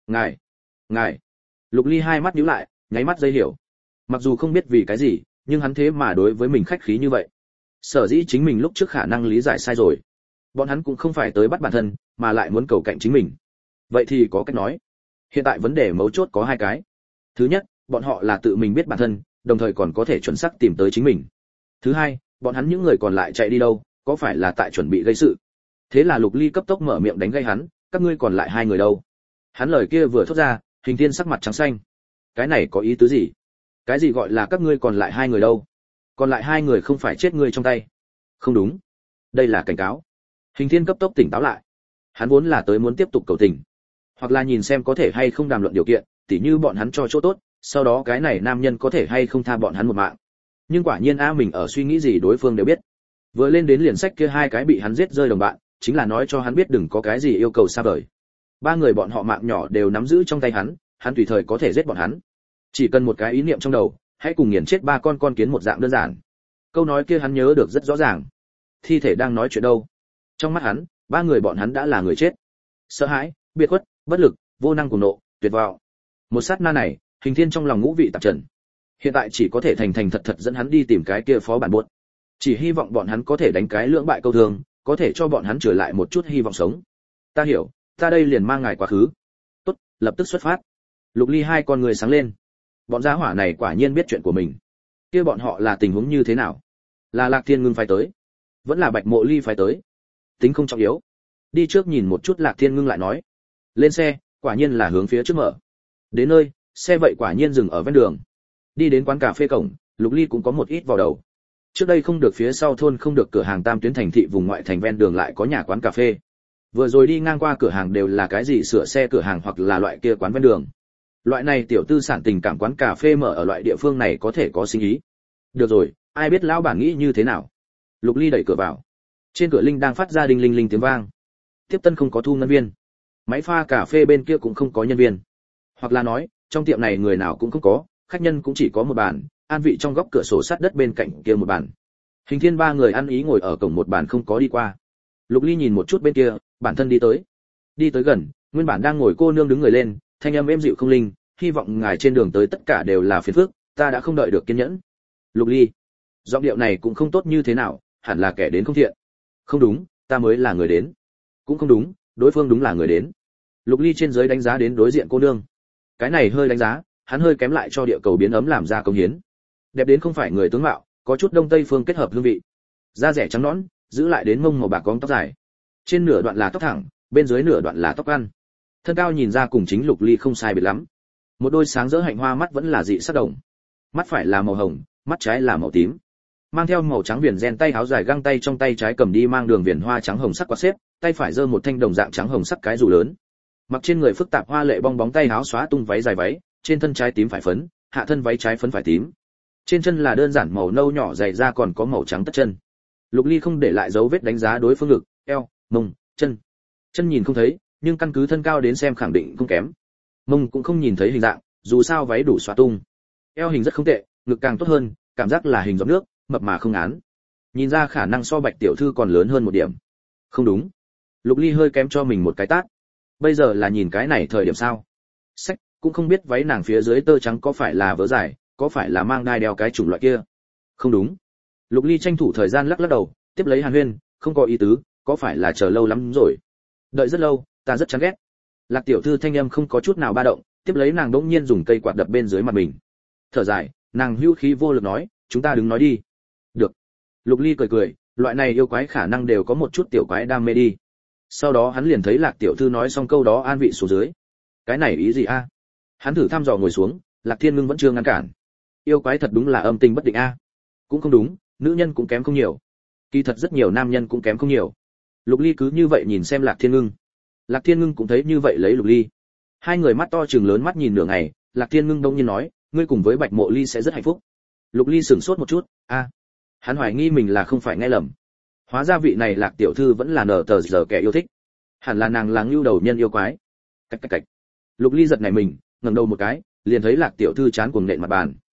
A: Ngài. Lục Ly hai mắt nhíu lại, nháy mắt dây hiểu. Mặc dù không biết vì cái gì, nhưng hắn thế mà đối với mình khách khí như vậy. Sở dĩ chính mình lúc trước khả năng lý giải sai rồi. Bọn hắn cũng không phải tới bắt bản thân, mà lại muốn cầu cạnh chính mình. Vậy thì có cách nói. Hiện tại vấn đề mấu chốt có hai cái. Thứ nhất, bọn họ là tự mình biết bản thân, đồng thời còn có thể chuẩn xác tìm tới chính mình. Thứ hai, bọn hắn những người còn lại chạy đi đâu, có phải là tại chuẩn bị gây sự. Thế là Lục Ly cấp tốc mở miệng đánh gây hắn, các ngươi còn lại hai người đâu? Hắn lời kia vừa thốt ra, Hình Thiên sắc mặt trắng xanh. Cái này có ý tứ gì? Cái gì gọi là các ngươi còn lại hai người đâu? Còn lại hai người không phải chết ngươi trong tay. Không đúng, đây là cảnh cáo. Hình Thiên cấp tốc tỉnh táo lại. Hắn vốn là tới muốn tiếp tục cầu tình, hoặc là nhìn xem có thể hay không đàm luận điều kiện, tỉ như bọn hắn cho chỗ tốt, sau đó cái này nam nhân có thể hay không tha bọn hắn một mạng. Nhưng quả nhiên mình ở suy nghĩ gì đối phương đều biết. Vừa lên đến liền sách kia hai cái bị hắn giết rơi đồng bạn, chính là nói cho hắn biết đừng có cái gì yêu cầu xa vời. Ba người bọn họ mạng nhỏ đều nắm giữ trong tay hắn tùy thời có thể giết bọn hắn. Chỉ cần một cái ý niệm trong đầu, hãy cùng nghiền chết ba con kiến một dạng đơn giản. Câu nói kia hắn nhớ được rất rõ ràng. Thi thể đang nói chuyện đâu? Trong mắt hắn, ba người bọn hắn đã là người chết. Sợ hãi, biệt khuất, bất lực, vô năng cùng nộ, tuyệt vọng. Một sát na này, Hình Thiên trong lòng ngũ vị tạp trần. Hiện tại chỉ có thể thành thành thật thật dẫn hắn đi tìm cái kia phó bản buốt. Chỉ hy vọng bọn hắn có thể đánh cái lưỡng bại câu thương, có thể cho bọn hắn trở lại một chút hy vọng sống. Ta hiểu, ta đây liền mang ngài quá khứ. Tốt, lập tức xuất phát. Lục Ly hai con người sáng lên. Bọn gia hỏa này quả nhiên biết chuyện của mình. Kia bọn họ là tình huống như thế nào? Là Lạc Thiên Ngưng phái tới, vẫn là Bạch Mộ Ly phái tới? Tính không trọng yếu. Đi trước nhìn một chút. Lạc Thiên Ngưng lại nói. Lên xe, quả nhiên là hướng phía trước mở. Đến nơi, xe vậy quả nhiên dừng ở ven đường. Đi đến quán cà phê cổng, Lục Ly cũng có một ít vào đầu. Trước đây không được phía sau thôn không được cửa hàng tam tuyến thành thị vùng ngoại thành ven đường lại có nhà quán cà phê. Vừa rồi đi ngang qua cửa hàng đều là cái gì sửa xe cửa hàng hoặc là loại kia quán ven đường. Loại này tiểu tư sản tình cảm quán cà phê mở ở loại địa phương này có thể có sinh ý. Được rồi, ai biết lão bản nghĩ như thế nào. Lục Ly đẩy cửa vào. Trên cửa linh đang phát ra đinh linh linh tiếng vang. Tiếp tân không có thu ngân viên. Máy pha cà phê bên kia cũng không có nhân viên. Hoặc là nói, trong tiệm này người nào cũng không có, khách nhân cũng chỉ có một bàn, an vị trong góc cửa sổ sát đất bên cạnh kia một bàn. Hình Thiên ba người ăn ý ngồi ở cổng một bàn không có đi qua. Lục Ly nhìn một chút bên kia, bản thân đi tới gần, nguyên bản đang ngồi cô nương đứng người lên, thanh âm êm dịu không linh, hy vọng ngài trên đường tới tất cả đều là phiền phức, ta đã không đợi được kiên nhẫn. Lục Ly, giọng điệu này cũng không tốt như thế nào, hẳn là kẻ đến không thiện. Không đúng, ta mới là người đến. Cũng không đúng, đối phương đúng là người đến. Lục Ly trên dưới đánh giá đến đối diện cô nương. Cái này hơi đánh giá, hắn hơi kém lại cho địa cầu biến ấm làm ra công hiến. Đẹp đến không phải người tướng mạo, có chút đông tây phương kết hợp hương vị. Da rẻ trắng nõn, giữ lại đến mông màu bạc cong tóc dài. Trên nửa đoạn là tóc thẳng, bên dưới nửa đoạn là tóc ăn. Thân cao nhìn ra cùng chính Lục Ly không sai biệt lắm. Một đôi sáng rỡ hạnh hoa mắt vẫn là dị sắc đồng. Mắt phải là màu hồng, mắt trái là màu tím. Mang theo màu trắng viền ren tay áo dài găng tay trong tay trái cầm đi mang đường viền hoa trắng hồng sắc quạt xếp, tay phải giơ một thanh đồng dạng trắng hồng sắc cái dù lớn. Mặc trên người phức tạp hoa lệ bong bóng tay áo xóa tung váy dài váy, trên thân trái tím phải phấn, hạ thân váy trái phấn phải tím. Trên chân là đơn giản màu nâu nhỏ dày da còn có màu trắng tất chân. Lục Ly không để lại dấu vết đánh giá đối phương ngực, eo, mông, chân. Chân nhìn không thấy, nhưng căn cứ thân cao đến xem khẳng định không kém. Mông cũng không nhìn thấy hình dạng, dù sao váy đủ xóa tung. Eo hình rất không tệ, ngực càng tốt hơn, cảm giác là hình giọt nước, mập mà không án. Nhìn ra khả năng so Bạch tiểu thư còn lớn hơn một điểm. Không đúng. Lục Ly hơi kém cho mình một cái tát. Bây giờ là nhìn cái này thời điểm sao? Sách, cũng không biết váy nàng phía dưới tơ trắng có phải là vớ dài, có phải là mang đai đeo cái chủng loại kia. Không đúng. Lục Ly tranh thủ thời gian lắc lắc đầu, tiếp lấy Hàn Huyên, không có ý tứ, có phải là chờ lâu lắm rồi? Đợi rất lâu, ta rất chán ghét. Lạc tiểu thư thanh âm không có chút nào ba động, tiếp lấy nàng đỗng nhiên dùng cây quạt đập bên dưới mặt mình. Thở dài, nàng hữu khí vô lực nói, chúng ta đứng nói đi. Được. Lục Ly cười cười, loại này yêu quái khả năng đều có một chút tiểu quái đam mê đi. Sau đó hắn liền thấy Lạc tiểu thư nói xong câu đó an vị xuống dưới. Cái này ý gì a? Hắn thử thăm dò ngồi xuống, Lạc Thiên Ngưng vẫn chưa ngăn cản. Yêu quái thật đúng là âm tình bất định a. Cũng không đúng, nữ nhân cũng kém không nhiều. Kỳ thật rất nhiều nam nhân cũng kém không nhiều. Lục Ly cứ như vậy nhìn xem Lạc Thiên Ngưng. Lạc Thiên Ngưng cũng thấy như vậy lấy Lục Ly. Hai người mắt to trừng lớn mắt nhìn nửa ngày, Lạc Thiên Ngưng đông nhiên nói, ngươi cùng với Bạch Mộ Ly sẽ rất hạnh phúc. Lục Ly sửng sốt một chút, a, hắn hoài nghi mình là không phải nghe lầm. Hóa ra vị này Lạc tiểu thư vẫn là nở tờ giờ kẻ yêu thích. Hẳn là nàng là ngưu đầu nhân yêu quái. Cạch cạch cạch. Lục Ly giật nảy mình, ngẩng đầu một cái, liền thấy Lạc tiểu thư chán cuồng nện mặt bàn.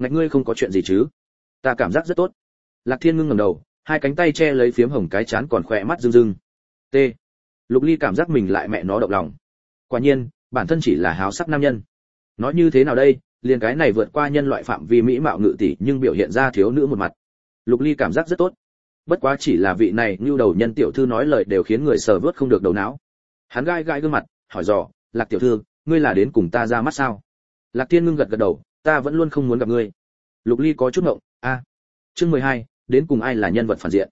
A: ngạch ngươi không có chuyện gì chứ? Ta cảm giác rất tốt. Lạc Thiên ngưng ngẩng đầu, hai cánh tay che lấy phiếm hồng cái chán còn khỏe mắt rưng rưng. T. Lục Ly cảm giác mình lại mẹ nó động lòng. Quả nhiên, bản thân chỉ là háo sắc nam nhân. Nói như thế nào đây, liền cái này vượt qua nhân loại phạm vi mỹ mạo ngự tỷ nhưng biểu hiện ra thiếu nữ một mặt. Lục Ly cảm giác rất tốt. Bất quá chỉ là vị này như đầu nhân tiểu thư nói lời đều khiến người sờ vớt không được đầu não. Hắn gai gai gương mặt, hỏi dò, Lạc tiểu thư, ngươi là đến cùng ta ra mắt sao? Lạc Thiên ngưng gật gật đầu, ta vẫn luôn không muốn gặp ngươi. Lục Ly có chút ngộng, chương 12, đến cùng ai là nhân vật phản diện?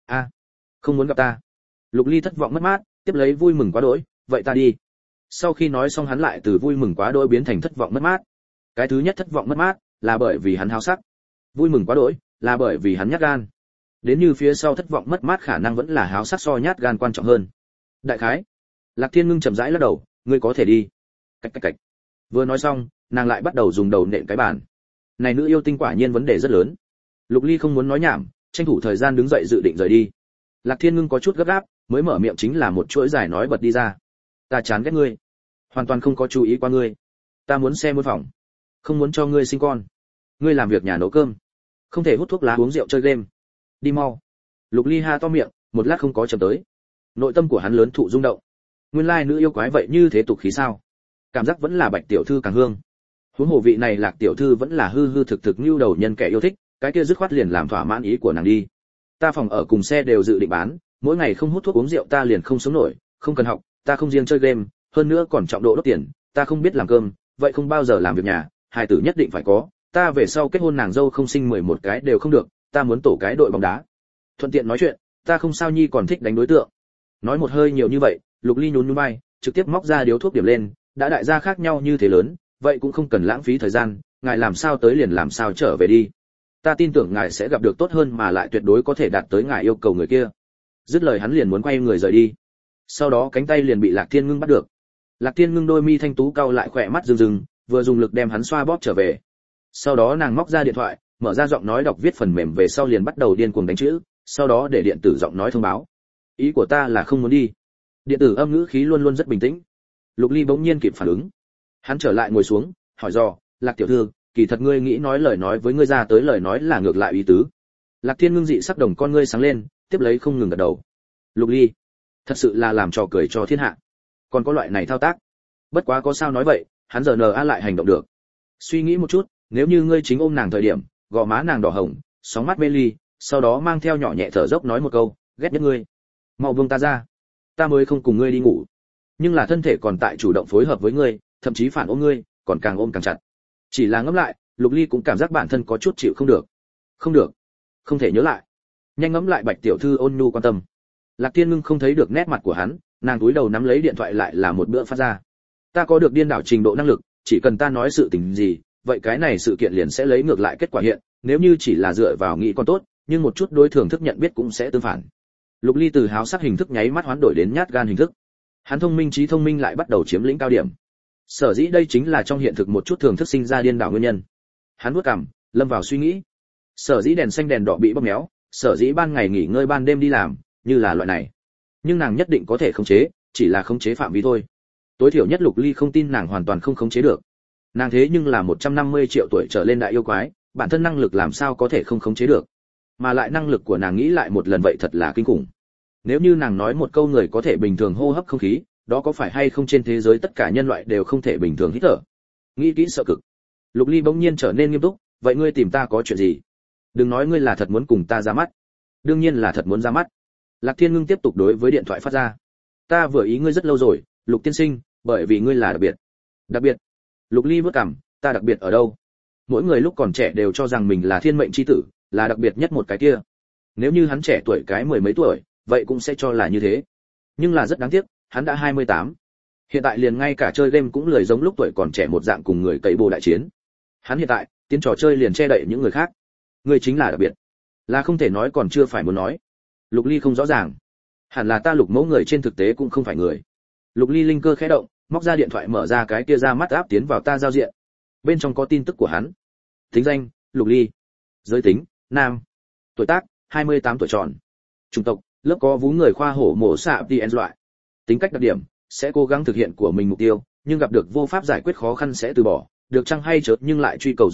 A: Không muốn gặp ta. Lục Ly thất vọng mất mát, tiếp lấy vui mừng quá đỗi, vậy ta đi. Sau khi nói xong hắn lại từ vui mừng quá đỗi biến thành thất vọng mất mát. Cái thứ nhất thất vọng mất mát là bởi vì hắn háo sắc, vui mừng quá đỗi là bởi vì hắn nhát gan. Đến như phía sau thất vọng mất mát khả năng vẫn là háo sắc so nhát gan quan trọng hơn. Đại khái. Lạc Thiên ngưng chậm rãi lắc đầu, ngươi có thể đi. Cách cách cách. Vừa nói xong, nàng lại bắt đầu dùng đầu nện cái bàn. Này nữ yêu tinh quả nhiên vấn đề rất lớn. Lục Ly không muốn nói nhảm, tranh thủ thời gian đứng dậy dự định rời đi. Lạc Thiên ngưng có chút gấp gáp, mới mở miệng chính là một chuỗi giải nói bật đi ra. Ta chán ghét ngươi, hoàn toàn không có chú ý qua ngươi. Ta muốn xe muốn phòng, không muốn cho ngươi sinh con. Ngươi làm việc nhà nấu cơm, không thể hút thuốc lá uống rượu chơi game. Đi mau. Lục Ly ha to miệng, một lát không có chậm tới. Nội tâm của hắn lớn thụ rung động. Nguyên lai nữ yêu quái vậy như thế tục khí sao? Cảm giác vẫn là Bạch tiểu thư càng hương. Huống hồ vị này Lạc tiểu thư vẫn là hư hư thực thực như đầu nhân kẻ yêu thích, cái kia dứt khoát liền làm thỏa mãn ý của nàng đi. Ta phòng ở cùng xe đều dự định bán, mỗi ngày không hút thuốc uống rượu ta liền không sống nổi, không cần học, ta không riêng chơi game, hơn nữa còn trọng độ đốt tiền, ta không biết làm cơm, vậy không bao giờ làm việc nhà, hài tử nhất định phải có, ta về sau kết hôn nàng dâu không sinh 11 cái đều không được, ta muốn tổ cái đội bóng đá. Thuận tiện nói chuyện, ta không sao nhi còn thích đánh đối tượng. Nói một hơi nhiều như vậy, Lục Ly nhún nhún vai, trực tiếp móc ra điếu thuốc điểm lên, đã đại gia khác nhau như thế lớn, vậy cũng không cần lãng phí thời gian, ngài làm sao tới liền làm sao trở về đi. Ta tin tưởng ngài sẽ gặp được tốt hơn mà lại tuyệt đối có thể đạt tới ngài yêu cầu người kia. Dứt lời hắn liền muốn quay người rời đi. Sau đó cánh tay liền bị Lạc Thiên ngưng bắt được. Lạc Thiên ngưng đôi mi thanh tú cau lại khỏe mắt rưng rưng, vừa dùng lực đem hắn xoa bóp trở về. Sau đó nàng móc ra điện thoại, mở ra giọng nói đọc viết phần mềm về sau liền bắt đầu điên cuồng đánh chữ, sau đó để điện tử giọng nói thông báo. Ý của ta là không muốn đi. Điện tử âm ngữ khí luôn luôn rất bình tĩnh. Lục Ly bỗng nhiên kịp phản ứng. Hắn trở lại ngồi xuống, hỏi dò, Lạc tiểu thư, kỳ thật ngươi nghĩ nói lời nói với ngươi ra tới lời nói là ngược lại ý tứ. Lạc Thiên ngưng dị sắc đồng con ngươi sáng lên, tiếp lấy không ngừng gật đầu. Lục Ly, thật sự là làm trò cười cho thiên hạ. Còn có loại này thao tác. Bất quá có sao nói vậy, hắn giờ NA lại hành động được. Suy nghĩ một chút, nếu như ngươi chính ôm nàng thời điểm, gò má nàng đỏ hồng, sóng mắt mê ly, sau đó mang theo nhỏ nhẹ thở dốc nói một câu, ghét nhất ngươi. Mau buông ta ra, ta mới không cùng ngươi đi ngủ. Nhưng là thân thể còn tại chủ động phối hợp với ngươi, thậm chí phản ôm ngươi, còn càng ôm càng chặt. Chỉ là ngẫm lại, Lục Ly cũng cảm giác bản thân có chút chịu không được. Không được, không thể nhớ lại. Nhanh ngẫm lại Bạch tiểu thư ôn nhu quan tâm. Lạc Tiên Ngưng không thấy được nét mặt của hắn, nàng cúi đầu nắm lấy điện thoại lại là một bữa phát ra. Ta có được điên đảo trình độ năng lực, chỉ cần ta nói sự tình gì, vậy cái này sự kiện liền sẽ lấy ngược lại kết quả hiện, nếu như chỉ là dựa vào nghĩ còn tốt, nhưng một chút đối thường thức nhận biết cũng sẽ tương phản. Lục Ly từ háo sắc hình thức nháy mắt hoán đổi đến nhát gan hình thức. Hắn thông minh trí thông minh lại bắt đầu chiếm lĩnh cao điểm. Sở dĩ đây chính là trong hiện thực một chút thường thức sinh ra điên đảo nguyên nhân. Hắn vuốt cằm, lâm vào suy nghĩ. Sở dĩ đèn xanh đèn đỏ bị bóp méo, sở dĩ ban ngày nghỉ ngơi ban đêm đi làm, như là loại này. Nhưng nàng nhất định có thể khống chế, chỉ là khống chế phạm vi thôi. Tối thiểu nhất Lục Ly không tin nàng hoàn toàn không khống chế được. Nàng thế nhưng là 150 triệu tuổi trở lên đại yêu quái, bản thân năng lực làm sao có thể không khống chế được. Mà lại năng lực của nàng nghĩ lại một lần vậy thật là kinh khủng. Nếu như nàng nói một câu người có thể bình thường hô hấp không khí, đó có phải hay không trên thế giới tất cả nhân loại đều không thể bình thường hít thở? Nghĩ kỹ sợ cực. Lục Ly bỗng nhiên trở nên nghiêm túc, vậy ngươi tìm ta có chuyện gì? Đừng nói ngươi là thật muốn cùng ta ra mắt. Đương nhiên là thật muốn ra mắt. Lạc Thiên Ngưng tiếp tục đối với điện thoại phát ra. Ta vừa ý ngươi rất lâu rồi, Lục tiên sinh, bởi vì ngươi là đặc biệt. Đặc biệt? Lục Ly vớt cằm, ta đặc biệt ở đâu? Mỗi người lúc còn trẻ đều cho rằng mình là thiên mệnh chi tử, là đặc biệt nhất một cái kia. Nếu như hắn trẻ tuổi cái mười mấy tuổi, vậy cũng sẽ cho là như thế. Nhưng là rất đáng tiếc, hắn đã 28. Hiện tại liền ngay cả chơi game cũng lười giống lúc tuổi còn trẻ một dạng cùng người cậy bồ đại chiến. Hắn hiện tại, tiến trò chơi liền che đậy những người khác. Người chính là đặc biệt. Là không thể nói còn chưa phải muốn nói. Lục Ly không rõ ràng. Hẳn là ta Lục mẫu người trên thực tế cũng không phải người. Lục Ly linh cơ khẽ động, móc ra điện thoại mở ra cái kia ra mắt áp tiến vào ta giao diện. Bên trong có tin tức của hắn. Tính danh, Lục Ly. Giới tính, nam. Tuổi tác, 28 tuổi tròn. Chủng tộc, lớp có vú người khoa hổ mổ xạ TN loại. Tính cách đặc điểm, sẽ cố gắng thực hiện của mình mục tiêu, nhưng gặp được vô pháp giải quyết khó khăn sẽ từ bỏ, được chăng hay chớ nhưng lại truy cầu dục vọng,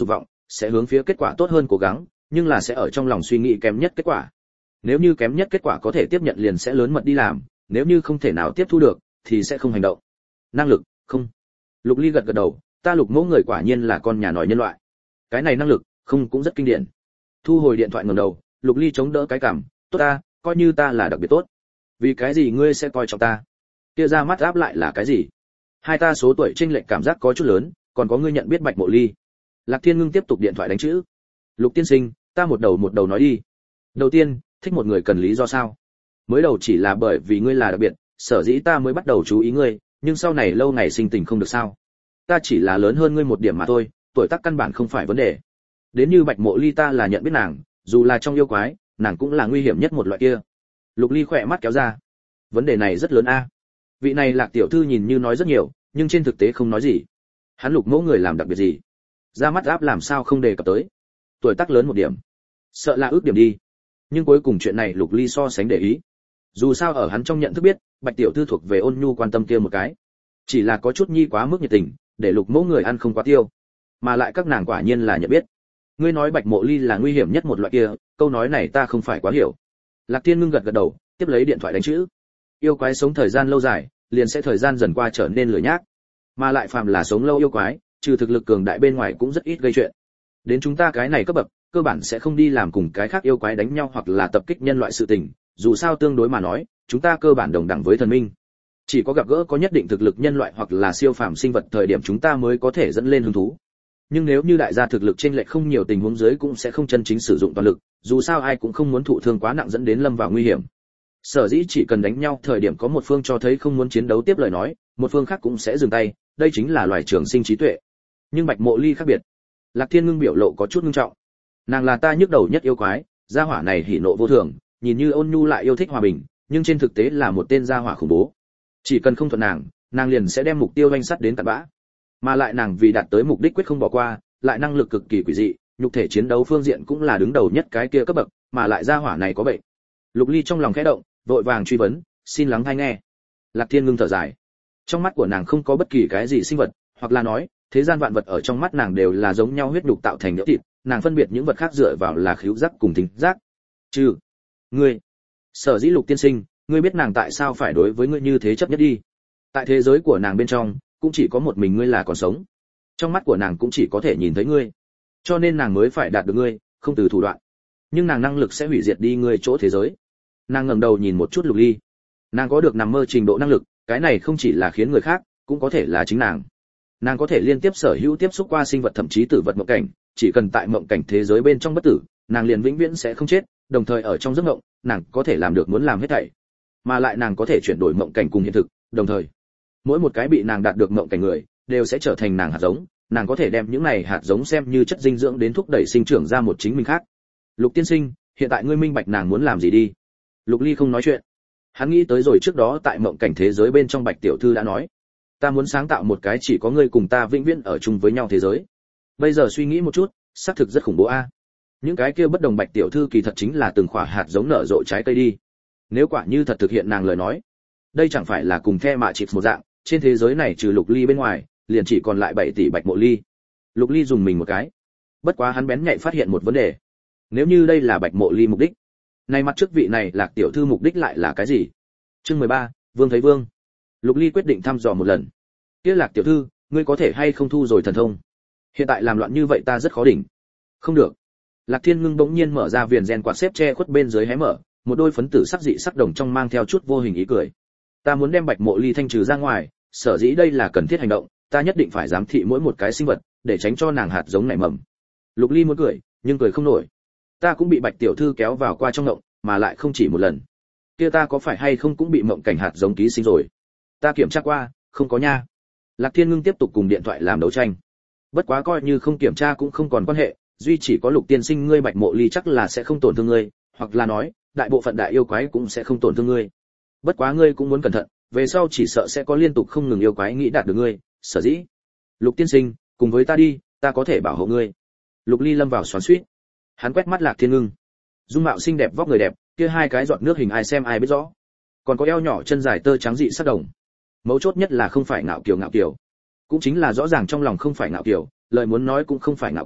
A: sẽ hướng phía kết quả tốt hơn cố gắng, nhưng là sẽ ở trong lòng suy nghĩ kém nhất kết quả. Nếu như kém nhất kết quả có thể tiếp nhận liền sẽ lớn mật đi làm, nếu như không thể nào tiếp thu được thì sẽ không hành động. Năng lực, không. Lục Ly gật gật đầu, ta Lục mẫu người quả nhiên là con nhà nòi nhân loại. Cái này năng lực, không cũng rất kinh điển. Thu hồi điện thoại ngẩng đầu, Lục Ly chống đỡ cái cằm, tốt ta, coi như ta là đặc biệt tốt. Vì cái gì ngươi sẽ coi trọng ta? Kia ra mắt áp lại là cái gì? Hai ta số tuổi chênh lệch cảm giác có chút lớn, còn có ngươi nhận biết Bạch Mộ Ly. Lạc Thiên Ngưng tiếp tục điện thoại đánh chữ. Lục tiên sinh, ta một đầu nói đi. Đầu tiên, thích một người cần lý do sao? Mới đầu chỉ là bởi vì ngươi là đặc biệt, sở dĩ ta mới bắt đầu chú ý ngươi, nhưng sau này lâu ngày sinh tình không được sao? Ta chỉ là lớn hơn ngươi một điểm mà thôi, tuổi tác căn bản không phải vấn đề. Đến như Bạch Mộ Ly ta là nhận biết nàng, dù là trong yêu quái, nàng cũng là nguy hiểm nhất một loại kia. Lục Ly khỏe mắt kéo ra. Vấn đề này rất lớn a. Vị này Lạc tiểu thư nhìn như nói rất nhiều, nhưng trên thực tế không nói gì. Hắn Lục mẫu người làm đặc biệt gì? Ra mắt áp làm sao không đề cập tới? Tuổi tác lớn một điểm, sợ là ước điểm đi. Nhưng cuối cùng chuyện này Lục Ly so sánh để ý. Dù sao ở hắn trong nhận thức biết, Bạch tiểu thư thuộc về ôn nhu quan tâm kia một cái. Chỉ là có chút nhi quá mức nhiệt tình, để Lục mẫu người ăn không quá tiêu. Mà lại các nàng quả nhiên là nhận biết. Ngươi nói Bạch Mộ Ly là nguy hiểm nhất một loại kia, câu nói này ta không phải quá hiểu. Lạc Thiên Ngưng gật gật đầu, tiếp lấy điện thoại đánh chữ. Yêu quái sống thời gian lâu dài, liền sẽ thời gian dần qua trở nên lười nhác. Mà lại phàm là sống lâu yêu quái, trừ thực lực cường đại bên ngoài cũng rất ít gây chuyện. Đến chúng ta cái này cấp bậc, cơ bản sẽ không đi làm cùng cái khác yêu quái đánh nhau hoặc là tập kích nhân loại sự tình, dù sao tương đối mà nói, chúng ta cơ bản đồng đẳng với thần minh. Chỉ có gặp gỡ có nhất định thực lực nhân loại hoặc là siêu phàm sinh vật thời điểm chúng ta mới có thể dẫn lên hứng thú. Nhưng nếu như đại gia thực lực chênh lệch không nhiều tình huống dưới cũng sẽ không chân chính sử dụng toàn lực, dù sao ai cũng không muốn thụ thương quá nặng dẫn đến lâm vào nguy hiểm. Sở dĩ chỉ cần đánh nhau thời điểm có một phương cho thấy không muốn chiến đấu tiếp lời nói, một phương khác cũng sẽ dừng tay, đây chính là loài trường sinh trí tuệ. Nhưng Bạch Mộ Ly khác biệt. Lạc Thiên Ngưng biểu lộ có chút nghiêm trọng. Nàng là ta nhức đầu nhất yêu quái, gia hỏa này hỉ nộ vô thường, nhìn như ôn nhu lại yêu thích hòa bình, nhưng trên thực tế là một tên gia hỏa khủng bố. Chỉ cần không thuận nàng liền sẽ đem mục tiêu vanh sắt đến tận bã. Mà lại nàng vì đạt tới mục đích quyết không bỏ qua, lại năng lực cực kỳ quỷ dị, nhục thể chiến đấu phương diện cũng là đứng đầu nhất cái kia cấp bậc, mà lại gia hỏa này có bệnh. Lục Ly trong lòng khẽ động, vội vàng truy vấn, xin lắng tai nghe. Lạc Thiên Ngưng thở dài. Trong mắt của nàng không có bất kỳ cái gì sinh vật, hoặc là nói, thế gian vạn vật ở trong mắt nàng đều là giống nhau huyết nhục tạo thành nhỡ thịt, nàng phân biệt những vật khác dựa vào là khứu giác cùng thính giác. Chứ, ngươi, Sở dĩ Lục tiên sinh, ngươi biết nàng tại sao phải đối với ngươi như thế chấp nhất đi. Tại thế giới của nàng bên trong, cũng chỉ có một mình ngươi là còn sống. Trong mắt của nàng cũng chỉ có thể nhìn thấy ngươi. Cho nên nàng mới phải đạt được ngươi, không từ thủ đoạn. Nhưng nàng năng lực sẽ hủy diệt đi ngươi chỗ thế giới. Nàng ngẩng đầu nhìn một chút Lục Ly. Nàng có được nằm mơ trình độ năng lực, cái này không chỉ là khiến người khác, cũng có thể là chính nàng. Nàng có thể liên tiếp sở hữu tiếp xúc qua sinh vật thậm chí tử vật mộng cảnh, chỉ cần tại mộng cảnh thế giới bên trong bất tử, nàng liền vĩnh viễn sẽ không chết, đồng thời ở trong giấc mộng, nàng có thể làm được muốn làm hết thảy. Mà lại nàng có thể chuyển đổi mộng cảnh cùng hiện thực, đồng thời, mỗi một cái bị nàng đạt được mộng cảnh người, đều sẽ trở thành nàng hạt giống, nàng có thể đem những này hạt giống xem như chất dinh dưỡng đến thúc đẩy sinh trưởng ra một chính mình khác. Lục tiên sinh, hiện tại ngươi minh bạch nàng muốn làm gì đi? Lục Ly không nói chuyện. Hắn nghĩ tới rồi trước đó tại mộng cảnh thế giới bên trong Bạch tiểu thư đã nói, ta muốn sáng tạo một cái chỉ có ngươi cùng ta vĩnh viễn ở chung với nhau thế giới. Bây giờ suy nghĩ một chút, xác thực rất khủng bố a. Những cái kia bất đồng Bạch tiểu thư kỳ thật chính là từng khỏa hạt giống nở rộ trái cây đi. Nếu quả như thật thực hiện nàng lời nói, đây chẳng phải là cùng The Mạ Chịp một dạng, trên thế giới này trừ Lục Ly bên ngoài, liền chỉ còn lại 7 tỷ Bạch Mộ Ly. Lục Ly dùng mình một cái. Bất quá hắn bén nhạy phát hiện một vấn đề. Nếu như đây là Bạch Mộ Ly mục đích, này mặt trước vị này Lạc tiểu thư mục đích lại là cái gì? Chương 13, Vương thấy Vương. Lục Ly quyết định thăm dò một lần. Kia Lạc tiểu thư, ngươi có thể hay không thu rồi thần thông? Hiện tại làm loạn như vậy ta rất khó đỉnh. Không được. Lạc Thiên Ngưng bỗng nhiên mở ra viền gen quạt xếp che khuất bên dưới hé mở, một đôi phấn tử sắc dị sắc đồng trong mang theo chút vô hình ý cười. Ta muốn đem Bạch Mộ Ly thanh trừ ra ngoài, sở dĩ đây là cần thiết hành động, ta nhất định phải giám thị mỗi một cái sinh vật, để tránh cho nàng hạt giống nảy mầm. Lục Ly muốn cười, nhưng cười không nổi. Ta cũng bị Bạch tiểu thư kéo vào qua trong động, mà lại không chỉ một lần. Kia ta có phải hay không cũng bị mộng cảnh hạt giống ký sinh rồi? Ta kiểm tra qua, không có nha. Lạc Thiên Ngưng tiếp tục cùng điện thoại làm đấu tranh. Bất quá coi như không kiểm tra cũng không còn quan hệ, duy chỉ có Lục tiên sinh ngươi Bạch Mộ Ly chắc là sẽ không tổn thương ngươi, hoặc là nói, đại bộ phận đại yêu quái cũng sẽ không tổn thương ngươi. Bất quá ngươi cũng muốn cẩn thận, về sau chỉ sợ sẽ có liên tục không ngừng yêu quái nghĩ đạt được ngươi, sở dĩ. Lục tiên sinh, cùng với ta đi, ta có thể bảo hộ ngươi. Lục Ly lâm vào xoắn xuýt. Hắn quét mắt Lạc Thiên Ngưng. Dung mạo xinh đẹp vóc người đẹp, kia hai cái giọt nước hình ai xem ai biết rõ. Còn có eo nhỏ chân dài tơ trắng dị sắc đồng. Mấu chốt nhất là không phải ngạo kiều, cũng chính là rõ ràng trong lòng không phải ngạo kiều, lời muốn nói cũng không phải ngạo kiều,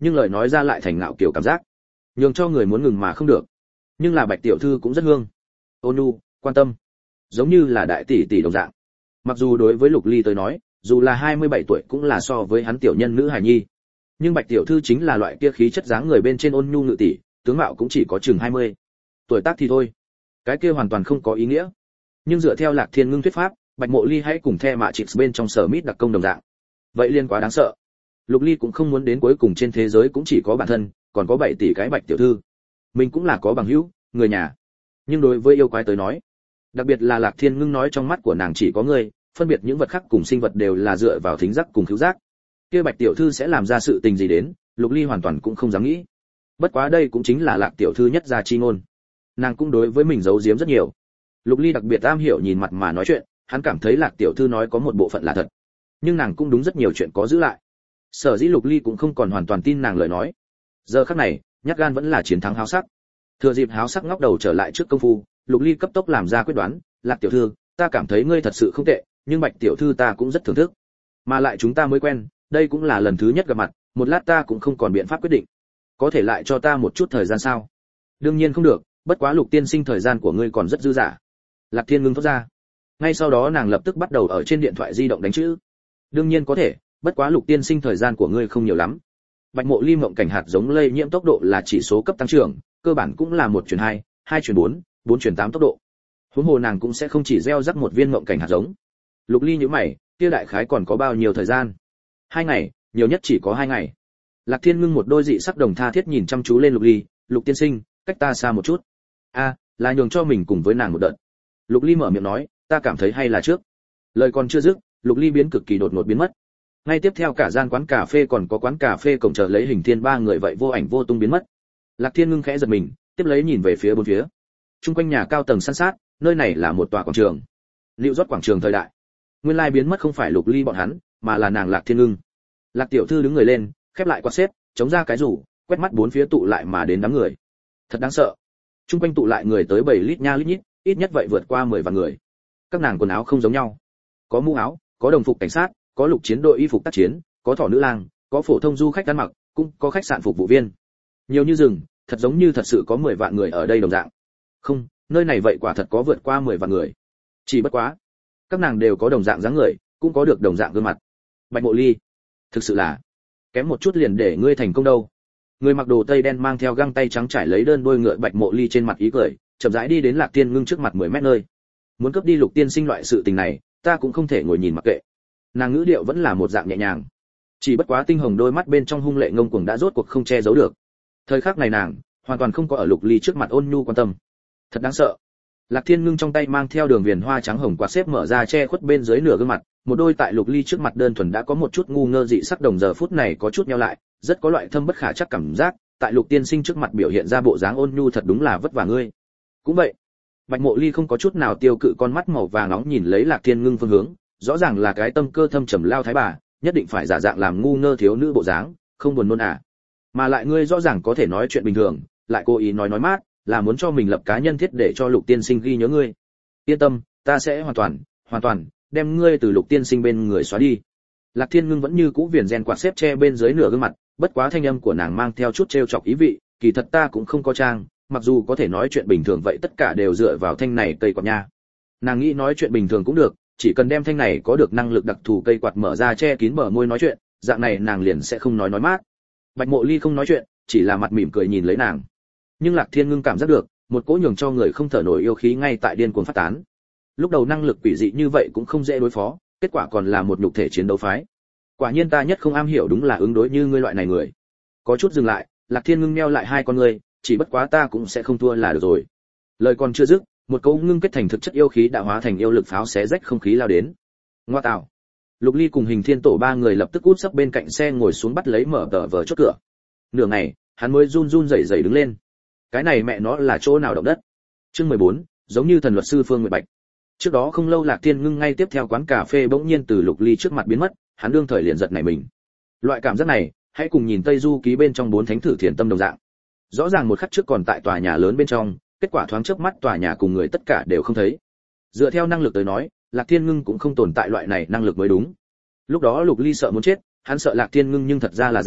A: nhưng lời nói ra lại thành ngạo kiểu cảm giác, nhường cho người muốn ngừng mà không được. Nhưng là Bạch tiểu thư cũng rất hương, ôn nhu, quan tâm, giống như là đại tỷ tỷ đồng dạng. Mặc dù đối với Lục Ly tới nói, dù là 27 tuổi cũng là so với hắn tiểu nhân nữ hài nhi, nhưng Bạch tiểu thư chính là loại kia khí chất dáng người bên trên ôn nhu ngự tỷ, tướng mạo cũng chỉ có chừng 20. Tuổi tác thì thôi, cái kia hoàn toàn không có ý nghĩa. Nhưng dựa theo Lạc Thiên Ngưng thuyết pháp, Bạch Mộ Ly hãy cùng The mạ Chịt bên trong sở mít đặc công đồng dạng. Vậy liên quá đáng sợ. Lục Ly cũng không muốn đến cuối cùng trên thế giới cũng chỉ có bản thân, còn có 7 tỷ cái Bạch tiểu thư. Mình cũng là có bằng hữu, người nhà. Nhưng đối với yêu quái tới nói, đặc biệt là Lạc Thiên Ngưng nói trong mắt của nàng chỉ có ngươi, phân biệt những vật khác cùng sinh vật đều là dựa vào thính giác cùng khứu giác. Kia Bạch tiểu thư sẽ làm ra sự tình gì đến, Lục Ly hoàn toàn cũng không dám nghĩ. Bất quá đây cũng chính là Lạc tiểu thư nhất gia chi ngôn. Nàng cũng đối với mình giấu giếm rất nhiều. Lục Ly đặc biệt am hiểu nhìn mặt mà nói chuyện, hắn cảm thấy Lạc tiểu thư nói có một bộ phận là thật, nhưng nàng cũng đúng rất nhiều chuyện có giữ lại. Sở dĩ Lục Ly cũng không còn hoàn toàn tin nàng lời nói. Giờ khắc này, nhát gan vẫn là chiến thắng háo sắc. Thừa dịp háo sắc ngóc đầu trở lại trước công phu, Lục Ly cấp tốc làm ra quyết đoán, Lạc tiểu thư, ta cảm thấy ngươi thật sự không tệ, nhưng Bạch tiểu thư ta cũng rất thưởng thức. Mà lại chúng ta mới quen, đây cũng là lần thứ nhất gặp mặt, một lát ta cũng không còn biện pháp quyết định. Có thể lại cho ta một chút thời gian sao? Đương nhiên không được, bất quá Lục tiên sinh thời gian của ngươi còn rất dư dả. Lạc Thiên Ngưng thốt ra. Ngay sau đó nàng lập tức bắt đầu ở trên điện thoại di động đánh chữ. Đương nhiên có thể, bất quá Lục tiên sinh thời gian của ngươi không nhiều lắm. Bạch Mộ Ly mộng cảnh hạt giống lây nhiễm tốc độ là chỉ số cấp tăng trưởng, cơ bản cũng là 1/2, 2/4, 4/8 tốc độ. Huống hồ nàng cũng sẽ không chỉ gieo rắc một viên mộng cảnh hạt giống. Lục Ly nhíu mày, kia đại khái còn có bao nhiêu thời gian? 2 ngày, nhiều nhất chỉ có 2 ngày. Lạc Thiên Ngưng một đôi dị sắc đồng tha thiết nhìn chăm chú lên Lục Ly, Lục tiên sinh, cách ta xa một chút. A, là nhường cho mình cùng với nàng một đợt. Lục Ly mở miệng nói, ta cảm thấy hay là trước. Lời còn chưa dứt, Lục Ly biến cực kỳ đột ngột biến mất. Ngay tiếp theo cả gian quán cà phê còn có quán cà phê cổng chờ lấy Hình Thiên ba người vậy vô ảnh vô tung biến mất. Lạc Thiên Ngưng khẽ giật mình, tiếp lấy nhìn về phía bốn phía. Trung quanh nhà cao tầng san sát, nơi này là một tòa quảng trường. Liệu rót quảng trường thời đại. Nguyên lai biến mất không phải Lục Ly bọn hắn, mà là nàng Lạc Thiên Ngưng. Lạc tiểu thư đứng người lên, khép lại quạt xếp, chống ra cái rủ, quét mắt bốn phía tụ lại mà đến đám người. Thật đáng sợ. Trung quanh tụ lại người tới 7 lít nha lít nhít, ít nhất vậy vượt qua 10 vạn người. Các nàng quần áo không giống nhau, có mũ áo, có đồng phục cảnh sát, có lục chiến đội y phục tác chiến, có thỏ nữ lang, có phổ thông du khách ăn mặc, cũng có khách sạn phục vụ viên. Nhiều như rừng, thật giống như thật sự có 10 vạn người ở đây đồng dạng. Không, nơi này vậy quả thật có vượt qua 10 vạn người. Chỉ bất quá, các nàng đều có đồng dạng dáng người, cũng có được đồng dạng gương mặt. Bạch Mộ Ly, thực sự là kém một chút liền để ngươi thành công đâu. Người mặc đồ tây đen mang theo găng tay trắng trải lấy đơn đuôi ngựa Bạch Mộ Ly trên mặt ý cười, chậm rãi đi đến Lạc Tiên Ngưng trước mặt 10 mét nơi. Muốn cướp đi Lục tiên sinh loại sự tình này, ta cũng không thể ngồi nhìn mặc kệ. Nàng ngữ điệu vẫn là một dạng nhẹ nhàng, chỉ bất quá tinh hồng đôi mắt bên trong hung lệ ngông cuồng đã rốt cuộc không che giấu được. Thời khắc này nàng hoàn toàn không có ở Lục Ly trước mặt ôn nhu quan tâm. Thật đáng sợ. Lạc Thiên Ngưng trong tay mang theo đường viền hoa trắng hồng quạt xếp mở ra che khuất bên dưới nửa gương mặt, một đôi tại Lục Ly trước mặt đơn thuần đã có một chút ngu ngơ dị sắc đồng giờ phút này có chút nheo lại, rất có loại thâm bất khả chắc cảm giác, tại Lục tiên sinh trước mặt biểu hiện ra bộ dáng ôn nhu thật đúng là vất vả ngươi. Cũng vậy. Bạch Mộ Ly không có chút nào tiêu cự, con mắt màu vàng nóng nhìn lấy Lạc Thiên Ngưng phương hướng, rõ ràng là cái tâm cơ thâm trầm lao thái bà, nhất định phải giả dạng làm ngu ngơ thiếu nữ bộ dáng, không buồn nôn à? Mà lại ngươi rõ ràng có thể nói chuyện bình thường, lại cố ý nói mát, là muốn cho mình lập cá nhân thiết để cho Lục tiên sinh ghi nhớ ngươi. Yên tâm, ta sẽ hoàn toàn đem ngươi từ Lục tiên sinh bên người xóa đi. Lạc Thiên Ngưng vẫn như cũ viền rèn quạt xếp che bên dưới nửa gương mặt, bất quá thanh âm của nàng mang theo chút trêu chọc ý vị, kỳ thật ta cũng không có trang, mặc dù có thể nói chuyện bình thường vậy tất cả đều dựa vào thanh này cây quạt nha. Nàng nghĩ nói chuyện bình thường cũng được, chỉ cần đem thanh này có được năng lực đặc thù cây quạt mở ra che kín bờ môi nói chuyện, dạng này nàng liền sẽ không nói mát. Bạch Mộ Ly không nói chuyện, chỉ là mặt mỉm cười nhìn lấy nàng. Nhưng Lạc Thiên Ngưng cảm giác được, một cỗ nhường cho người không thở nổi yêu khí ngay tại điên cuồng phát tán. Lúc đầu năng lực quỷ dị như vậy cũng không dễ đối phó, kết quả còn là một nhục thể chiến đấu phái. Quả nhiên ta nhất không am hiểu đúng là ứng đối như ngươi loại này người. Có chút dừng lại, Lạc Thiên Ngưng meo lại hai con ngươi, chỉ bất quá ta cũng sẽ không thua là được rồi. Lời còn chưa dứt, một câu ngưng kết thành thực chất yêu khí đã hóa thành yêu lực pháo xé rách không khí lao đến. Ngoa tạo. Lục Ly cùng Hình Thiên tổ ba người lập tức út sấp bên cạnh xe ngồi xuống bắt lấy mở tờ vở chốt cửa. Nửa ngày, hắn mới run run rẩy rẩy đứng lên. Cái này mẹ nó là chỗ nào động đất? Chương 14, giống như thần luật sư Phương Nguyệt Bạch. Trước đó không lâu Lạc Thiên Ngưng ngay tiếp theo quán cà phê bỗng nhiên từ Lục Ly trước mặt biến mất, hắn đương thời liền giật nảy mình. Loại cảm giác này, hãy cùng nhìn Tây Du ký bên trong 4 thánh thử thiền tâm đồng dạng. Rõ ràng một khắc trước còn tại tòa nhà lớn bên trong, kết quả thoáng chớp mắt tòa nhà cùng người tất cả đều không thấy. Dựa theo năng lực tới nói, Lạc Thiên Ngưng cũng không tồn tại loại này năng lực mới đúng. Lúc đó Lục Ly sợ muốn chết, hắn sợ Lạc Thiên Ngưng nhưng thật ra là giả,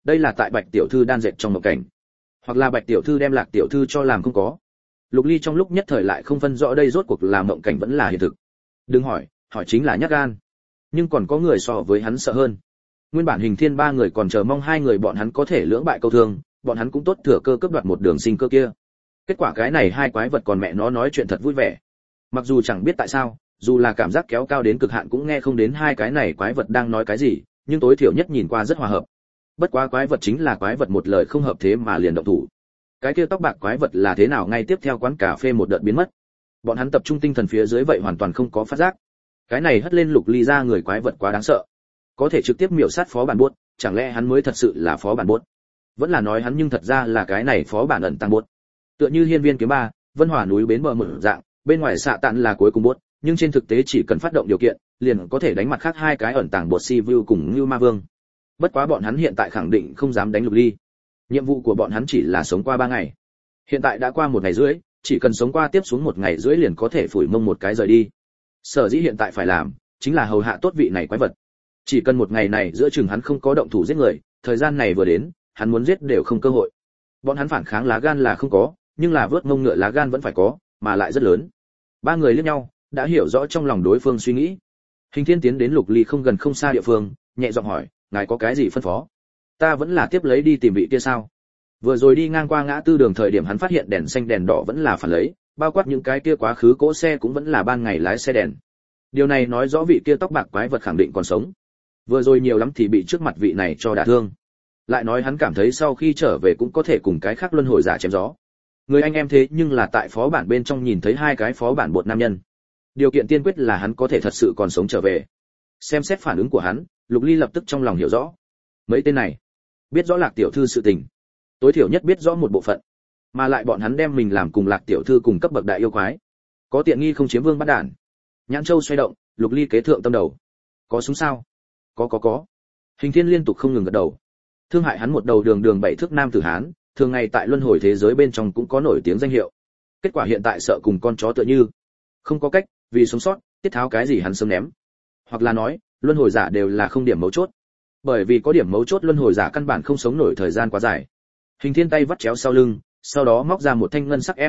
A: đây là tại Bạch tiểu thư đan dệt trong mộng cảnh, hoặc là Bạch tiểu thư đem Lạc tiểu thư cho làm không có. Lục Ly trong lúc nhất thời lại không phân rõ đây rốt cuộc là mộng cảnh vẫn là hiện thực. Đừng hỏi, hỏi chính là nhát gan. Nhưng còn có người so với hắn sợ hơn. Nguyên bản Hình Thiên ba người còn chờ mong hai người bọn hắn có thể lưỡng bại câu thương, bọn hắn cũng tốt thừa cơ cướp đoạt một đường sinh cơ kia. Kết quả cái này hai quái vật còn mẹ nó nói chuyện thật vui vẻ. Mặc dù chẳng biết tại sao, dù là cảm giác kéo cao đến cực hạn cũng nghe không đến hai cái này quái vật đang nói cái gì, nhưng tối thiểu nhất nhìn qua rất hòa hợp. Bất quá quái vật chính là quái vật, một lời không hợp thế mà liền động thủ. Cái kia tóc bạc quái vật là thế nào ngay tiếp theo quán cà phê một đợt biến mất. Bọn hắn tập trung tinh thần phía dưới vậy hoàn toàn không có phát giác. Cái này hất lên Lục Ly ra người quái vật quá đáng sợ. Có thể trực tiếp miểu sát phó bản buốt, chẳng lẽ hắn mới thật sự là phó bản buốt? Vẫn là nói hắn nhưng thật ra là cái này phó bản ẩn tăng buốt. Tựa như Hiên Viên kiếm ba, Vân Hỏa núi bến bờ mở dạng, bên ngoài xạ tạn là cuối cùng buốt, nhưng trên thực tế chỉ cần phát động điều kiện, liền có thể đánh mặt khác hai cái ẩn tàng buốt Si Vu cùng Như Ma Vương. Bất quá bọn hắn hiện tại khẳng định không dám đánh Lục Ly. Nhiệm vụ của bọn hắn chỉ là sống qua 3 ngày. Hiện tại đã qua 1 ngày rưỡi, chỉ cần sống qua tiếp xuống 1 ngày rưỡi liền có thể phủi mông một cái rời đi. Sở dĩ hiện tại phải làm, chính là hầu hạ tốt vị này quái vật. Chỉ cần 1 ngày này giữa chừng hắn không có động thủ giết người, thời gian này vừa đến, hắn muốn giết đều không cơ hội. Bọn hắn phản kháng lá gan là không có, nhưng là vớt mông ngựa lá gan vẫn phải có, mà lại rất lớn. 3 người liếc nhau, đã hiểu rõ trong lòng đối phương suy nghĩ. Hình Thiên tiến đến Lục Ly không gần không xa địa phương, nhẹ giọng hỏi, ngài có cái gì phân phó? Ta vẫn là tiếp lấy đi tìm vị kia sao? Vừa rồi đi ngang qua ngã tư đường thời điểm hắn phát hiện đèn xanh đèn đỏ vẫn là phản lấy, bao quát những cái kia quá khứ cỗ xe cũng vẫn là ban ngày lái xe đèn. Điều này nói rõ vị kia tóc bạc quái vật khẳng định còn sống. Vừa rồi nhiều lắm thì bị trước mặt vị này cho đả thương. Lại nói hắn cảm thấy sau khi trở về cũng có thể cùng cái khác luân hồi giả chém gió. Người anh em thế nhưng là tại phó bản bên trong nhìn thấy hai cái phó bản bột nam nhân. Điều kiện tiên quyết là hắn có thể thật sự còn sống trở về. Xem xét phản ứng của hắn, Lục Ly lập tức trong lòng hiểu rõ. Mấy tên này biết rõ Lạc tiểu thư sự tình, tối thiểu nhất biết rõ một bộ phận, mà lại bọn hắn đem mình làm cùng Lạc tiểu thư cùng cấp bậc đại yêu quái, có tiện nghi không chiếm vương bắt đản. Nhãn châu xoay động, Lục Ly kế thượng tâm đầu. Có súng sao? Có. Hình Thiên liên tục không ngừng gật đầu. Thương hại hắn một đầu đường đường 7 thước nam tử hán, thường ngày tại luân hồi thế giới bên trong cũng có nổi tiếng danh hiệu. Kết quả hiện tại sợ cùng con chó tựa như, không có cách, vì sống sót, tiết tháo cái gì hắn sớm ném. Hoặc là nói, luân hồi giả đều là không điểm mấu chốt. Bởi vì có điểm mấu chốt luân hồi giả căn bản không sống nổi thời gian quá dài. Hình Thiên tay vắt chéo sau lưng, sau đó móc ra một thanh ngân sắc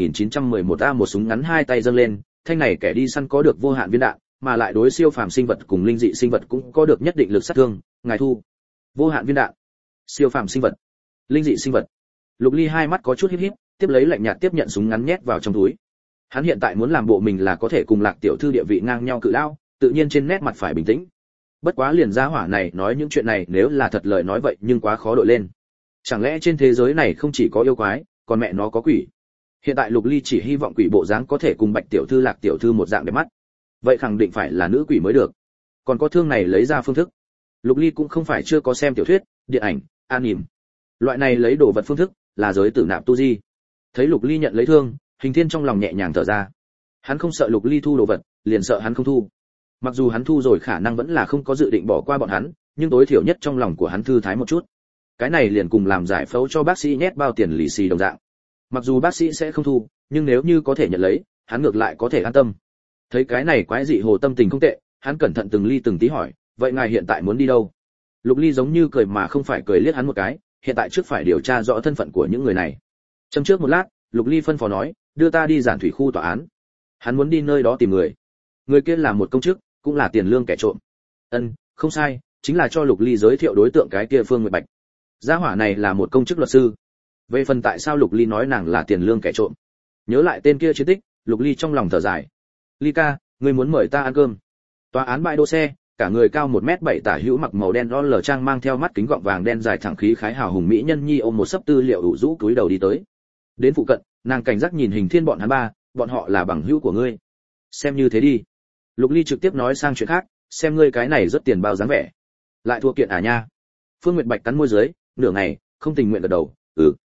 A: M1911A, một súng ngắn hai tay dâng lên, thanh này kẻ đi săn có được vô hạn viên đạn, mà lại đối siêu phàm sinh vật cùng linh dị sinh vật cũng có được nhất định lực sát thương, ngài thu. Vô hạn viên đạn, siêu phàm sinh vật, linh dị sinh vật. Lục Ly hai mắt có chút híp híp, tiếp lấy lạnh nhạt tiếp nhận súng ngắn nhét vào trong túi. Hắn hiện tại muốn làm bộ mình là có thể cùng Lạc tiểu thư địa vị ngang nhau cự lao, tự nhiên trên nét mặt phải bình tĩnh. Bất quá liền gia hỏa này nói những chuyện này nếu là thật lời nói vậy nhưng quá khó đội lên. Chẳng lẽ trên thế giới này không chỉ có yêu quái, còn mẹ nó có quỷ? Hiện tại Lục Ly chỉ hy vọng quỷ bộ dáng có thể cùng Bạch tiểu thư Lạc tiểu thư một dạng đẹp mắt. Vậy khẳng định phải là nữ quỷ mới được. Còn có thương này lấy ra phương thức. Lục Ly cũng không phải chưa có xem tiểu thuyết, điện ảnh, anime. Loại này lấy đồ vật phương thức là giới tử nạp tu di. Thấy Lục Ly nhận lấy thương, Hình Thiên trong lòng nhẹ nhàng thở ra. Hắn không sợ Lục Ly thu đồ vật, liền sợ hắn không thu. Mặc dù hắn thu rồi khả năng vẫn là không có dự định bỏ qua bọn hắn, nhưng tối thiểu nhất trong lòng của hắn thư thái một chút. Cái này liền cùng làm giải phẫu cho bác sĩ nhét bao tiền lì xì đồng dạng. Mặc dù bác sĩ sẽ không thu, nhưng nếu như có thể nhận lấy, hắn ngược lại có thể an tâm. Thấy cái này quái dị hồ tâm tình không tệ, hắn cẩn thận từng ly từng tí hỏi, vậy ngài hiện tại muốn đi đâu? Lục Ly giống như cười mà không phải cười liếc hắn một cái, hiện tại trước phải điều tra rõ thân phận của những người này. Châm trước một lát, Lục Ly phân phó nói, đưa ta đi giản thủy khu tòa án. Hắn muốn đi nơi đó tìm người. Người kia là một công chức, cũng là tiền lương kẻ trộm. Không sai, chính là cho Lục Ly giới thiệu đối tượng cái kia Phương Nguyệt Bạch. Gia hỏa này là một công chức luật sư. Về phần tại sao Lục Ly nói nàng là tiền lương kẻ trộm, nhớ lại tên kia chiến tích, Lục Ly trong lòng thở dài. Ly ca, ngươi muốn mời ta ăn cơm? Tòa án bãi đỗ xe, cả người cao 1m7 tả hữu mặc màu đen lon lờ trang mang theo mắt kính gọng vàng đen dài thẳng khí khái hào hùng mỹ nhân nhi ôm một sấp tư liệu ủ rũ túi đầu đi tới. Đến phụ cận, nàng cảnh giác nhìn Hình Thiên bọn hắn ba, bọn họ là bằng hữu của ngươi. Xem như thế đi. Lục Ly trực tiếp nói sang chuyện khác, xem ngươi cái này rất tiền bao dáng vẻ. Lại thua kiện à nha. Phương Nguyệt Bạch cắn môi dưới, nửa ngày, không tình nguyện gật đầu,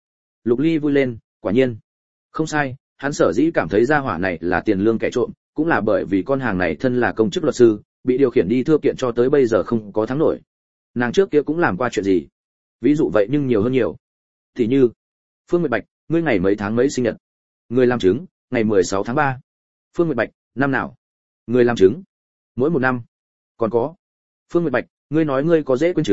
A: Lục Ly vui lên, quả nhiên. Không sai, hắn sở dĩ cảm thấy gia hỏa này là tiền lương kẻ trộm, cũng là bởi vì con hàng này thân là công chức luật sư, bị điều khiển đi thưa kiện cho tới bây giờ không có thắng nổi. Nàng trước kia cũng làm qua chuyện gì? Ví dụ vậy nhưng nhiều hơn nhiều. Thì như, Phương Nguyệt Bạch, ngươi ngày mấy tháng mấy sinh nhật? Người làm chứng, ngày 16 tháng 3. Phương Nguyệt Bạch, năm nào? Người làm chứng, mỗi một năm. Còn có, Phương Nguyệt Bạch, ngươi nói ngươi có dễ quên chứng,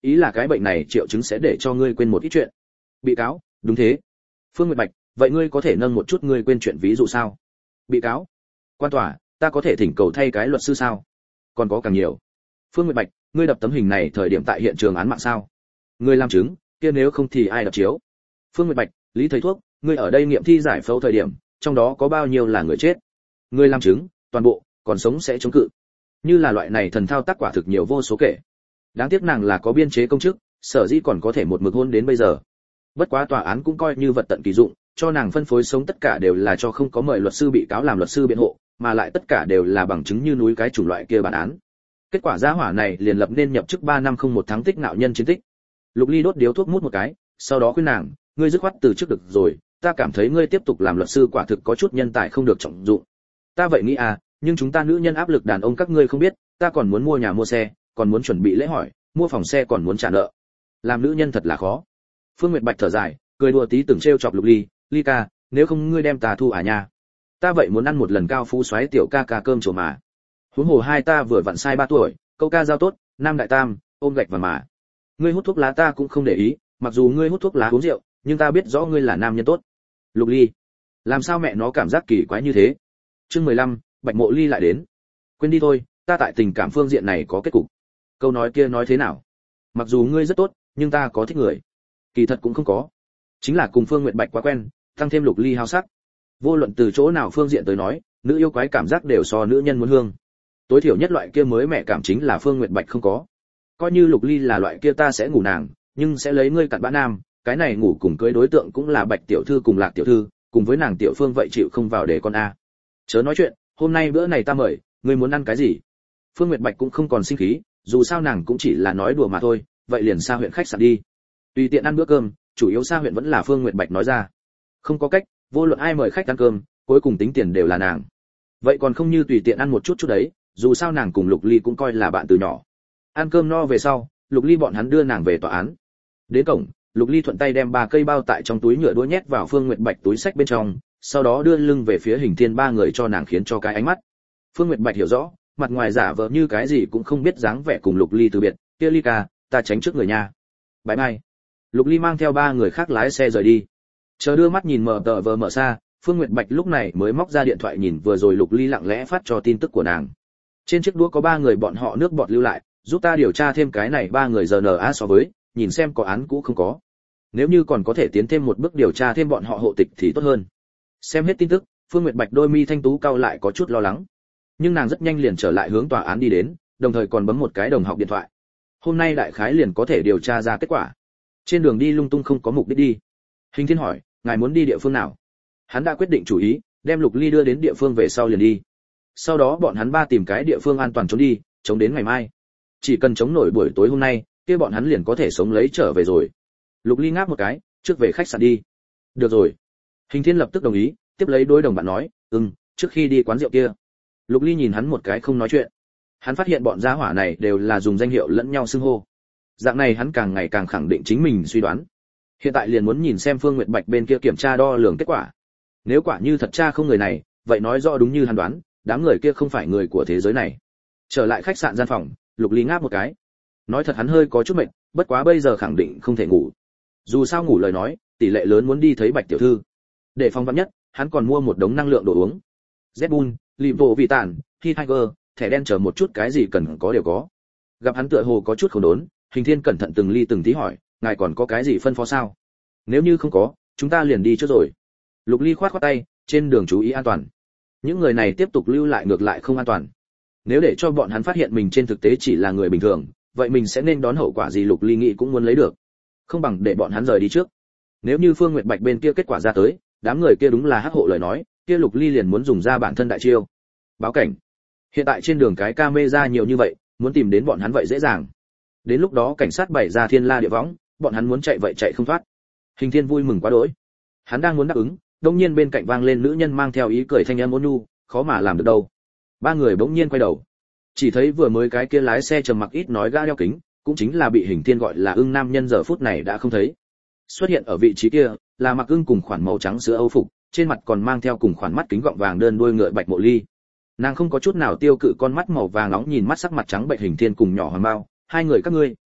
A: ý là cái bệnh này triệu chứng sẽ để cho ngươi quên một ít chuyện. Bị cáo: đúng thế. Phương Nguyệt Bạch: vậy ngươi có thể nâng một chút ngươi quên chuyện ví dụ sao? Bị cáo: quan tòa, ta có thể thỉnh cầu thay cái luật sư sao? Còn có càng nhiều. Phương Nguyệt Bạch: ngươi đập tấm hình này thời điểm tại hiện trường án mạng sao? Ngươi làm chứng, kia nếu không thì ai đập chiếu? Phương Nguyệt Bạch: Lý thầy thuốc, ngươi ở đây nghiệm thi giải phẫu thời điểm, trong đó có bao nhiêu là người chết? Ngươi làm chứng, toàn bộ, còn sống sẽ chống cự. Như là loại này thần thao tác quả thực nhiều vô số kể. Đáng tiếc nàng là có biên chế công chức, sở dĩ còn có thể một mực hôn đến bây giờ. Bất quá tòa án cũng coi như vật tận kỳ dụng, cho nàng phân phối sống tất cả đều là cho không có mời luật sư bị cáo làm luật sư biện hộ, mà lại tất cả đều là bằng chứng như núi cái chủng loại kia bản án. Kết quả giá hỏa này liền lập nên nhập chức 3 năm không một tháng tích ngạo nhân chiến tích. Lục Ly đốt điếu thuốc mút một cái, sau đó khuyên nàng, ngươi dứt khoát từ chức được rồi, ta cảm thấy ngươi tiếp tục làm luật sư quả thực có chút nhân tài không được trọng dụng. Ta vậy nghĩ à, nhưng chúng ta nữ nhân áp lực đàn ông các ngươi không biết, ta còn muốn mua nhà mua xe, còn muốn chuẩn bị lễ hỏi, mua phòng xe còn muốn trả nợ. Làm nữ nhân thật là khó. Phương Nguyệt Bạch thở dài, cười đùa tí từng trêu chọc Lục Ly, Ly ca, nếu không ngươi đem ta thu à nha. Ta vậy muốn ăn một lần cao phú xoáy tiểu ca ca cơm chùa mà. Huống hồ hai ta vừa vặn sai 3 tuổi, câu ca giao tốt, nam đại tam, ôm gạch và mà. Ngươi hút thuốc lá ta cũng không để ý, mặc dù ngươi hút thuốc lá uống rượu, nhưng ta biết rõ ngươi là nam nhân tốt. Lục Ly, làm sao mẹ nó cảm giác kỳ quái như thế? Chương 15, Bạch Mộ Ly lại đến. Quên đi thôi, ta tại tình cảm phương diện này có kết cục. Câu nói kia nói thế nào? Mặc dù ngươi rất tốt, nhưng ta có thích người. Kỳ thật cũng không có. Chính là cùng Phương Nguyệt Bạch quá quen, tăng thêm Lục Ly hao sắc. Vô luận từ chỗ nào phương diện tới nói, nữ yêu quái cảm giác đều so nữ nhân muốn hương. Tối thiểu nhất loại kia mới mẹ cảm chính là Phương Nguyệt Bạch không có. Coi như Lục Ly là loại kia ta sẽ ngủ nàng, nhưng sẽ lấy ngươi cặn bã nam, cái này ngủ cùng cưới đối tượng cũng là Bạch tiểu thư cùng Lạc tiểu thư, cùng với nàng tiểu Phương vậy chịu không vào để con a. Chớ nói chuyện, hôm nay bữa này ta mời, ngươi muốn ăn cái gì? Phương Nguyệt Bạch cũng không còn sinh khí, dù sao nàng cũng chỉ là nói đùa mà thôi, vậy liền xa huyện khách sạn đi. Tùy tiện ăn bữa cơm, chủ yếu xa huyện vẫn là Phương Nguyệt Bạch nói ra. Không có cách, vô luận ai mời khách ăn cơm, cuối cùng tính tiền đều là nàng. Vậy còn không như tùy tiện ăn một chút chút đấy, dù sao nàng cùng Lục Ly cũng coi là bạn từ nhỏ. Ăn cơm no về sau, Lục Ly bọn hắn đưa nàng về tòa án. Đến cổng, Lục Ly thuận tay đem 3 cây bao tại trong túi nhựa đũa nhét vào Phương Nguyệt Bạch túi sách bên trong, sau đó đưa lưng về phía Hình Thiên 3 người cho nàng khiến cho cái ánh mắt. Phương Nguyệt Bạch hiểu rõ, mặt ngoài giả vờ như cái gì cũng không biết dáng vẻ cùng Lục Ly từ biệt, "Kia Ly ca, ta tránh trước người nha." Bye bye. Lục Ly mang theo 3 người khác lái xe rời đi. Chờ đưa mắt nhìn mở xa, Phương Nguyệt Bạch lúc này mới móc ra điện thoại nhìn vừa rồi Lục Ly lặng lẽ phát cho tin tức của nàng. Trên chiếc đũa có 3 người bọn họ nước bọt lưu lại, giúp ta điều tra thêm cái này 3 người RNA so với, nhìn xem có án cũ không có. Nếu như còn có thể tiến thêm một bước điều tra thêm bọn họ hộ tịch thì tốt hơn. Xem hết tin tức, Phương Nguyệt Bạch đôi mi thanh tú cau lại có chút lo lắng. Nhưng nàng rất nhanh liền trở lại hướng tòa án đi đến, đồng thời còn bấm một cái đồng học điện thoại. Hôm nay đại khái liền có thể điều tra ra kết quả. Trên đường đi lung tung không có mục đích đi. Hình Thiên hỏi, ngài muốn đi địa phương nào? Hắn đã quyết định chủ ý, đem Lục Ly đưa đến địa phương về sau liền đi. Sau đó bọn hắn 3 tìm cái địa phương an toàn trốn đi, chống đến ngày mai. Chỉ cần chống nổi buổi tối hôm nay, kia bọn hắn liền có thể sống lấy trở về rồi. Lục Ly ngáp một cái, trước về khách sạn đi. Được rồi. Hình Thiên lập tức đồng ý, tiếp lấy đối đồng bạn nói, trước khi đi quán rượu kia. Lục Ly nhìn hắn một cái không nói chuyện. Hắn phát hiện bọn gia hỏa này đều là dùng danh hiệu lẫn nhau xưng hô. Dạng này hắn càng ngày càng khẳng định chính mình suy đoán. Hiện tại liền muốn nhìn xem Phương Nguyệt Bạch bên kia kiểm tra đo lường kết quả. Nếu quả như thật cha không người này, vậy nói rõ đúng như hắn đoán, đám người kia không phải người của thế giới này. Trở lại khách sạn gian phòng, Lục Ly ngáp một cái. Nói thật hắn hơi có chút mệt, bất quá bây giờ khẳng định không thể ngủ. Dù sao ngủ lời nói, tỷ lệ lớn muốn đi thấy Bạch tiểu thư. Để phòng vắn nhất, hắn còn mua một đống năng lượng đồ uống. Red Bull, Lipo vị tản, Tiger, thẻ đen chờ một chút cái gì cần có đều có. Gặp hắn tựa hồ có chút khổ đốn, Hình Thiên cẩn thận từng ly từng tí hỏi, ngài còn có cái gì phân phó sao? Nếu như không có, chúng ta liền đi trước rồi. Lục Ly khoát tay, trên đường chú ý an toàn. Những người này tiếp tục lưu lại ngược lại không an toàn. Nếu để cho bọn hắn phát hiện mình trên thực tế chỉ là người bình thường, vậy mình sẽ nên đón hậu quả gì Lục Ly nghĩ cũng muốn lấy được. Không bằng để bọn hắn rời đi trước. Nếu như Phương Nguyệt Bạch bên kia kết quả ra tới, đám người kia đúng là hắc hộ lời nói, kia Lục Ly liền muốn dùng ra bản thân đại chiêu. Báo cảnh. Hiện tại trên đường cái camera nhiều như vậy, muốn tìm đến bọn hắn vậy dễ dàng. Đến lúc đó cảnh sát bày ra thiên la địa võng, bọn hắn muốn chạy vậy chạy không thoát. Hình Thiên vui mừng quá đỗi. Hắn đang muốn đáp ứng, đột nhiên bên cạnh vang lên nữ nhân mang theo ý cười thanh âm ôn nhu, khó mà làm được đâu. 3 người bỗng nhiên quay đầu. Chỉ thấy vừa mới cái kia lái xe trầm mặc ít nói gã đeo kính, cũng chính là bị Hình Thiên gọi là Ưng nam nhân giờ phút này đã không thấy. Xuất hiện ở vị trí kia, là mặc ưng cùng khoản màu trắng sữa Âu phục, trên mặt còn mang theo cùng khoản mắt kính gọng vàng đơn đuôi ngựa Bạch Mộ Ly. Nàng không có chút nào tiêu cự con mắt màu vàng nóng nhìn mắt sắc mặt trắng bệnh Hình Thiên cùng nhỏ Hoàng Bao, hai người các ngươi,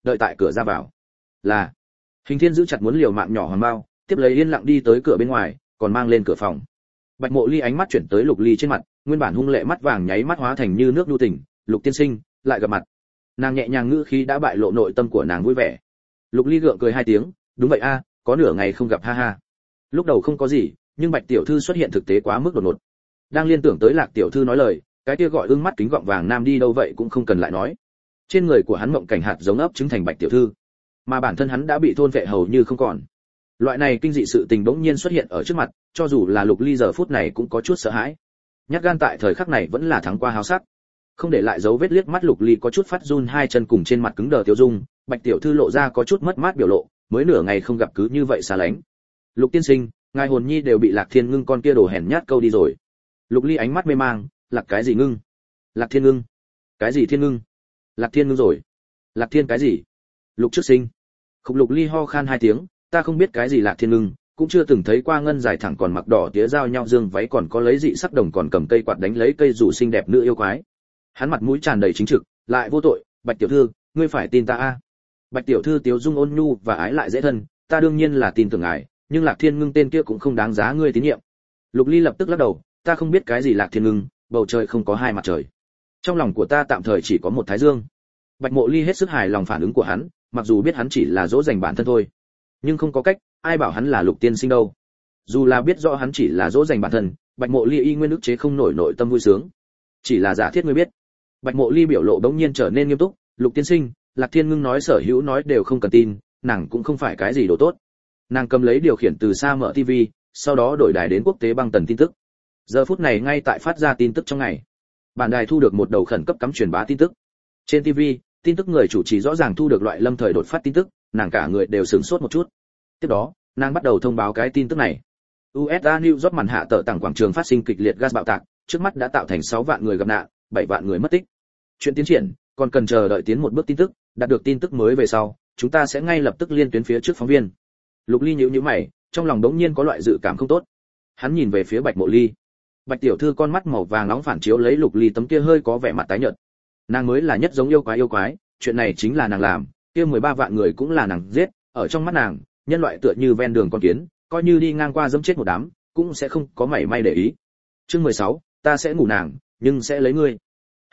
A: đợi tại cửa ra vào. Là. Hình Thiên giữ chặt muốn liều mạng nhỏ Hoàng Bao, tiếp lấy yên lặng đi tới cửa bên ngoài, còn mang lên cửa phòng. Bạch Mộ Ly ánh mắt chuyển tới Lục Ly trên mặt, nguyên bản hung lệ mắt vàng nháy mắt hóa thành như nước nhu tình. Lục tiên sinh, lại gặp mặt. Nàng nhẹ nhàng ngữ khí đã bại lộ nội tâm của nàng vui vẻ. Lục Ly gượng cười hai tiếng, đúng vậy a, có nửa ngày không gặp ha ha. Lúc đầu không có gì, nhưng Bạch tiểu thư xuất hiện thực tế quá mức đột ngột. Đang liên tưởng tới Lạc tiểu thư nói lời, cái kia gọi ương mắt kính gọng vàng nam đi đâu vậy cũng không cần lại nói. Trên người của hắn mộng cảnh hạt giống ấp trứng thành Bạch tiểu thư, mà bản thân hắn đã bị thôn vệ hầu như không còn. Loại này kinh dị sự tình bỗng nhiên xuất hiện ở trước mặt, cho dù là Lục Ly giờ phút này cũng có chút sợ hãi. Nhát gan tại thời khắc này vẫn là thắng qua háo sắc. Không để lại dấu vết liếc mắt Lục Ly có chút phát run hai chân cùng trên mặt cứng đờ tiêu dung, Bạch tiểu thư lộ ra có chút mất mát biểu lộ, mới nửa ngày không gặp cứ như vậy xa lánh. Lục tiên sinh, ngài hồn nhi đều bị Lạc Thiên Ngưng con kia đồ hèn nhát câu đi rồi. Lục Ly ánh mắt mê mang, Lạc cái gì ngưng? Lạc Thiên Ngưng? Cái gì Thiên Ngưng? Lạc Thiên Ngưng rồi. Lạc Thiên cái gì? Lục trước sinh. Khúc Lục Ly ho khan hai tiếng, ta không biết cái gì Lạc Thiên Ngưng, cũng chưa từng thấy qua ngân dài thẳng còn mặc đỏ tía giao nhau dương váy còn có lấy dị sắc đồng còn cầm cây quạt đánh lấy cây rủ xinh đẹp nữ yêu quái. Hắn mặt mũi tràn đầy chính trực, lại vô tội, Bạch tiểu thư, ngươi phải tin ta a. Bạch tiểu thư tiếu dung ôn nhu và ái lại dễ thân, ta đương nhiên là tin tưởng ngài, nhưng Lạc Thiên Ngưng tên kia cũng không đáng giá ngươi tín nhiệm. Lục Ly lập tức lắc đầu, ta không biết cái gì Lạc Thiên Ngưng, bầu trời không có hai mặt trời. Trong lòng của ta tạm thời chỉ có một thái dương. Bạch Mộ Ly hết sức hài lòng phản ứng của hắn, mặc dù biết hắn chỉ là dỗ dành bản thân thôi, nhưng không có cách, ai bảo hắn là Lục tiên sinh đâu. Dù là biết rõ hắn chỉ là dỗ dành bản thân, Bạch Mộ Ly y nguyên ức chế không nổi nội tâm vui sướng. Chỉ là giả thiết ngươi biết. Bạch Mộ Ly biểu lộ bỗng nhiên trở nên nghiêm túc, Lục tiên sinh, Lạc Thiên Ngưng nói sở hữu nói đều không cần tin, nàng cũng không phải cái gì đồ tốt. Nàng cầm lấy điều khiển từ xa mở TV, sau đó đổi đài đến quốc tế băng tần tin tức. Giờ phút này ngay tại phát ra tin tức trong ngày, bản đài thu được một đầu khẩn cấp cắm truyền bá tin tức. Trên TV, tin tức người chủ trì rõ ràng thu được loại lâm thời đột phát tin tức, nàng cả người đều sửng sốt một chút. Tiếp đó, nàng bắt đầu thông báo cái tin tức này. USA New York màn hạ tờ tảng quảng trường phát sinh kịch liệt gas bạo tạc, trước mắt đã tạo thành 6 vạn người gặp nạn, 7 vạn người mất tích. Chuyện tiến triển, còn cần chờ đợi tiến một bước tin tức, đạt được tin tức mới về sau, chúng ta sẽ ngay lập tức liên tuyến phía trước phóng viên. Lục Ly nhíu nhíu mày, trong lòng đống nhiên có loại dự cảm không tốt. Hắn nhìn về phía Bạch Mộ Ly. Bạch tiểu thư con mắt màu vàng nóng phản chiếu lấy Lục Ly tấm kia hơi có vẻ mặt tái nhợt. Nàng mới là nhất giống yêu quái, chuyện này chính là nàng làm, kia 13 vạn người cũng là nàng giết, ở trong mắt nàng, nhân loại tựa như ven đường con kiến, coi như đi ngang qua dẫm chết một đám, cũng sẽ không có mảy may để ý. Chương 16, ta sẽ ngủ nàng, nhưng sẽ lấy ngươi.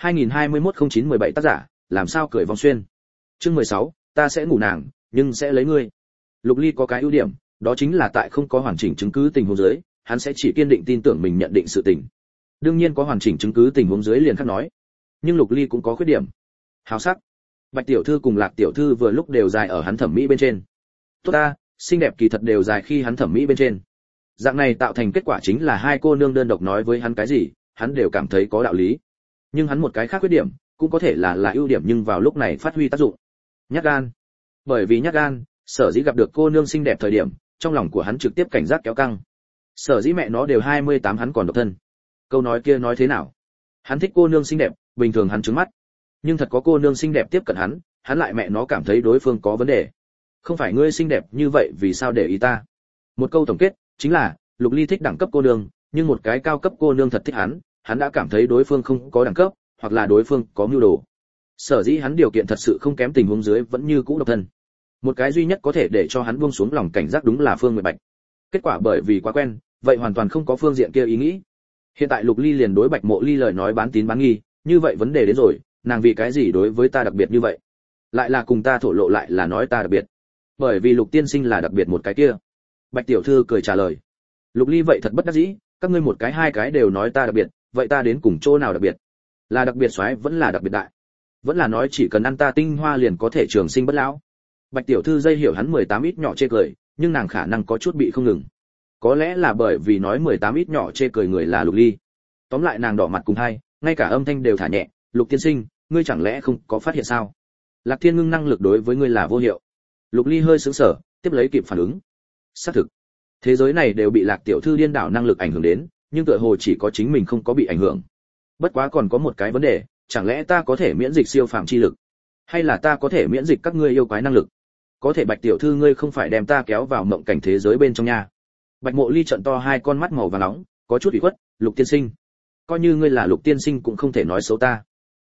A: 2021-09-17 tác giả, làm sao cười vòng xuyên. Chương 16, ta sẽ ngủ nàng, nhưng sẽ lấy ngươi. Lục Ly có cái ưu điểm, đó chính là tại không có hoàn chỉnh chứng cứ tình huống dưới, hắn sẽ chỉ kiên định tin tưởng mình nhận định sự tình. Đương nhiên có hoàn chỉnh chứng cứ tình huống dưới liền khác nói. Nhưng Lục Ly cũng có khuyết điểm. Hào sắc. Bạch tiểu thư cùng Lạc tiểu thư vừa lúc đều dài ở hắn thẩm mỹ bên trên. Tốt ta, xinh đẹp kỳ thật đều dài khi hắn thẩm mỹ bên trên. Dạng này tạo thành kết quả chính là hai cô nương đơn độc nói với hắn cái gì, hắn đều cảm thấy có đạo lý. Nhưng hắn một cái khác khuyết điểm, cũng có thể là ưu điểm nhưng vào lúc này phát huy tác dụng. Nhát gan. Bởi vì nhát gan, sở dĩ gặp được cô nương xinh đẹp thời điểm, trong lòng của hắn trực tiếp cảnh giác kéo căng. Sở dĩ mẹ nó đều 28 hắn còn độc thân. Câu nói kia nói thế nào? Hắn thích cô nương xinh đẹp, bình thường hắn trứng mắt. Nhưng thật có cô nương xinh đẹp tiếp cận hắn lại mẹ nó cảm thấy đối phương có vấn đề. Không phải ngươi xinh đẹp như vậy vì sao để ý ta? Một câu tổng kết, chính là, Lục Ly thích đẳng cấp cô nương, nhưng một cái cao cấp cô nương thật thích hắn đã cảm thấy đối phương không có đẳng cấp, hoặc là đối phương có mưu đồ. Sở dĩ hắn điều kiện thật sự không kém tình huống dưới vẫn như cũ độc thân. Một cái duy nhất có thể để cho hắn buông xuống lòng cảnh giác đúng là Phương Nguyệt Bạch. Kết quả bởi vì quá quen, vậy hoàn toàn không có phương diện kia ý nghĩ. Hiện tại Lục Ly liền đối Bạch Mộ Ly lời nói bán tín bán nghi, như vậy vấn đề đến rồi, nàng vì cái gì đối với ta đặc biệt như vậy? Lại là cùng ta thổ lộ lại là nói ta đặc biệt. Bởi vì Lục tiên sinh là đặc biệt một cái kia. Bạch tiểu thư cười trả lời. Lục Ly vậy thật bất đắc dĩ, các ngươi một cái hai cái đều nói ta đặc biệt, vậy ta đến cùng chỗ nào đặc biệt? Là đặc biệt xoái vẫn là đặc biệt đại? Vẫn là nói chỉ cần ăn ta tinh hoa liền có thể trường sinh bất lão? Bạch tiểu thư dây hiểu hắn 18 ít nhỏ chê cười, nhưng nàng khả năng có chút bị không ngừng. Có lẽ là bởi vì nói 18 ít nhỏ chê cười người là Lục Ly. Tóm lại nàng đỏ mặt cùng hai, ngay cả âm thanh đều thả nhẹ, Lục tiên sinh, ngươi chẳng lẽ không có phát hiện sao? Lạc Thiên Ngưng năng lực đối với ngươi là vô hiệu. Lục Ly hơi sững sờ, tiếp lấy kịp phản ứng. Xác thực, thế giới này đều bị Lạc tiểu thư điên đảo năng lực ảnh hưởng đến, nhưng tựa hồ chỉ có chính mình không có bị ảnh hưởng. Bất quá còn có một cái vấn đề, chẳng lẽ ta có thể miễn dịch siêu phàm chi lực, hay là ta có thể miễn dịch các ngươi yêu quái năng lực? Có thể Bạch tiểu thư ngươi không phải đem ta kéo vào mộng cảnh thế giới bên trong nha. Bạch Mộ Ly trợn to hai con mắt màu vàng nóng, có chút ủy khuất, Lục tiên sinh, coi như ngươi là Lục tiên sinh cũng không thể nói xấu ta.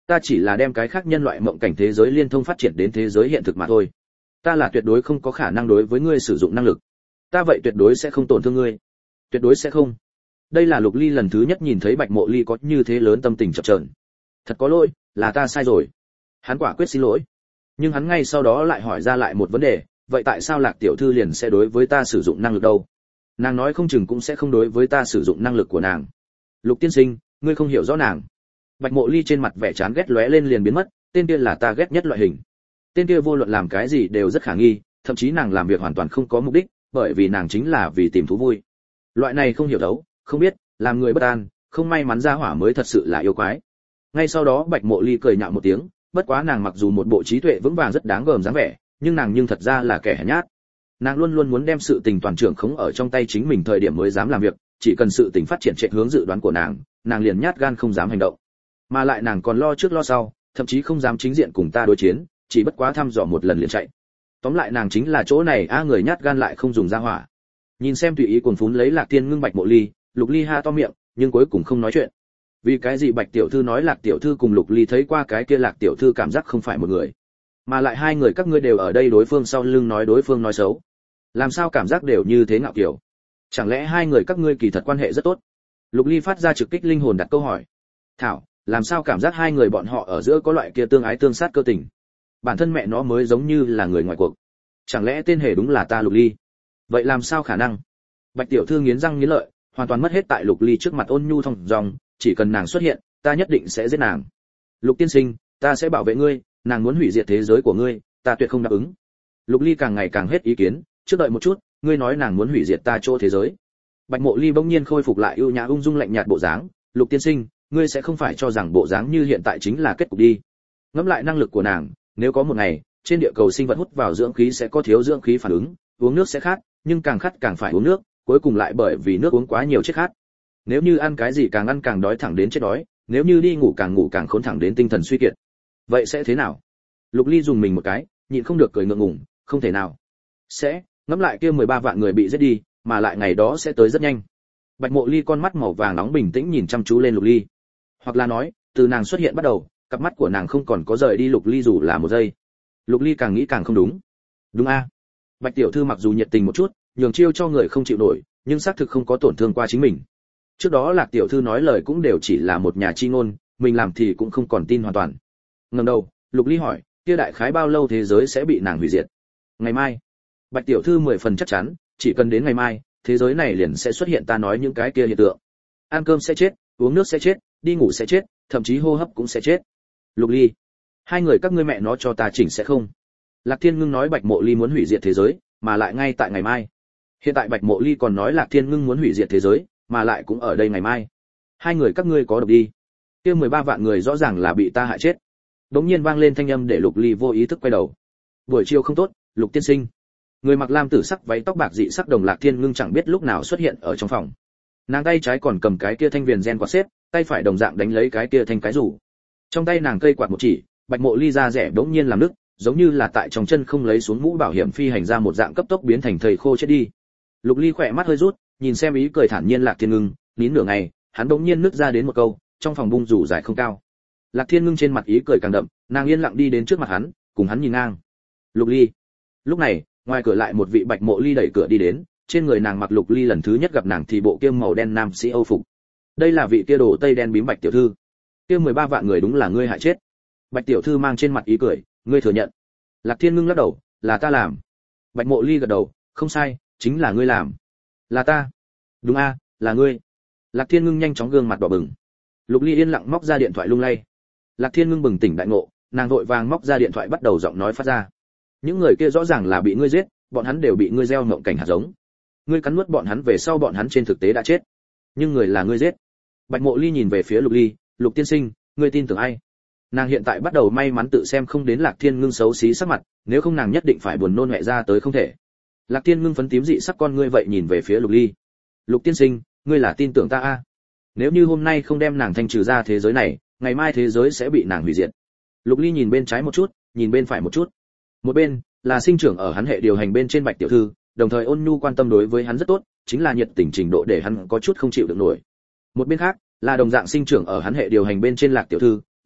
A: ta chỉ là đem cái khác nhân loại mộng cảnh thế giới liên thông phát triển đến thế giới hiện thực mà thôi. Ta là tuyệt đối không có khả năng đối với ngươi sử dụng năng lực. Ta vậy tuyệt đối sẽ không tổn thương ngươi. Tuyệt đối sẽ không. Đây là Lục Ly lần thứ nhất nhìn thấy Bạch Mộ Ly có như thế lớn tâm tình chập chờn. Thật có lỗi, là ta sai rồi. Hắn quả quyết xin lỗi. Nhưng hắn ngay sau đó lại hỏi ra lại một vấn đề, vậy tại sao Lạc tiểu thư liền sẽ đối với ta sử dụng năng lực đâu? Nàng nói không chừng cũng sẽ không đối với ta sử dụng năng lực của nàng. Lục tiên sinh, ngươi không hiểu rõ nàng. Bạch Mộ Ly trên mặt vẻ chán ghét lóe lên liền biến mất, tên kia là ta ghét nhất loại hình. Tên kia vô luận làm cái gì đều rất khả nghi, thậm chí nàng làm việc hoàn toàn không có mục đích, bởi vì nàng chính là vì tìm thú vui. Loại này không hiểu đấu, không biết, làm người bất an, không may mắn ra hỏa mới thật sự là yêu quái. Ngay sau đó Bạch Mộ Ly cười nhạo một tiếng, bất quá nàng mặc dù một bộ trí tuệ vững vàng rất đáng gờm dáng vẻ, nhưng nàng nhưng thật ra là kẻ hèn nhát. Nàng luôn luôn muốn đem sự tình toàn trưởng khống ở trong tay chính mình thời điểm mới dám làm việc, chỉ cần sự tình phát triển chạy hướng dự đoán của nàng liền nhát gan không dám hành động. Mà lại nàng còn lo trước lo sau, thậm chí không dám chính diện cùng ta đối chiến, chỉ bất quá thăm dò một lần liền chạy. Tóm lại nàng chính là chỗ này người nhát gan lại không dùng ra hỏa. Nhìn xem tùy ý cuồng phún lấy Lạc Thiên Ngưng Bạch Mộ Ly, Lục Ly ha to miệng, nhưng cuối cùng không nói chuyện. Vì cái gì Bạch tiểu thư nói Lạc tiểu thư cùng Lục Ly thấy qua cái kia Lạc tiểu thư cảm giác không phải một người, mà lại hai người các ngươi đều ở đây đối phương sau lưng nói đối phương nói xấu, làm sao cảm giác đều như thế ngạo kiểu? Chẳng lẽ hai người các ngươi kỳ thật quan hệ rất tốt? Lục Ly phát ra trực kích linh hồn đặt câu hỏi. Thảo, làm sao cảm giác hai người bọn họ ở giữa có loại kia tương ái tương sát cơ tình? Bản thân mẹ nó mới giống như là người ngoài cuộc. Chẳng lẽ tên hề đúng là ta Lục Ly? Vậy làm sao khả năng? Bạch tiểu thư nghiến răng nghiến lợi, hoàn toàn mất hết tại Lục Ly trước mặt ôn nhu thông dong, chỉ cần nàng xuất hiện, ta nhất định sẽ giết nàng. Lục tiên sinh, ta sẽ bảo vệ ngươi, nàng muốn hủy diệt thế giới của ngươi, ta tuyệt không đáp ứng. Lục Ly càng ngày càng hết ý kiến, trước đợi một chút, ngươi nói nàng muốn hủy diệt ta chỗ thế giới. Bạch Mộ Ly bỗng nhiên khôi phục lại ưu nhã ung dung lạnh nhạt bộ dáng, Lục tiên sinh, ngươi sẽ không phải cho rằng bộ dáng như hiện tại chính là kết cục đi. Ngẫm lại năng lực của nàng, nếu có một ngày, trên địa cầu sinh vật hút vào dưỡng khí sẽ có thiếu dưỡng khí phản ứng, uống nước sẽ khát, nhưng càng khát càng phải uống nước, cuối cùng lại bởi vì nước uống quá nhiều chết khát. Nếu như ăn cái gì càng ăn càng đói thẳng đến chết đói, nếu như đi ngủ càng khốn thẳng đến tinh thần suy kiệt. Vậy sẽ thế nào? Lục Ly dùng mình một cái, nhịn không được cười ngượng ngùng, không thể nào. Sẽ, ngẫm lại kia 13 vạn người bị giết đi, mà lại ngày đó sẽ tới rất nhanh. Bạch Mộ Ly con mắt màu vàng nóng bình tĩnh nhìn chăm chú lên Lục Ly. Hoặc là nói, từ nàng xuất hiện bắt đầu, cặp mắt của nàng không còn có rời đi Lục Ly dù là một giây. Lục Ly càng nghĩ càng không đúng. Đúng a. Bạch tiểu thư mặc dù nhiệt tình một chút, nhường chiêu cho người không chịu nổi, nhưng xác thực không có tổn thương qua chính mình. Trước đó Lạc tiểu thư nói lời cũng đều chỉ là một nhà chi ngôn, mình làm thì cũng không còn tin hoàn toàn. Ngẩng đầu, Lục Ly hỏi, kia đại khái bao lâu thế giới sẽ bị nàng hủy diệt? Ngày mai. Bạch tiểu thư 10 phần chắc chắn, chỉ cần đến ngày mai, thế giới này liền sẽ xuất hiện ta nói những cái kia hiện tượng. Ăn cơm sẽ chết, uống nước sẽ chết, đi ngủ sẽ chết, thậm chí hô hấp cũng sẽ chết. Lục Ly, hai người các ngươi mẹ nó cho ta chỉnh sẽ không? Lạc Thiên Ngưng nói Bạch Mộ Ly muốn hủy diệt thế giới, mà lại ngay tại ngày mai. Hiện tại Bạch Mộ Ly còn nói Lạc Thiên Ngưng muốn hủy diệt thế giới, mà lại cũng ở đây ngày mai. Hai người các ngươi có độc đi. Kia 13 vạn người rõ ràng là bị ta hại chết. Đống nhiên vang lên thanh âm để Lục Ly vô ý thức quay đầu. Buổi chiều không tốt, Lục tiên sinh. Người mặc lam tử sắc váy tóc bạc dị sắc đồng Lạc Thiên Ngưng chẳng biết lúc nào xuất hiện ở trong phòng. Nàng tay trái còn cầm cái kia thanh viền gen quạt xếp, tay phải đồng dạng đánh lấy cái kia thanh cái rủ. Trong tay nàng cây quạt một chỉ, Bạch Mộ Ly da rẻ đống nhiên làm nước, giống như là tại trong chân không lấy xuống mũ bảo hiểm phi hành ra một dạng cấp tốc biến thành thầy khô chết đi. Lục Ly khỏe mắt hơi rút, nhìn xem ý cười thản nhiên Lạc Thiên Ngưng, nín nửa ngày, hắn đống nhiên nứt ra đến một câu, trong phòng bung rủ dài không cao. Lạc Thiên Ngưng trên mặt ý cười càng đậm, nàng yên lặng đi đến trước mặt hắn, cùng hắn nhìn ngang. Lục Ly. Lúc này, ngoài cửa lại một vị Bạch Mộ Ly đẩy cửa đi đến, trên người nàng mặc Lục Ly lần thứ nhất gặp nàng thì bộ kiêm màu đen nam sĩ Âu phục. Đây là vị kia đồ tây đen bím Bạch tiểu thư. Kia 13 vạn người đúng là ngươi hại chết. Bạch tiểu thư mang trên mặt ý cười, ngươi thừa nhận? Lạc Thiên Ngưng lắc đầu, là ta làm. Bạch Mộ Ly gật đầu, không sai, chính là ngươi làm. Là ta? Đúng a, là ngươi. Lạc Thiên Ngưng nhanh chóng gương mặt đỏ bừng. Lục Ly yên lặng móc ra điện thoại lung lay. Lạc Thiên Ngưng bừng tỉnh đại ngộ, nàng vội vàng móc ra điện thoại bắt đầu giọng nói phát ra. Những người kia rõ ràng là bị ngươi giết, bọn hắn đều bị ngươi gieo ngộng cảnh hạt giống. Ngươi cắn nuốt bọn hắn về sau bọn hắn trên thực tế đã chết. Nhưng người là ngươi giết. Bạch Mộ Ly nhìn về phía Lục Ly, Lục tiên sinh, ngươi tin tưởng ai? Nàng hiện tại bắt đầu may mắn tự xem không đến Lạc Thiên Ngưng xấu xí sắc mặt, nếu không nàng nhất định phải buồn nôn mẹ ra tới không thể. Lạc Thiên Ngưng phấn tím dị sắc con ngươi vậy nhìn về phía Lục Ly. Lục tiên sinh, ngươi là tin tưởng ta a? Nếu như hôm nay không đem nàng thanh trừ ra thế giới này, ngày mai thế giới sẽ bị nàng hủy diệt. Lục Ly nhìn bên trái một chút, nhìn bên phải một chút. Một bên là sinh trưởng ở hắn hệ điều hành bên trên Bạch tiểu thư, đồng thời ôn nhu quan tâm đối với hắn rất tốt, chính là nhiệt tình trình độ để hắn có chút không chịu được nổi. Một bên khác là đồng dạng sinh trưởng ở hắn hệ điều hành bên trên Lạc tiểu thư,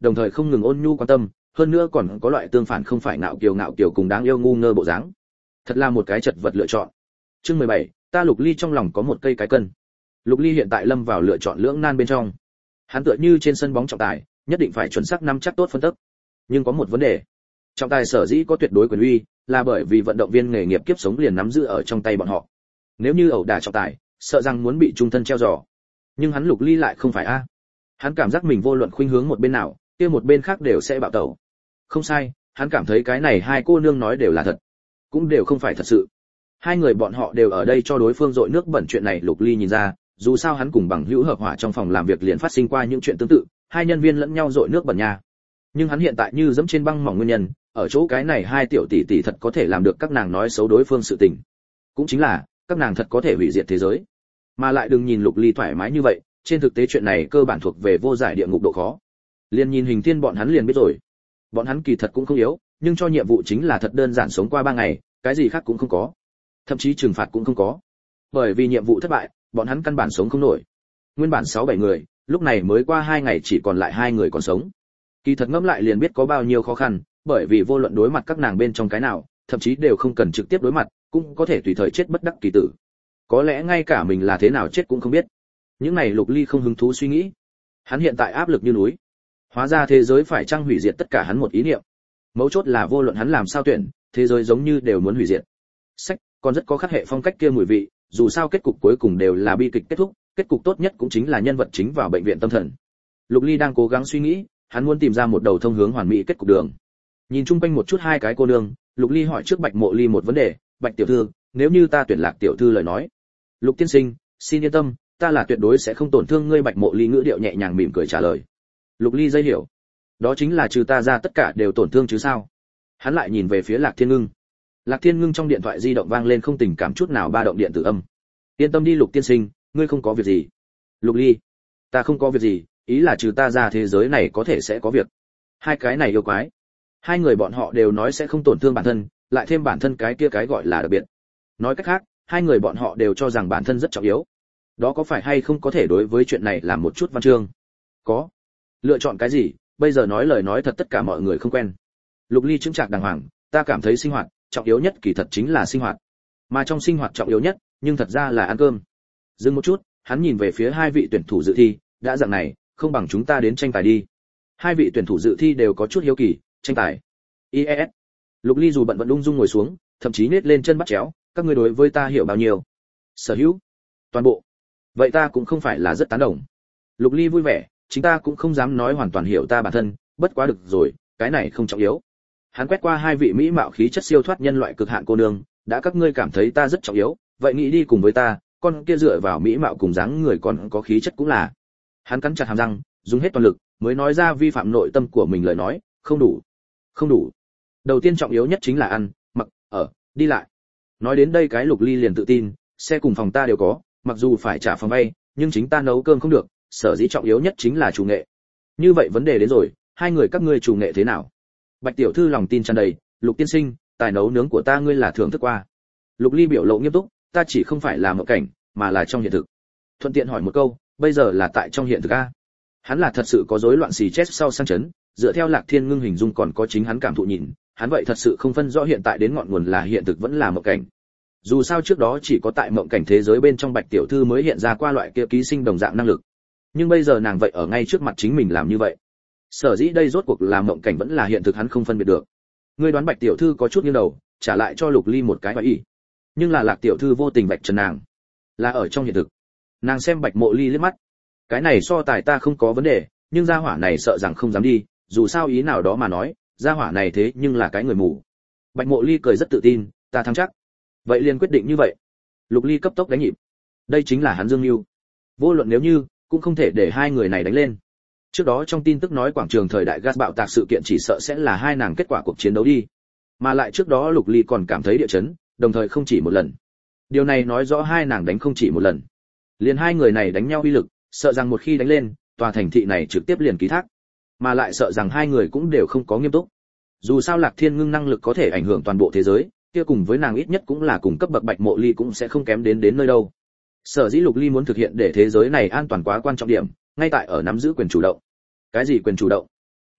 A: đồng thời không ngừng ôn nhu quan tâm, hơn nữa còn có loại tương phản không phải ngạo kiều cùng đáng yêu ngu ngơ bộ dáng. Thật là một cái chật vật lựa chọn. Chương 17, ta Lục Ly trong lòng có một cây cái cân. Lục Ly hiện tại lâm vào lựa chọn lưỡng nan bên trong. Hắn tựa như trên sân bóng trọng tài, nhất định phải chuẩn xác nắm chắc tốt phân tích. Nhưng có một vấn đề, trọng tài sở dĩ có tuyệt đối quyền uy, là bởi vì vận động viên nghề nghiệp kiếp sống liền nắm giữ ở trong tay bọn họ. Nếu như ẩu đả trọng tài, sợ rằng muốn bị trung thân treo giò. Nhưng hắn Lục Ly lại không phải a. Hắn cảm giác mình vô luận khuynh hướng một bên nào, kia một bên khác đều sẽ bạo tẩu. Không sai, hắn cảm thấy cái này hai cô nương nói đều là thật, cũng đều không phải thật sự. Hai người bọn họ đều ở đây cho đối phương dội nước bẩn chuyện này Lục Ly nhìn ra, dù sao hắn cùng bằng hữu hợp hỏa trong phòng làm việc liền phát sinh qua những chuyện tương tự, hai nhân viên lẫn nhau dội nước bẩn nha. Nhưng hắn hiện tại như dẫm trên băng mỏng nguyên nhân, ở chỗ cái này hai tiểu tỷ tỷ thật có thể làm được các nàng nói xấu đối phương sự tình. Cũng chính là, các nàng thật có thể hủy diệt thế giới. Mà lại đừng nhìn Lục Ly thoải mái như vậy, trên thực tế chuyện này cơ bản thuộc về vô giải địa ngục độ khó. Liên nhìn hình thiên bọn hắn liền biết rồi. Bọn hắn kỳ thật cũng không yếu, nhưng cho nhiệm vụ chính là thật đơn giản sống qua 3 ngày, cái gì khác cũng không có. Thậm chí trừng phạt cũng không có. Bởi vì nhiệm vụ thất bại, bọn hắn căn bản sống không nổi. Nguyên bản 6-7 người, lúc này mới qua 2 ngày chỉ còn lại 2 người còn sống. Kỳ thật ngẫm lại liền biết có bao nhiêu khó khăn, bởi vì vô luận đối mặt các nàng bên trong cái nào, thậm chí đều không cần trực tiếp đối mặt, cũng có thể tùy thời chết bất đắc kỳ tử. Có lẽ ngay cả mình là thế nào chết cũng không biết. Những này Lục Ly không hứng thú suy nghĩ. Hắn hiện tại áp lực như núi. Hóa ra thế giới phải chăng hủy diệt tất cả hắn một ý niệm. Mấu chốt là vô luận hắn làm sao tuyển, thế giới giống như đều muốn hủy diệt. Sách, còn rất có khắc hệ phong cách kia mùi vị, dù sao kết cục cuối cùng đều là bi kịch kết thúc, kết cục tốt nhất cũng chính là nhân vật chính vào bệnh viện tâm thần. Lục Ly đang cố gắng suy nghĩ, hắn muốn tìm ra một đầu thông hướng hoàn mỹ kết cục đường. Nhìn chung quanh một chút hai cái cô nương, Lục Ly hỏi trước Bạch Mộ Ly một vấn đề, "Bạch tiểu thư, nếu như ta tuyển Lạc tiểu thư lời nói." "Lục tiên sinh, xin yên tâm, ta là tuyệt đối sẽ không tổn thương ngươi." Bạch Mộ Ly ngữ điệu nhẹ nhàng mỉm cười trả lời. Lục Ly dây hiểu, đó chính là trừ ta ra tất cả đều tổn thương chứ sao. Hắn lại nhìn về phía Lạc Thiên Ngưng. Lạc Thiên Ngưng trong điện thoại di động vang lên không tình cảm chút nào ba động điện tử âm. "Yên tâm đi Lục tiên sinh, ngươi không có việc gì." "Lục Ly, ta không có việc gì, ý là trừ ta ra thế giới này có thể sẽ có việc." Hai cái này yêu quái, hai người bọn họ đều nói sẽ không tổn thương bản thân, lại thêm bản thân cái kia cái gọi là đặc biệt. Nói cách khác, hai người bọn họ đều cho rằng bản thân rất trọng yếu. Đó có phải hay không có thể đối với chuyện này làm một chút văn chương? Có. Lựa chọn cái gì, bây giờ nói lời nói thật tất cả mọi người không quen. Lục Ly chứng trạc đàng hoàng, ta cảm thấy sinh hoạt, trọng yếu nhất kỳ thật chính là sinh hoạt. Mà trong sinh hoạt trọng yếu nhất, nhưng thật ra là ăn cơm. Dừng một chút, hắn nhìn về phía hai vị tuyển thủ dự thi, đã dạng này, không bằng chúng ta đến tranh tài đi. Hai vị tuyển thủ dự thi đều có chút hiếu kỳ, tranh tài. IES. Lục Ly dù bận vẫn ung dung ngồi xuống, thậm chí nết lên chân bắt chéo, các ngươi đối với ta hiểu bao nhiêu? Sở hữu. Toàn bộ. Vậy ta cũng không phải là rất tán đồng. Lục Ly vui vẻ, chính ta cũng không dám nói hoàn toàn hiểu ta bản thân, bất quá được rồi, cái này không trọng yếu. Hắn quét qua hai vị mỹ mạo khí chất siêu thoát nhân loại cực hạn cô nương, đã các ngươi cảm thấy ta rất trọng yếu, vậy nghĩ đi cùng với ta, con kia dựa vào mỹ mạo cùng dáng người còn có khí chất cũng là. Hắn cắn chặt hàm răng, dùng hết toàn lực, mới nói ra vi phạm nội tâm của mình lời nói, không đủ. Không đủ. Đầu tiên trọng yếu nhất chính là ăn, mặc, ở, đi lại. Nói đến đây cái Lục Ly liền tự tin, xe cùng phòng ta đều có, mặc dù phải trả phòng vay, nhưng chính ta nấu cơm không được, sở dĩ trọng yếu nhất chính là chủ nghệ. Như vậy vấn đề đến rồi, hai người các ngươi chủ nghệ thế nào? Bạch tiểu thư lòng tin tràn đầy, Lục tiên sinh, tài nấu nướng của ta ngươi là thưởng thức qua. Lục Ly biểu lộ nghiêm túc, ta chỉ không phải là mộng cảnh, mà là trong hiện thực. Thuận tiện hỏi một câu, bây giờ là tại trong hiện thực a? Hắn là thật sự có rối loạn xì chết sau sang chấn, dựa theo Lạc Thiên Ngưng hình dung còn có chính hắn cảm thụ nhìn, hắn vậy thật sự không phân rõ hiện tại đến ngọn nguồn là hiện thực vẫn là mộng cảnh. Dù sao trước đó chỉ có tại mộng cảnh thế giới bên trong Bạch tiểu thư mới hiện ra qua loại kia ký sinh đồng dạng năng lực. Nhưng bây giờ nàng vậy ở ngay trước mặt chính mình làm như vậy. Sở dĩ đây rốt cuộc là mộng cảnh vẫn là hiện thực hắn không phân biệt được. Ngươi đoán Bạch tiểu thư có chút nghiêng đầu, trả lại cho Lục Ly một cái hoài ý. Nhưng là Lạc tiểu thư vô tình vạch trần nàng, là ở trong hiện thực. Nàng xem Bạch Mộ Ly liếc mắt. Cái này so tài ta không có vấn đề, nhưng gia hỏa này sợ rằng không dám đi, dù sao ý nào đó mà nói, gia hỏa này thế nhưng là cái người mù. Bạch Mộ Ly cười rất tự tin, ta thắng chắc. Vậy liền quyết định như vậy. Lục Ly cấp tốc đánh nhịp. Đây chính là hắn dương mưu. Vô luận nếu như, cũng không thể để hai người này đánh lên. Trước đó trong tin tức nói quảng trường thời đại gas bạo tạc sự kiện chỉ sợ sẽ là hai nàng kết quả cuộc chiến đấu đi. Mà lại trước đó Lục Ly còn cảm thấy địa chấn, đồng thời không chỉ một lần. Điều này nói rõ hai nàng đánh không chỉ một lần. Liền hai người này đánh nhau uy lực, sợ rằng một khi đánh lên, tòa thành thị này trực tiếp liền ký thác. Mà lại sợ rằng hai người cũng đều không có nghiêm túc. Dù sao Lạc Thiên Ngưng năng lực có thể ảnh hưởng toàn bộ thế giới, kia cùng với nàng ít nhất cũng là cùng cấp bậc Bạch Mộ Ly cũng sẽ không kém đến nơi đâu. Sở dĩ Lục Ly muốn thực hiện để thế giới này an toàn quá quan trọng điểm, ngay tại ở nắm giữ quyền chủ động. Cái gì quyền chủ động?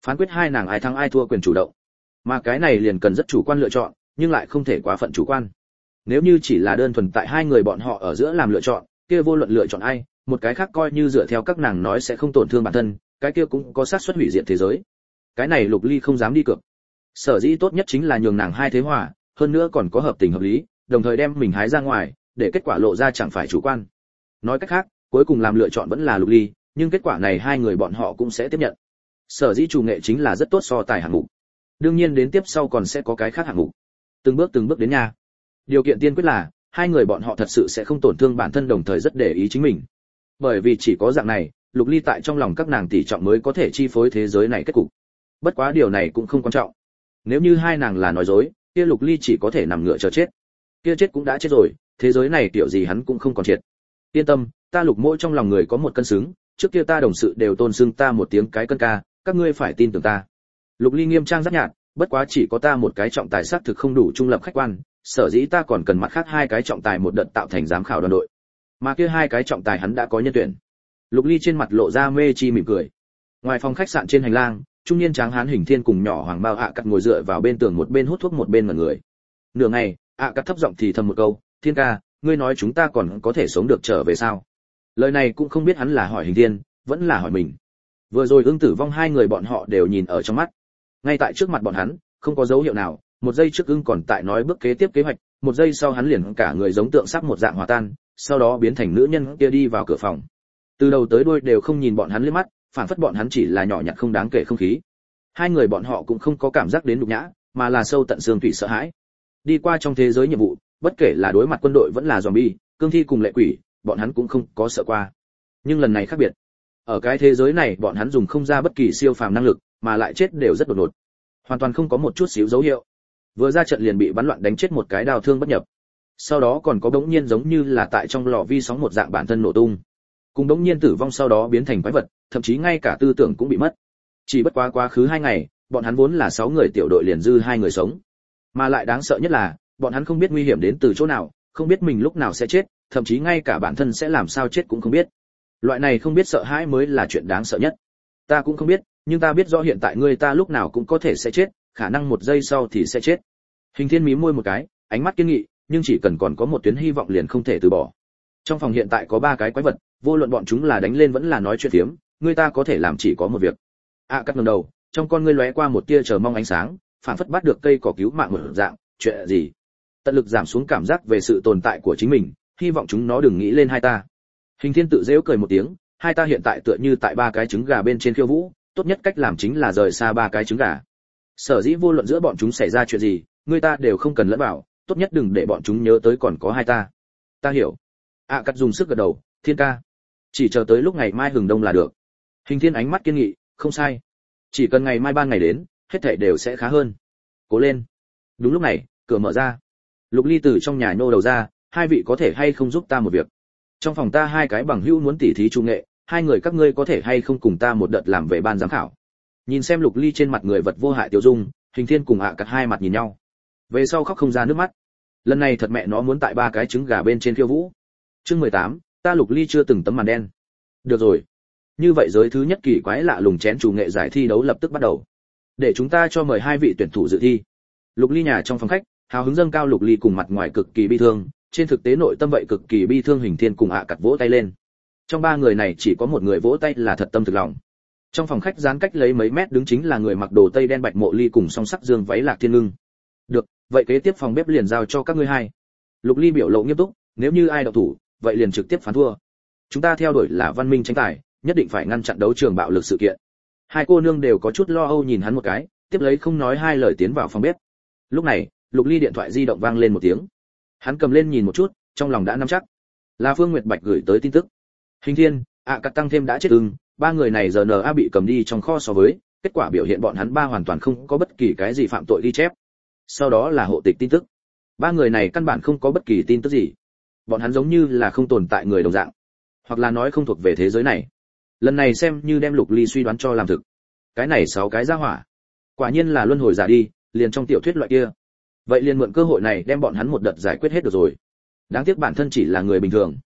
A: phán quyết hai nàng ai thắng ai thua quyền chủ động. Mà cái này liền cần rất chủ quan lựa chọn, nhưng lại không thể quá phận chủ quan. Nếu như chỉ là đơn thuần tại hai người bọn họ ở giữa làm lựa chọn, kia vô luận lựa chọn ai, một cái khác coi như dựa theo các nàng nói sẽ không tổn thương bản thân, cái kia cũng có xác suất hủy diệt thế giới. Cái này Lục Ly không dám đi cược. Sở dĩ tốt nhất chính là nhường nàng hai thế hòa, hơn nữa còn có hợp tình hợp lý, đồng thời đem mình hái ra ngoài, để kết quả lộ ra chẳng phải chủ quan. Nói cách khác, cuối cùng làm lựa chọn vẫn là Lục Ly, nhưng kết quả này hai người bọn họ cũng sẽ tiếp nhận. Sở dĩ chủ nghệ chính là rất tốt so tài hạng mục. Đương nhiên đến tiếp sau còn sẽ có cái khác hạng mục. Từng bước đến nha. Điều kiện tiên quyết là hai người bọn họ thật sự sẽ không tổn thương bản thân, đồng thời rất để ý chính mình. Bởi vì chỉ có dạng này, Lục Ly tại trong lòng các nàng tỷ trọng mới có thể chi phối thế giới này kết cục. Bất quá điều này cũng không quan trọng. Nếu như hai nàng là nói dối, kia Lục Ly chỉ có thể nằm ngựa chờ chết. Kia chết cũng đã chết rồi, thế giới này kiểu gì hắn cũng không còn triệt. Yên tâm, ta Lục Mỗ trong lòng người có một cân xứng, trước kia ta đồng sự đều tôn xưng ta một tiếng cái cân ca, các ngươi phải tin tưởng ta. Lục Ly nghiêm trang rất nhạt, bất quá chỉ có ta một cái trọng tài xác thực không đủ trung lập khách quan, sở dĩ ta còn cần mặt khác hai cái trọng tài một đợt tạo thành giám khảo đoàn đội. Mà kia hai cái trọng tài hắn đã có nhân tuyển. Lục Ly trên mặt lộ ra mê chi mỉm cười. Ngoài phòng khách sạn trên hành lang, trung niên tráng hán Hình Thiên cùng nhỏ Hoàng Bao Cắt ngồi dựa vào bên tường, một bên hút thuốc một bên ngẩn người. Nửa ngày, Cắt thấp giọng thì thầm một câu, "Thiên ca, ngươi nói chúng ta còn có thể sống được trở về sao?" Lời này cũng không biết hắn là hỏi Hình Thiên, vẫn là hỏi mình. Vừa rồi Ưng Tử Vong hai người bọn họ đều nhìn ở trong mắt. Ngay tại trước mặt bọn hắn, không có dấu hiệu nào, một giây trước Ưng còn tại nói bước kế tiếp kế hoạch, một giây sau hắn liền cả người giống tượng sắp một dạng hòa tan, sau đó biến thành nữ nhân kia đi vào cửa phòng. Từ đầu tới đuôi đều không nhìn bọn hắn liếc mắt, phản phất bọn hắn chỉ là nhỏ nhặt không đáng kể không khí. Hai người bọn họ cũng không có cảm giác đến nhục nhã, mà là sâu tận xương tủy sợ hãi. Đi qua trong thế giới nhiệm vụ, bất kể là đối mặt quân đội vẫn là zombie, cương thi cùng lệ quỷ, bọn hắn cũng không có sợ qua. Nhưng lần này khác biệt. Ở cái thế giới này, bọn hắn dùng không ra bất kỳ siêu phàm năng lực, mà lại chết đều rất đột ngột. Hoàn toàn không có một chút xíu dấu hiệu. Vừa ra trận liền bị bắn loạn đánh chết một cái đào thương bất nhập. Sau đó còn có bỗng nhiên giống như là tại trong lò vi sóng một dạng bản thân nổ tung. Cùng bỗng nhiên tử vong sau đó biến thành quái vật, thậm chí ngay cả tư tưởng cũng bị mất. Chỉ bất quá khứ 2 ngày, bọn hắn vốn là 6 người tiểu đội liền dư 2 người sống. Mà lại đáng sợ nhất là, bọn hắn không biết nguy hiểm đến từ chỗ nào, không biết mình lúc nào sẽ chết, thậm chí ngay cả bản thân sẽ làm sao chết cũng không biết. Loại này không biết sợ hãi mới là chuyện đáng sợ nhất. Ta cũng không biết, nhưng ta biết rõ hiện tại ngươi ta lúc nào cũng có thể sẽ chết, khả năng 1 giây sau thì sẽ chết. Hình Thiên mím môi một cái, ánh mắt kiên nghị, nhưng chỉ cần còn có một tuyến hy vọng liền không thể từ bỏ. Trong phòng hiện tại có 3 cái quái vật, vô luận bọn chúng là đánh lên vẫn là nói chuyện phiếm, ngươi ta có thể làm chỉ có một việc. Cắt ngẩng đầu, trong con ngươi lóe qua một tia chờ mong ánh sáng, phản phất bắt được cây cỏ cứu mạng một dạng, chuyện gì? Tận lực giảm xuống cảm giác về sự tồn tại của chính mình, hy vọng chúng nó đừng nghĩ lên hai ta. Hình Thiên tự giễu cười một tiếng, hai ta hiện tại tựa như tại 3 cái trứng gà bên trên khiêu vũ, tốt nhất cách làm chính là rời xa 3 cái trứng gà. Sở dĩ vô luận giữa bọn chúng xảy ra chuyện gì, người ta đều không cần lẫn vào, tốt nhất đừng để bọn chúng nhớ tới còn có hai ta. Ta hiểu. Cắt dùng sức gật đầu, Thiên ca, chỉ chờ tới lúc ngày mai hừng đông là được. Hình Thiên ánh mắt kiên nghị, không sai. Chỉ cần ngày mai ban ngày đến, hết thảy đều sẽ khá hơn. Cố lên. Đúng lúc này, cửa mở ra. Lục Ly từ trong nhà nhô đầu ra, hai vị có thể hay không giúp ta một việc? Trong phòng ta 2 cái bằng hữu muốn tỉ thí trung nghệ, 2 người các ngươi có thể hay không cùng ta một đợt làm vệ ban giám khảo? Nhìn xem Lục Ly trên mặt người vật vô hại tiêu dung, Hình Thiên cùng Cắt hai mặt nhìn nhau. Về sau khóc không ra nước mắt. Lần này thật mẹ nó muốn tại 3 cái trứng gà bên trên khiêu vũ. Chương 18, ta Lục Ly chưa từng tấm màn đen. Được rồi. Như vậy giới thứ nhất kỳ quái lạ lùng chén chủ nghệ giải thi đấu lập tức bắt đầu. Để chúng ta cho mời 2 vị tuyển thủ dự thi. Lục Ly nhà trong phòng khách, hào hứng dâng cao. Lục Ly cùng mặt ngoài cực kỳ bi thương, trên thực tế nội tâm vậy cực kỳ bi thương. Hình Thiên cùng Cắt vỗ tay lên. Trong 3 người này chỉ có một người vỗ tay là thật tâm thực lòng. Trong phòng khách gián cách lấy mấy mét đứng chính là người mặc đồ tây đen Bạch Mộ Ly cùng song sắc dương váy Lạc Thiên Ngưng. Được, vậy kế tiếp phòng bếp liền giao cho các ngươi 2. Lục Ly biểu lộ nghiêm túc, nếu như ai động thủ, vậy liền trực tiếp phán thua. Chúng ta theo đuổi là văn minh tranh tài, nhất định phải ngăn chặn đấu trường bạo lực sự kiện. 2 cô nương đều có chút lo âu nhìn hắn một cái, tiếp lấy không nói 2 lời tiến vào phòng bếp. Lúc này, Lục Ly điện thoại di động vang lên một tiếng. Hắn cầm lên nhìn một chút, trong lòng đã nắm chắc. Là Phương Nguyệt Bạch gửi tới tin tức. Hình Thiên, Cắt tăng thêm đã chết ưng, 3 người này giờ NA bị cầm đi trong kho so với, kết quả biểu hiện bọn hắn 3 hoàn toàn không có bất kỳ cái gì phạm tội ghi chép. Sau đó là hộ tịch tin tức. 3 người này căn bản không có bất kỳ tin tức gì. Bọn hắn giống như là không tồn tại người đồng dạng, hoặc là nói không thuộc về thế giới này. Lần này xem như đem Lục Ly suy đoán cho làm thực. Cái này 6 cái ra hỏa, quả nhiên là luân hồi giả đi, liền trong tiểu thuyết loại kia. Vậy liền mượn cơ hội này đem bọn hắn một đợt giải quyết hết được rồi. Đáng tiếc bản thân chỉ là người bình thường.